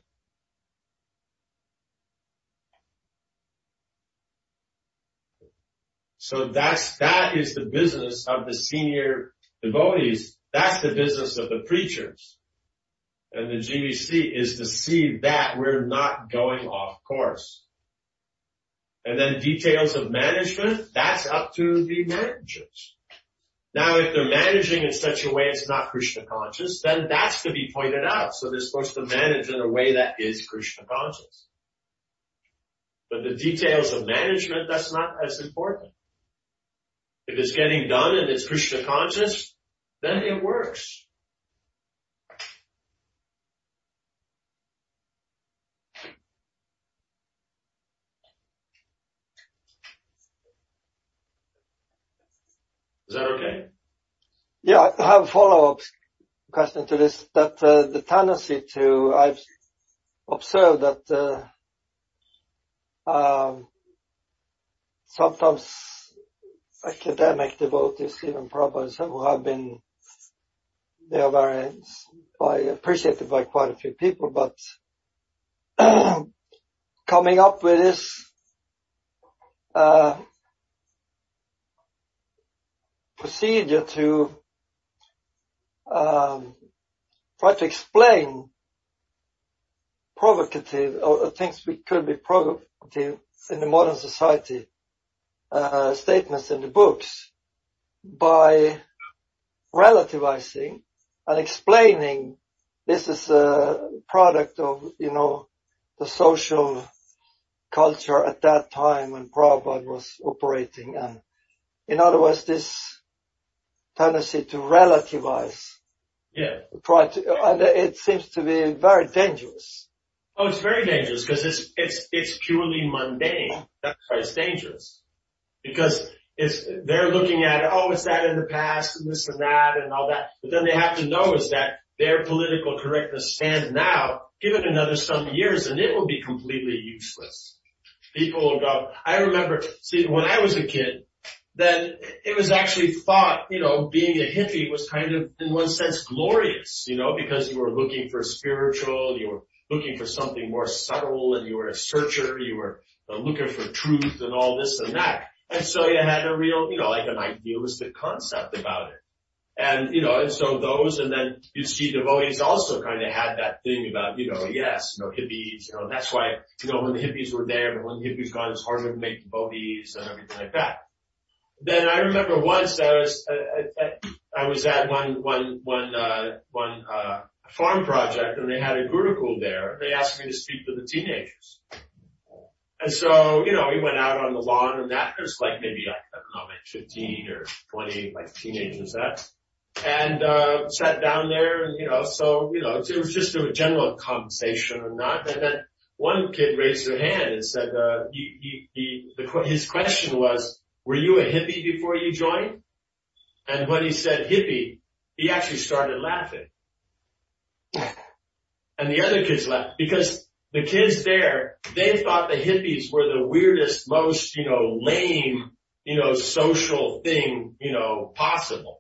So that's, that is the business of the senior devotees. That's the business of the preachers. And the G V C is to see that we're not going off course. And then details of management, that's up to the managers. Now, if they're managing in such a way it's not Krishna conscious, then that's to be pointed out. So they're supposed to manage in a way that is Krishna conscious. But the details of management, that's not as important. If it's getting done and it's Krishna conscious, then it works. Is that okay? Yeah, I have a follow-up question to this, that uh, the tendency to, I've observed that uh, um, sometimes academic devotees, even Prabhupada, who have been, they are very by, appreciated by quite a few people, but coming up with this uh, procedure to um, try to explain provocative, or things which could be provocative in the modern society, uh, statements in the books by relativizing and explaining this is a product of, you know, the social culture at that time when Prabhupada was operating. And in other words, this tendency to relativize. Yeah. Try to, and it seems to be very dangerous. Oh, it's very dangerous because it's, it's, it's purely mundane. That's why it's dangerous. Because it's, they're looking at, oh, it's that in the past and this and that and all that. But then they have to know is that their political correctness stands now, give it another some years and it will be completely useless. People will go, I remember, see, when I was a kid, then it was actually thought, you know, being a hippie was kind of, in one sense, glorious, you know, because you were looking for spiritual, you were looking for something more subtle, and you were a searcher, you were uh, looking for truth and all this and that. And so you had a real, you know, like an idealistic concept about it. And, you know, and so those, and then you see devotees also kind of had that thing about, you know, yes, you know, hippies, you know, that's why, you know, when the hippies were there, but when the hippies gone, it's harder to make devotees and everything like that. Then I remember once I was, uh, I was at one, one, one, uh, one, uh, farm project and they had a Gurukul there. They asked me to speak to the teenagers. And so, you know, we went out on the lawn and that, there's like maybe like, I don't know, like fifteen or twenty, like teenagers that. And, uh, sat down there and, you know, so, you know, it was just a general conversation and not. And then one kid raised her hand and said, uh, he, he, he, the, his question was, were you a hippie before you joined? And when he said hippie, he actually started laughing. And the other kids laughed because the kids there, they thought the hippies were the weirdest, most, you know, lame, you know, social thing, you know, possible.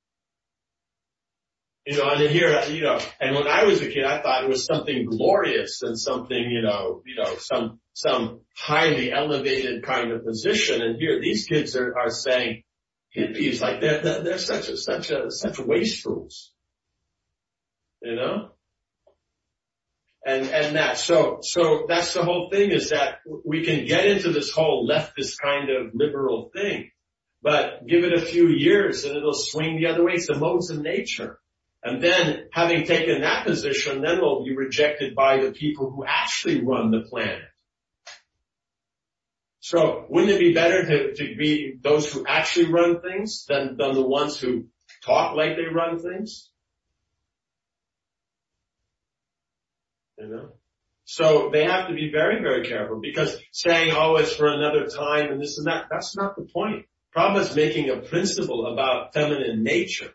You know, and here, you know, and when I was a kid, I thought it was something glorious and something, you know, you know, some, some highly elevated kind of position. And here, these kids are, are saying hippies, like they're, they're such a, such a, such wastrels. You know? And, and that, so, so that's the whole thing, is that we can get into this whole leftist kind of liberal thing, but give it a few years and it'll swing the other way. It's the modes of nature. And then, having taken that position, then we'll be rejected by the people who actually run the planet. So, wouldn't it be better to, to be those who actually run things than, than the ones who talk like they run things? You know? So they have to be very, very careful, because saying, oh, it's for another time and this and that, that's not the point. Prabhupada's making a principle about feminine nature.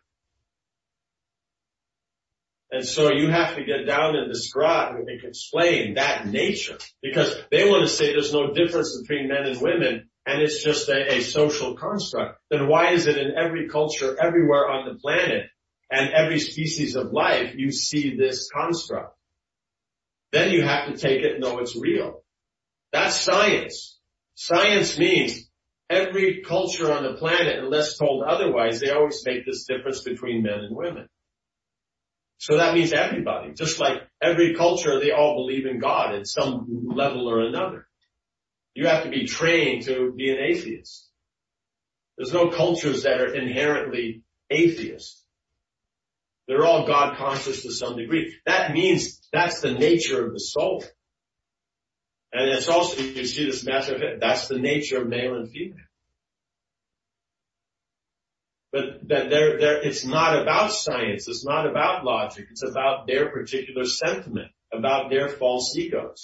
And so you have to get down and describe and explain that nature, because they want to say there's no difference between men and women and it's just a, a social construct. Then why is it in every culture everywhere on the planet and every species of life you see this construct? Then you have to take it and know it's real. That's science. Science means every culture on the planet, unless told otherwise, they always make this difference between men and women. So that means everybody. Just like every culture, they all believe in God at some level or another. You have to be trained to be an atheist. There's no cultures that are inherently atheist. They're all God conscious to some degree. That means that's the nature of the soul. And it's also, you see this massive, that's the nature of male and female. But that they're, they're, it's not about science. It's not about logic. It's about their particular sentiment, about their false egos.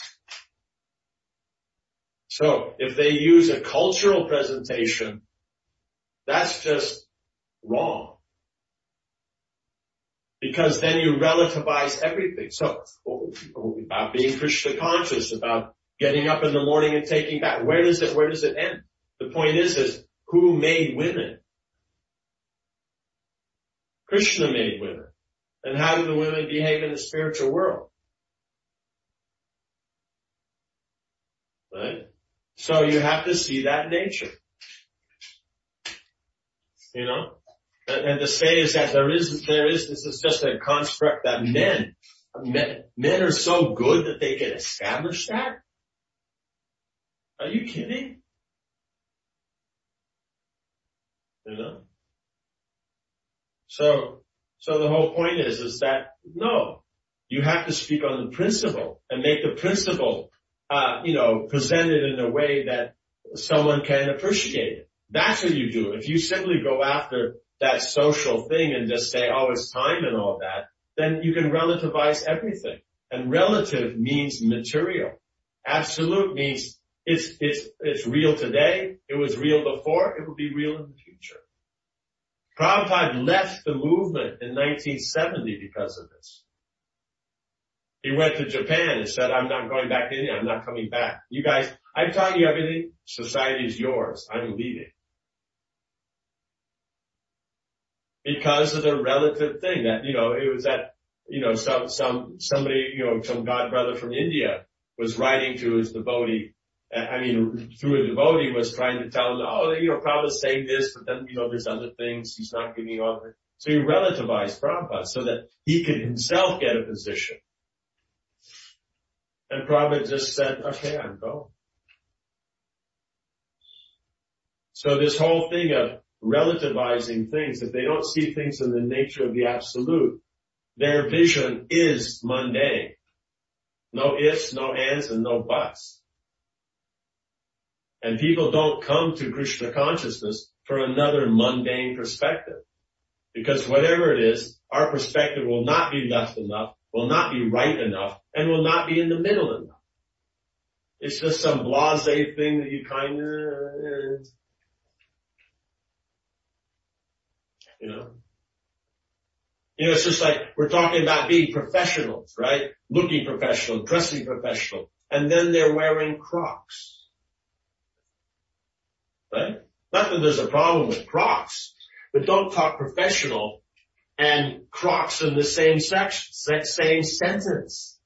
So if they use a cultural presentation, that's just wrong. Because then you relativize everything. So about being Krishna conscious, about getting up in the morning and taking bath, where does it, where does it end? The point is, is who made women? Krishna made women. And how do the women behave in the spiritual world? Right? So you have to see that nature. You know? And, and to say is that there is, there is, this is just a construct that men, men, men are so good that they can establish that? Are you kidding? You know? So, so the whole point is, is that no, you have to speak on the principle and make the principle, uh, you know, presented in a way that someone can appreciate it. That's what you do. If you simply go after that social thing and just say, oh, it's time and all that, then you can relativize everything. And relative means material. Absolute means it's, it's, it's real today. It was real before. It will be real in the future. Prabhupada left the movement in nineteen seventy because of this. He went to Japan and said, I'm not going back to India. I'm not coming back. You guys, I've taught you everything. Society is yours. I'm leaving. Because of the relative thing that, you know, it was that, you know, some, some, somebody, you know, some god brother from India was writing to his devotee. I mean, through a devotee was trying to tell him, oh, you know, Prabhupada's saying this, but then, you know, there's other things. He's not giving all of it. So he relativized Prabhupada so that he could himself get a position. And Prabhupada just said, okay, I'm going. So this whole thing of relativizing things, if they don't see things in the nature of the absolute, their vision is mundane. No ifs, no ands, and no buts. And people don't come to Krishna consciousness for another mundane perspective. Because whatever it is, our perspective will not be left enough, will not be right enough, and will not be in the middle enough. It's just some blasé thing that you kind of, you know. You know, it's just like we're talking about being professionals, right? Looking professional, dressing professional, and then they're wearing Crocs. Right? Not that there's a problem with Crocs, but don't talk professional and Crocs in the same section, same sentence.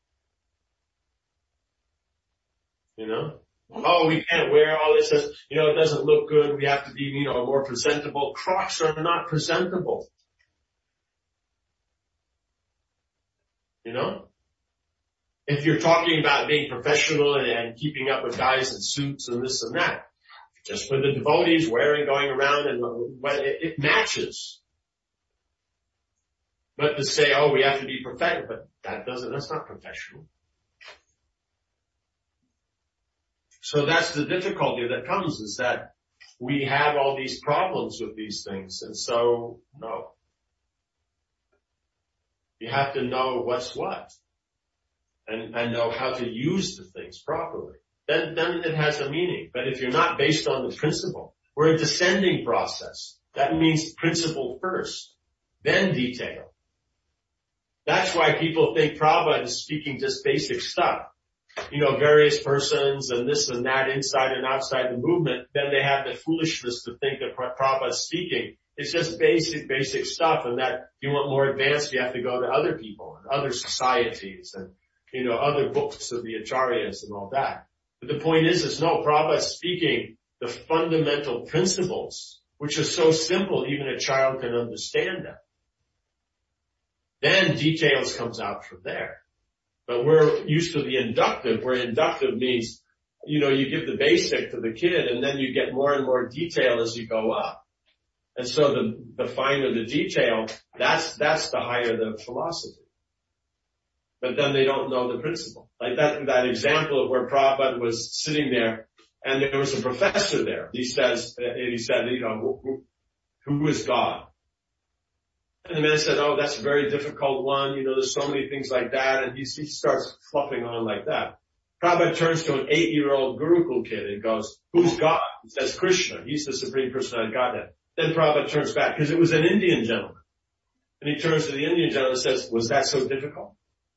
You know? Oh, we can't wear all this, you know, it doesn't look good, we have to be, you know, more presentable. Crocs are not presentable. You know? If you're talking about being professional and, and keeping up with guys in suits and this and that, just for the devotees wearing, going around, and it, it matches. But to say, oh, we have to be professional, but that doesn't, that's not professional. So that's the difficulty that comes, is that we have all these problems with these things. And so, no. You have to know what's what. And, and know how to use the things properly. Then, then it has a meaning. But if you're not based on the principle, we're a descending process. That means principle first, then detail. That's why people think Prabhupada is speaking just basic stuff. You know, various persons and this and that inside and outside the movement. Then they have the foolishness to think that Prabhupada is speaking. It's just basic, basic stuff. And that if you want more advanced, you have to go to other people and other societies and, you know, other books of the Acharyas and all that. But the point is, is no, Prabhupada is speaking the fundamental principles, which are so simple, even a child can understand them. Then details comes out from there. But we're used to the inductive, where inductive means, you know, you give the basic to the kid and then you get more and more detail as you go up. And so the, the finer the detail, that's, that's the higher the philosophy. But then they don't know the principle. Like that, that example of where Prabhupada was sitting there and there was a professor there. He says, he said, you know, who, who is God? And the man said, oh, that's a very difficult one. You know, there's so many things like that. And he, he starts fluffing on like that. Prabhupada turns to an eight-year-old Gurukul kid and goes, who's God? He says, Krishna. He's the Supreme Personality of Godhead. Then Prabhupada turns back because it was an Indian gentleman. And he turns to the Indian gentleman and says, was that so difficult?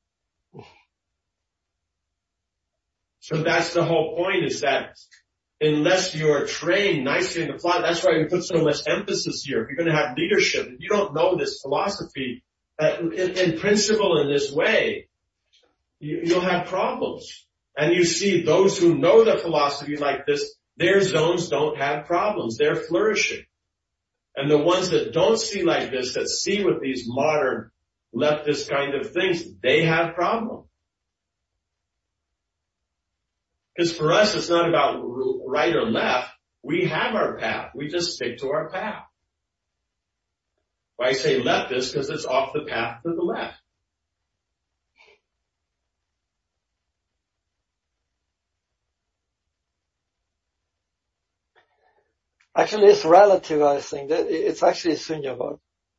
So that's the whole point, is that unless you're trained nicely in the philosophy, that's why we put so much emphasis here. If you're going to have leadership, if you don't know this philosophy uh, in, in principle in this way, you, you'll have problems. And you see those who know the philosophy like this, their zones don't have problems. They're flourishing. And the ones that don't see like this, that see with these modern leftist kind of things, they have problems. Because for us, it's not about right or left. We have our path. We just stick to our path. Why I say leftist, because it's off the path to the left. Actually, it's relativizing. It's actually Sunyavad.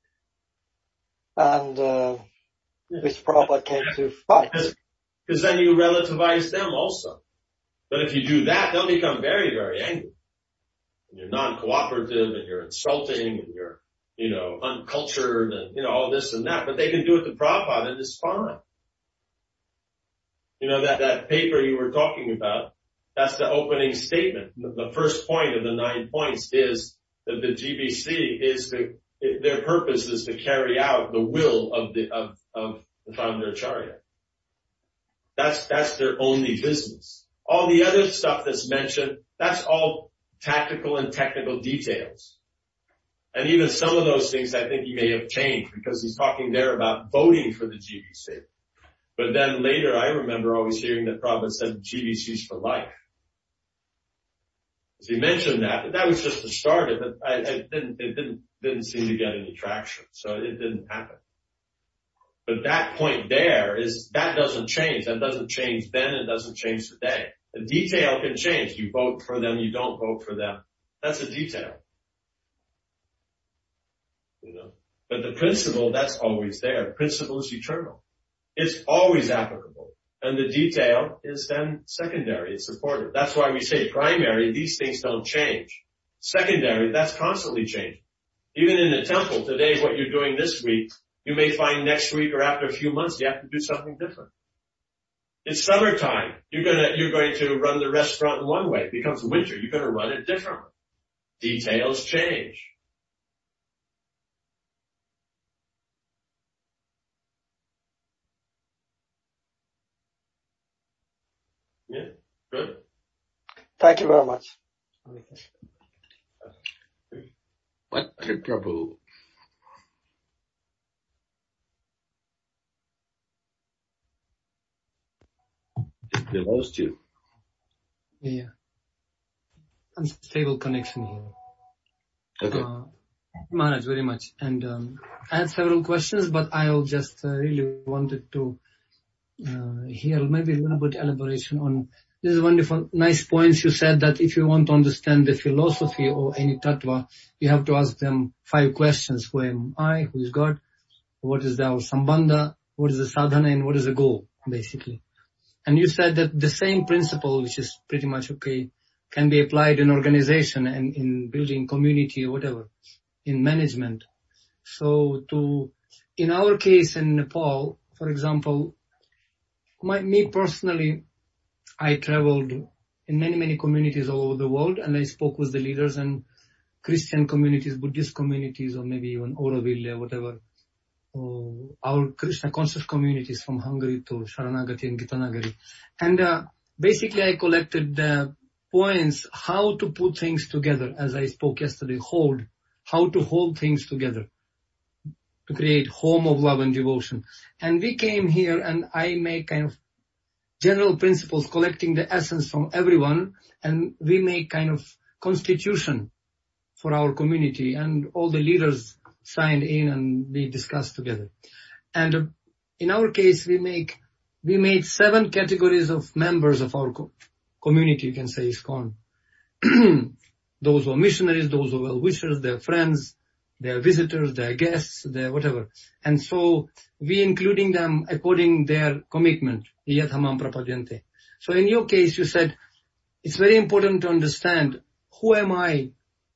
And, uh, which Prabhupada came to fight. Because then you relativize them also. But if you do that, they'll become very, very angry. And you're non-cooperative and you're insulting and you're, you know, uncultured and, you know, all this and that. But they can do it to Prabhupada and it's fine. You know, that, that paper you were talking about, that's the opening statement. The first point of the nine points is that the G B C is the, their purpose is to carry out the will of the, of, of the founder Acharya. That's, that's their only business. All the other stuff that's mentioned, that's all tactical and technical details. And even some of those things I think he may have changed because he's talking there about voting for the G B C. But then later I remember always hearing that Prabhupada said G B C's for life. As he mentioned that, but that was just the start of it. I, it didn't, it didn't, didn't seem to get any traction. So it didn't happen. But that point there is, that doesn't change. That doesn't change then. It doesn't change today. The detail can change. You vote for them, you don't vote for them. That's a detail. You know, but the principle, that's always there. The principle is eternal. It's always applicable. And the detail is then secondary. It's supported. That's why we say primary, these things don't change. Secondary, that's constantly changing. Even in the temple today, what you're doing this week, you may find next week or after a few months you have to do something different. It's summertime. You're gonna, you're going to run the restaurant in one way. It becomes winter. You're gonna run it differently. Details change. Yeah, good. Thank you very much. What, Prabhu? We lost you. Yeah. Unstable connection here. Okay. Uh, Maharaj, very much. And um, I had several questions, but I'll just uh, really wanted to uh, hear maybe a little bit elaboration on this is wonderful, nice points. You said that if you want to understand the philosophy or any tattva, you have to ask them five questions. Who am I? Who is God? What is our sambandha? What is the sadhana? And what is the goal, basically? And you said that the same principle, which is pretty much okay, can be applied in organization and in building community or whatever, in management. So to, in our case in Nepal, for example, my, me personally, I traveled in many, many communities all over the world, and I spoke with the leaders and Christian communities, Buddhist communities, or maybe even Auroville or whatever. Or our Krishna conscious communities from Hungary to Sharanagati and Gitanagari. And uh, basically I collected the points how to put things together, as I spoke yesterday, hold, how to hold things together to create home of love and devotion. And we came here and I make kind of general principles, collecting the essence from everyone, and we make kind of constitution for our community, and all the leaders signed in and we discussed together. And uh, in our case, we make, we made seven categories of members of our co- community, you can say, ISKCON. Those who are missionaries, those who are well-wishers, their friends, their visitors, their guests, their whatever. And so we including them according their commitment. Yat hamam prapadyante. So in your case, you said, it's very important to understand who am I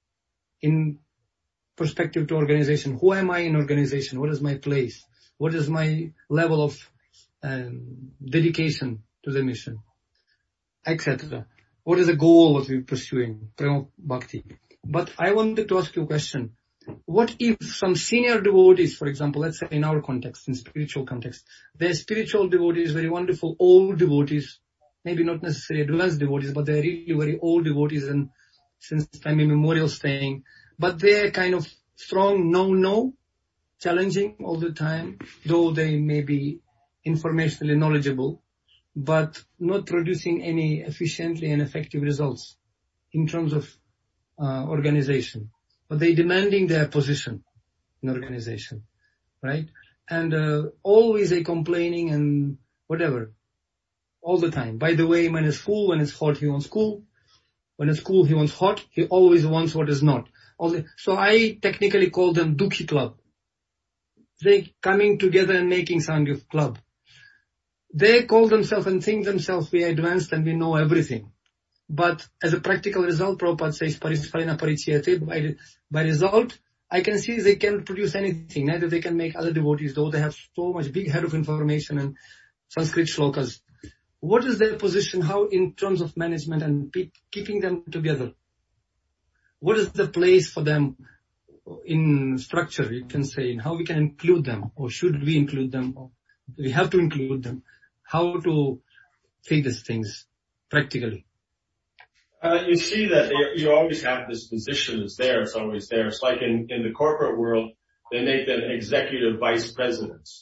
in perspective to organization. Who am I in organization? What is my place? What is my level of um, dedication to the mission, et cetera. What is the goal that we're pursuing? Prema Bhakti. But I wanted to ask you a question. What if some senior devotees, for example, let's say in our context, in spiritual context, they're spiritual devotees, very wonderful old devotees, maybe not necessarily advanced devotees, but they're really very old devotees and since time immemorial staying, but they're kind of strong no-no, challenging all the time, though they may be informationally knowledgeable, but not producing any efficiently and effective results in terms of uh, organization. But they demanding their position in organization, right? And uh, always they complaining and whatever, all the time. By the way, when it's full, when it's hot, he wants cool. When it's cool, he wants hot. He always wants what is not. All the, so I technically call them Dukhi Club. They coming together and making Sangha Club. They call themselves and think themselves we are advanced and we know everything. But as a practical result, Prabhupada says, Parisparina Parichayate, by, by result, I can see they can't produce anything. Neither they can make other devotees, though they have so much big head of information and Sanskrit shlokas. What is their position? How in terms of management and pe- keeping them together? What is the place for them in structure, you can say, and how we can include them, or should we include them, or we have to include them? How to take these things practically? Uh, you see that they, you always have this position is there. It's always there. It's like in, in the corporate world, they make them executive vice presidents.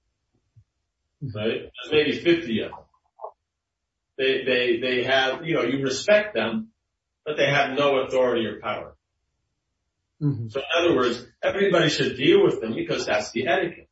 Right? There's maybe fifty of them. They, they, they have, you know, you respect them, but they have no authority or power. Mm-hmm. So in other words, everybody should deal with them because that's the etiquette.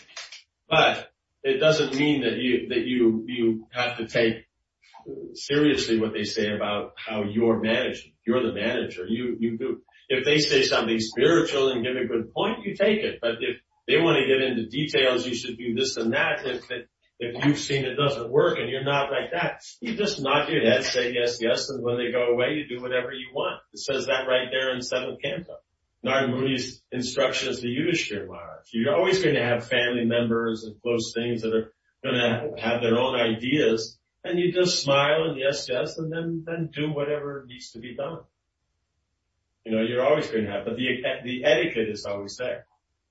But it doesn't mean that you, that you, you have to take seriously what they say about how you're managing. You're the manager. You, you do. If they say something spiritual and give a good point, you take it. But if they want to get into details, you should do this and that. If, if you've seen it doesn't work and you're not like that, you just nod your head, say yes, yes, and when they go away, you do whatever you want. It says that right there in seventh canto. Narada Muni's instructions to Yudhishthira Maharaj. You're always going to have family members and close things that are going to have their own ideas. And you just smile and yes, yes, and then, then do whatever needs to be done. You know, you're always going to have, but the, the etiquette is always there.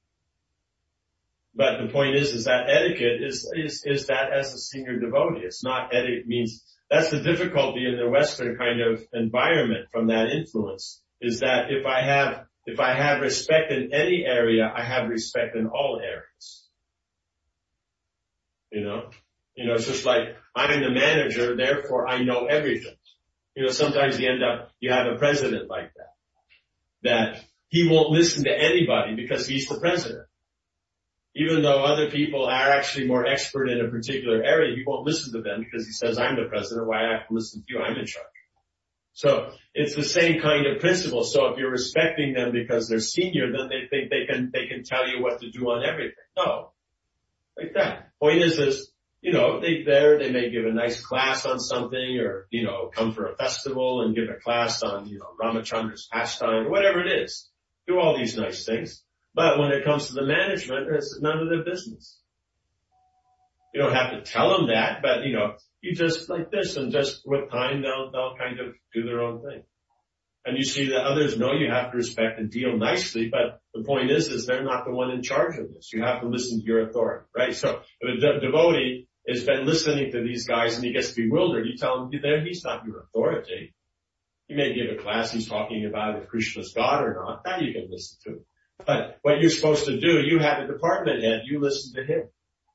But the point is, is that etiquette is, is, is that as a senior devotee. It's not etiquette means, that's the difficulty in the Western kind of environment from that influence, is that if I have, if I have respect in any area, I have respect in all areas. You know? You know, it's just like, I'm the manager, therefore I know everything. You know, sometimes you end up, you have a president like that, that he won't listen to anybody because he's the president. Even though other people are actually more expert in a particular area, he won't listen to them because he says, I'm the president, why I have to listen to you? I'm in charge. So it's the same kind of principle. So if you're respecting them because they're senior, then they think they can, they can tell you what to do on everything. No. Like that. Point is, is, you know, they there, they may give a nice class on something or, you know, come for a festival and give a class on, you know, Ramachandra's pastime, whatever it is. Do all these nice things. But when it comes to the management, it's none of their business. You don't have to tell them that, but, you know, you just like this, and just with time, they'll, they'll kind of do their own thing. And you see that others know you have to respect and deal nicely, but the point is, is they're not the one in charge of this. You have to listen to your authority, right? So if a de- devotee has been listening to these guys and he gets bewildered, you tell him, there, he's not your authority. You may give a class, he's talking about if Krishna's God or not, that you can listen to. But what you're supposed to do, you have a department head, you listen to him.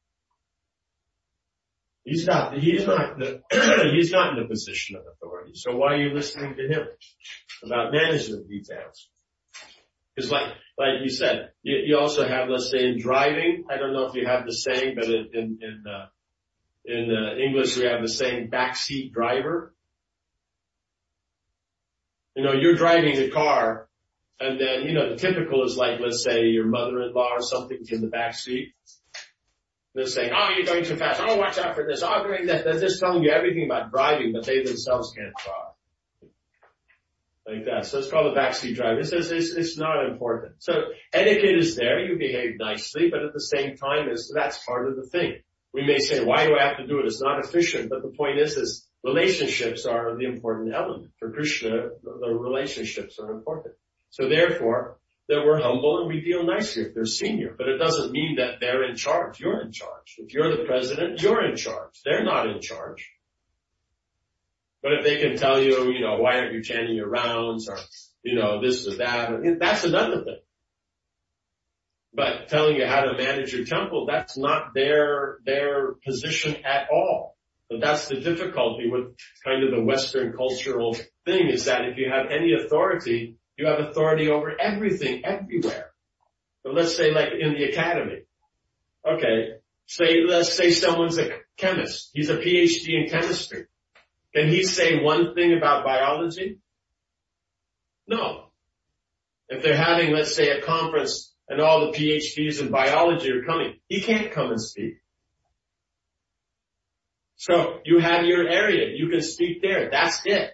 He's not, he's not the, he's not in the position of authority. So why are you listening to him about management details? Because like, like you said, you, you also have, let's say in driving, I don't know if you have the saying, but in, in, in, uh, in uh, English we have the saying backseat driver. You know, you're driving a car and then, you know, the typical is like, let's say your mother-in-law or something's in the back seat. They're saying, oh, you're going too fast. Oh, watch out for this. Oh, doing that. They're just telling you everything about driving, but they themselves can't drive. Like that. So it's called a backseat driver. It says it's, it's not important. So etiquette is there. You behave nicely, but at the same time, is that's part of the thing. We may say, why do I have to do it? It's not efficient. But the point is, is relationships are the important element. For Krishna, the relationships are important. So therefore, that we're humble and we deal nicely if they're senior. But it doesn't mean that they're in charge. You're in charge. If you're the president, you're in charge. They're not in charge. But if they can tell you, you know, why aren't you chanting your rounds or, you know, this or that, that's another thing. But telling you how to manage your temple, that's not their, their position at all. But that's the difficulty with kind of the Western cultural thing, is that if you have any authority, you have authority over everything, everywhere. But let's say like in the academy. Okay, say, let's say someone's a chemist. He's a P H D in chemistry. Can he say one thing about biology? No. If they're having, let's say, a conference and all the P H Ds in biology are coming, he can't come and speak. So you have your area. You can speak there. That's it.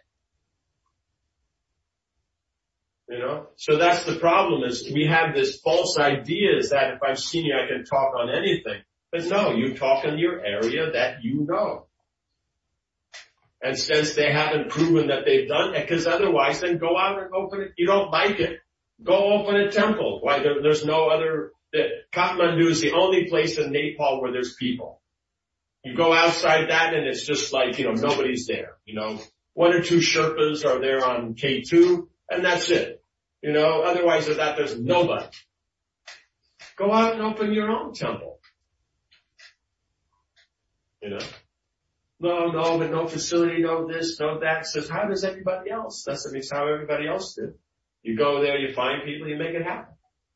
You know, so that's the problem, is we have this false idea is that if I'm senior, I can talk on anything. But no, you talk in your area that you know. And since they haven't proven that they've done it, because otherwise then go out and open it. You don't like it, go open a temple. Why, there, there's no other, the, Kathmandu is the only place in Nepal where there's people. You go outside that and it's just like, you know, nobody's there. You know, one or two Sherpas are there on K two and that's it. You know, otherwise of that, there's nobody. Go out and open your own temple. You know? No, no, but no facility, no this, no that. Says, how does everybody else? That's at least how everybody else did. You go there, you find people, you make it happen.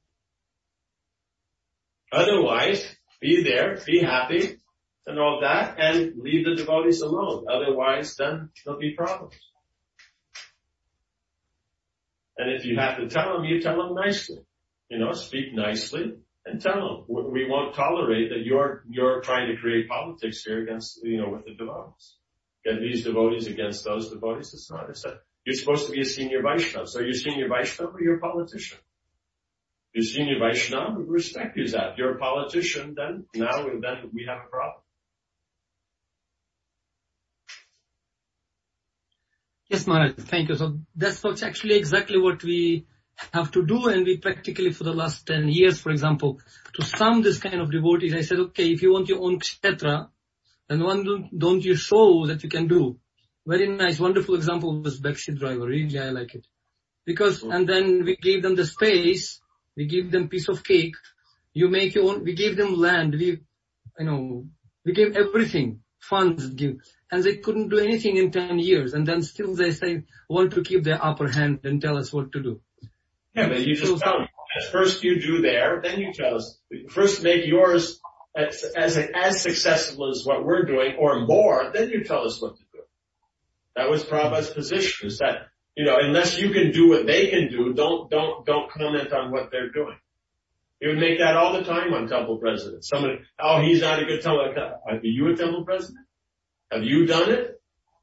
Otherwise, be there, be happy, and all that, and leave the devotees alone. Otherwise, then there'll be problems. And if you have to tell them, you tell them nicely. You know, speak nicely and tell them. We won't tolerate that you're, you're trying to create politics here against, you know, with the devotees. Get these devotees against those devotees. It's not, it's a, you're supposed to be a senior Vaishnava. So you're senior Vaishnava or you're a politician. If you're senior Vaishnava, we respect you as that. If you're a politician, then now, then we have a problem. Yes, Maharaj, thank you. So that's what's actually exactly what we have to do, and we practically for the last ten years, for example, to sum this kind of devotees, I said, okay, if you want your own kshetra, then one don't, don't you show that you can do. Very nice, wonderful example was backseat driver. Really, I like it. Because, and then we gave them the space, we give them piece of cake, you make your own, we gave them land, we, you know, We gave everything, funds give, and they couldn't do anything in ten years, and then still they say, want to keep their upper hand and tell us what to do. Yeah, but you just So- tell me. First you do there, then you tell us. First make yours as, as, as successful as what we're doing or more, then you tell us what to do. That was Prabhupada's position, is that, you know, unless you can do what they can do, don't, don't, don't comment on what they're doing. He would make that all the time on temple presidents. Someone, oh, he's not a good temple. Are you a temple president? Have you done it?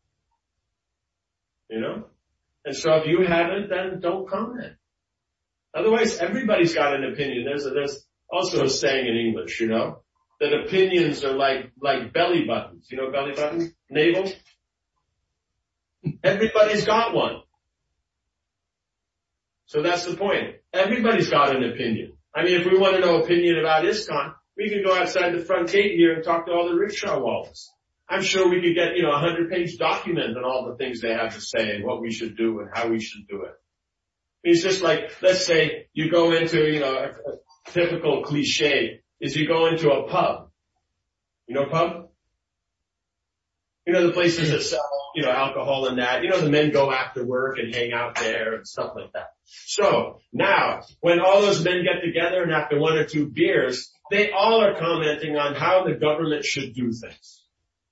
You know? And so if you haven't, then don't comment. Otherwise, everybody's got an opinion. There's a, there's also a saying in English, you know, that opinions are like, like belly buttons. You know belly button? Navel? Everybody's got one. So that's the point. Everybody's got an opinion. I mean, if we want to know opinion about ISKCON, we can go outside the front gate here and talk to all the rickshaw wallahs. I'm sure we could get, you know, a hundred page document on all the things they have to say and what we should do and how we should do it. It's just like, let's say you go into, you know, a, a typical cliche is you go into a pub. You know pub? You know the places that sell, you know, alcohol and that. You know the men go after work and hang out there and stuff like that. So now, when all those men get together and after one or two beers, they all are commenting on how the government should do things.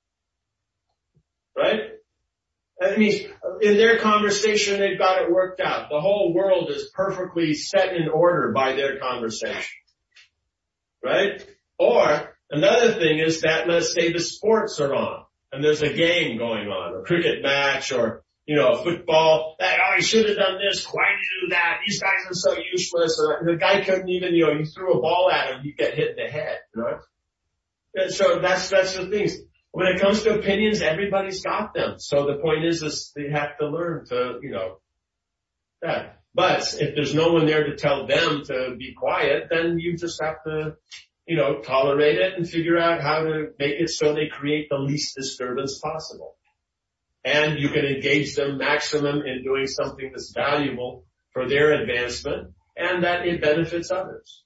Right? That means in their conversation, they've got it worked out. The whole world is perfectly set in order by their conversation. Right? Or another thing is that, let's say the sports are on and there's a game going on, a cricket match or, you know, football. That, oh, he should have done this. Why did you do that? These guys are so useless. Or the guy couldn't even, you know, you threw a ball at him, you get hit in the head, you know? And so that's, that's the things. When it comes to opinions, everybody's got them. So the point is, is they have to learn to, you know, that. But if there's no one there to tell them to be quiet, then you just have to, you know, tolerate it and figure out how to make it so they create the least disturbance possible. And you can engage them maximum in doing something that's valuable for their advancement and that it benefits others.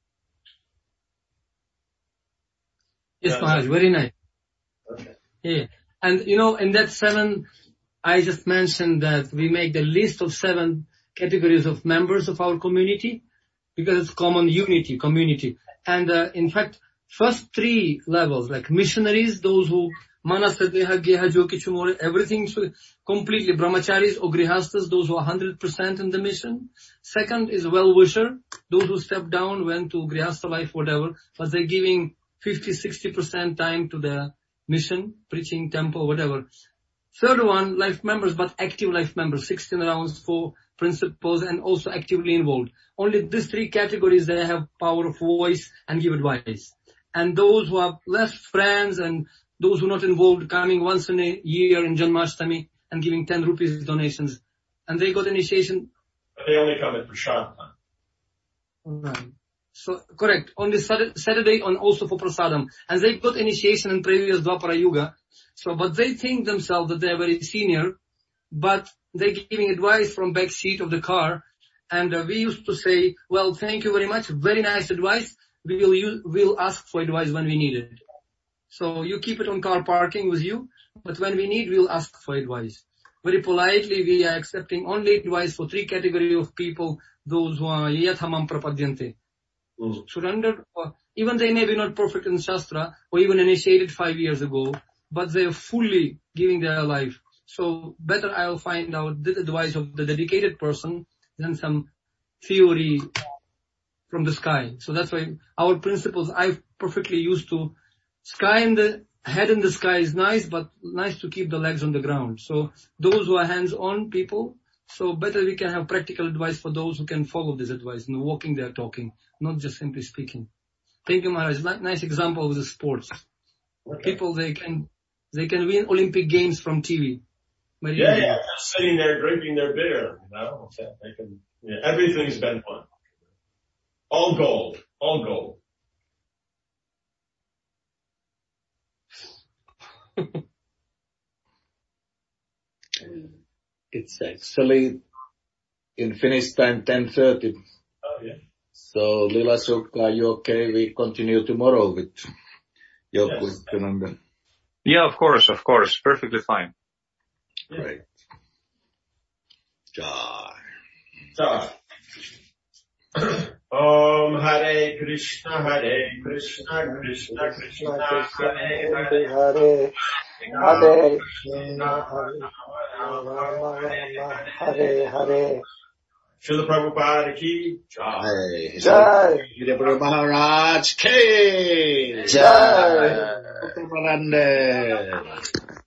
Yes, Maharaj, very nice. Okay. Yeah. And you know, in that seven, I just mentioned that we make the list of seven categories of members of our community because it's common unity, community. And uh, in fact, first three levels, like missionaries, those who everything completely, brahmacharis or grihastas, those who are one hundred percent in the mission. Second is well-wisher, those who step down, went to grihasta life, whatever, but they're giving fifty, sixty percent time to the mission, preaching, temple, whatever. Third one, life members, but active life members, sixteen rounds for principles and also actively involved. Only these three categories, they have power of voice and give advice. And those who have less friends and those who are not involved, coming once in a year in Janmashtami and giving ten rupees donations. And they got initiation. But they only come at Prashad time. Right. So, correct. On the Saturday and also for Prasadam. And they got initiation in previous Dwapara Yuga. So, but they think themselves that they are very senior, but they're giving advice from back seat of the car. And uh, we used to say, well, thank you very much. Very nice advice. We will use, we'll ask for advice when we need it. So you keep it on car parking with you, but when we need, we'll ask for advice. Very politely, we are accepting only advice for three categories of people, those who are yathamam prapadyante. Mm. Surrendered, uh, even they may be not perfect in Shastra, or even initiated five years ago, but they are fully giving their life. So better I'll find out the advice of the dedicated person than some theory from the sky. So that's why our principles, I've perfectly used to sky in the head in the sky is nice, but nice to keep the legs on the ground. So those who are hands-on people, so better we can have practical advice for those who can follow this advice, and walking there talking, not just simply speaking. Thank you, Maharaj. Nice example of the sports. Okay. People, they can, they can win Olympic Games from T V. Very yeah, easy. yeah, just sitting there drinking their beer, you know, they can, yeah, everything's been fun. All gold, all gold. It's actually in Finnish time ten thirty. Oh, yeah. So Lila Sukka, are you okay? We continue tomorrow with your Yes. question on that? Yeah, of course, of course. Perfectly fine. Yeah. Right. Jai. Jai. Om Hare Krishna, Hare Krishna, Krishna Krishna, Hare Hare, Hare Hare Krishna, Hare Rama Rama, Hare Hare. Srila Prabhupada ki Jai. Jai. Jai. Guru Maharaj K. Jai. Uttamarande.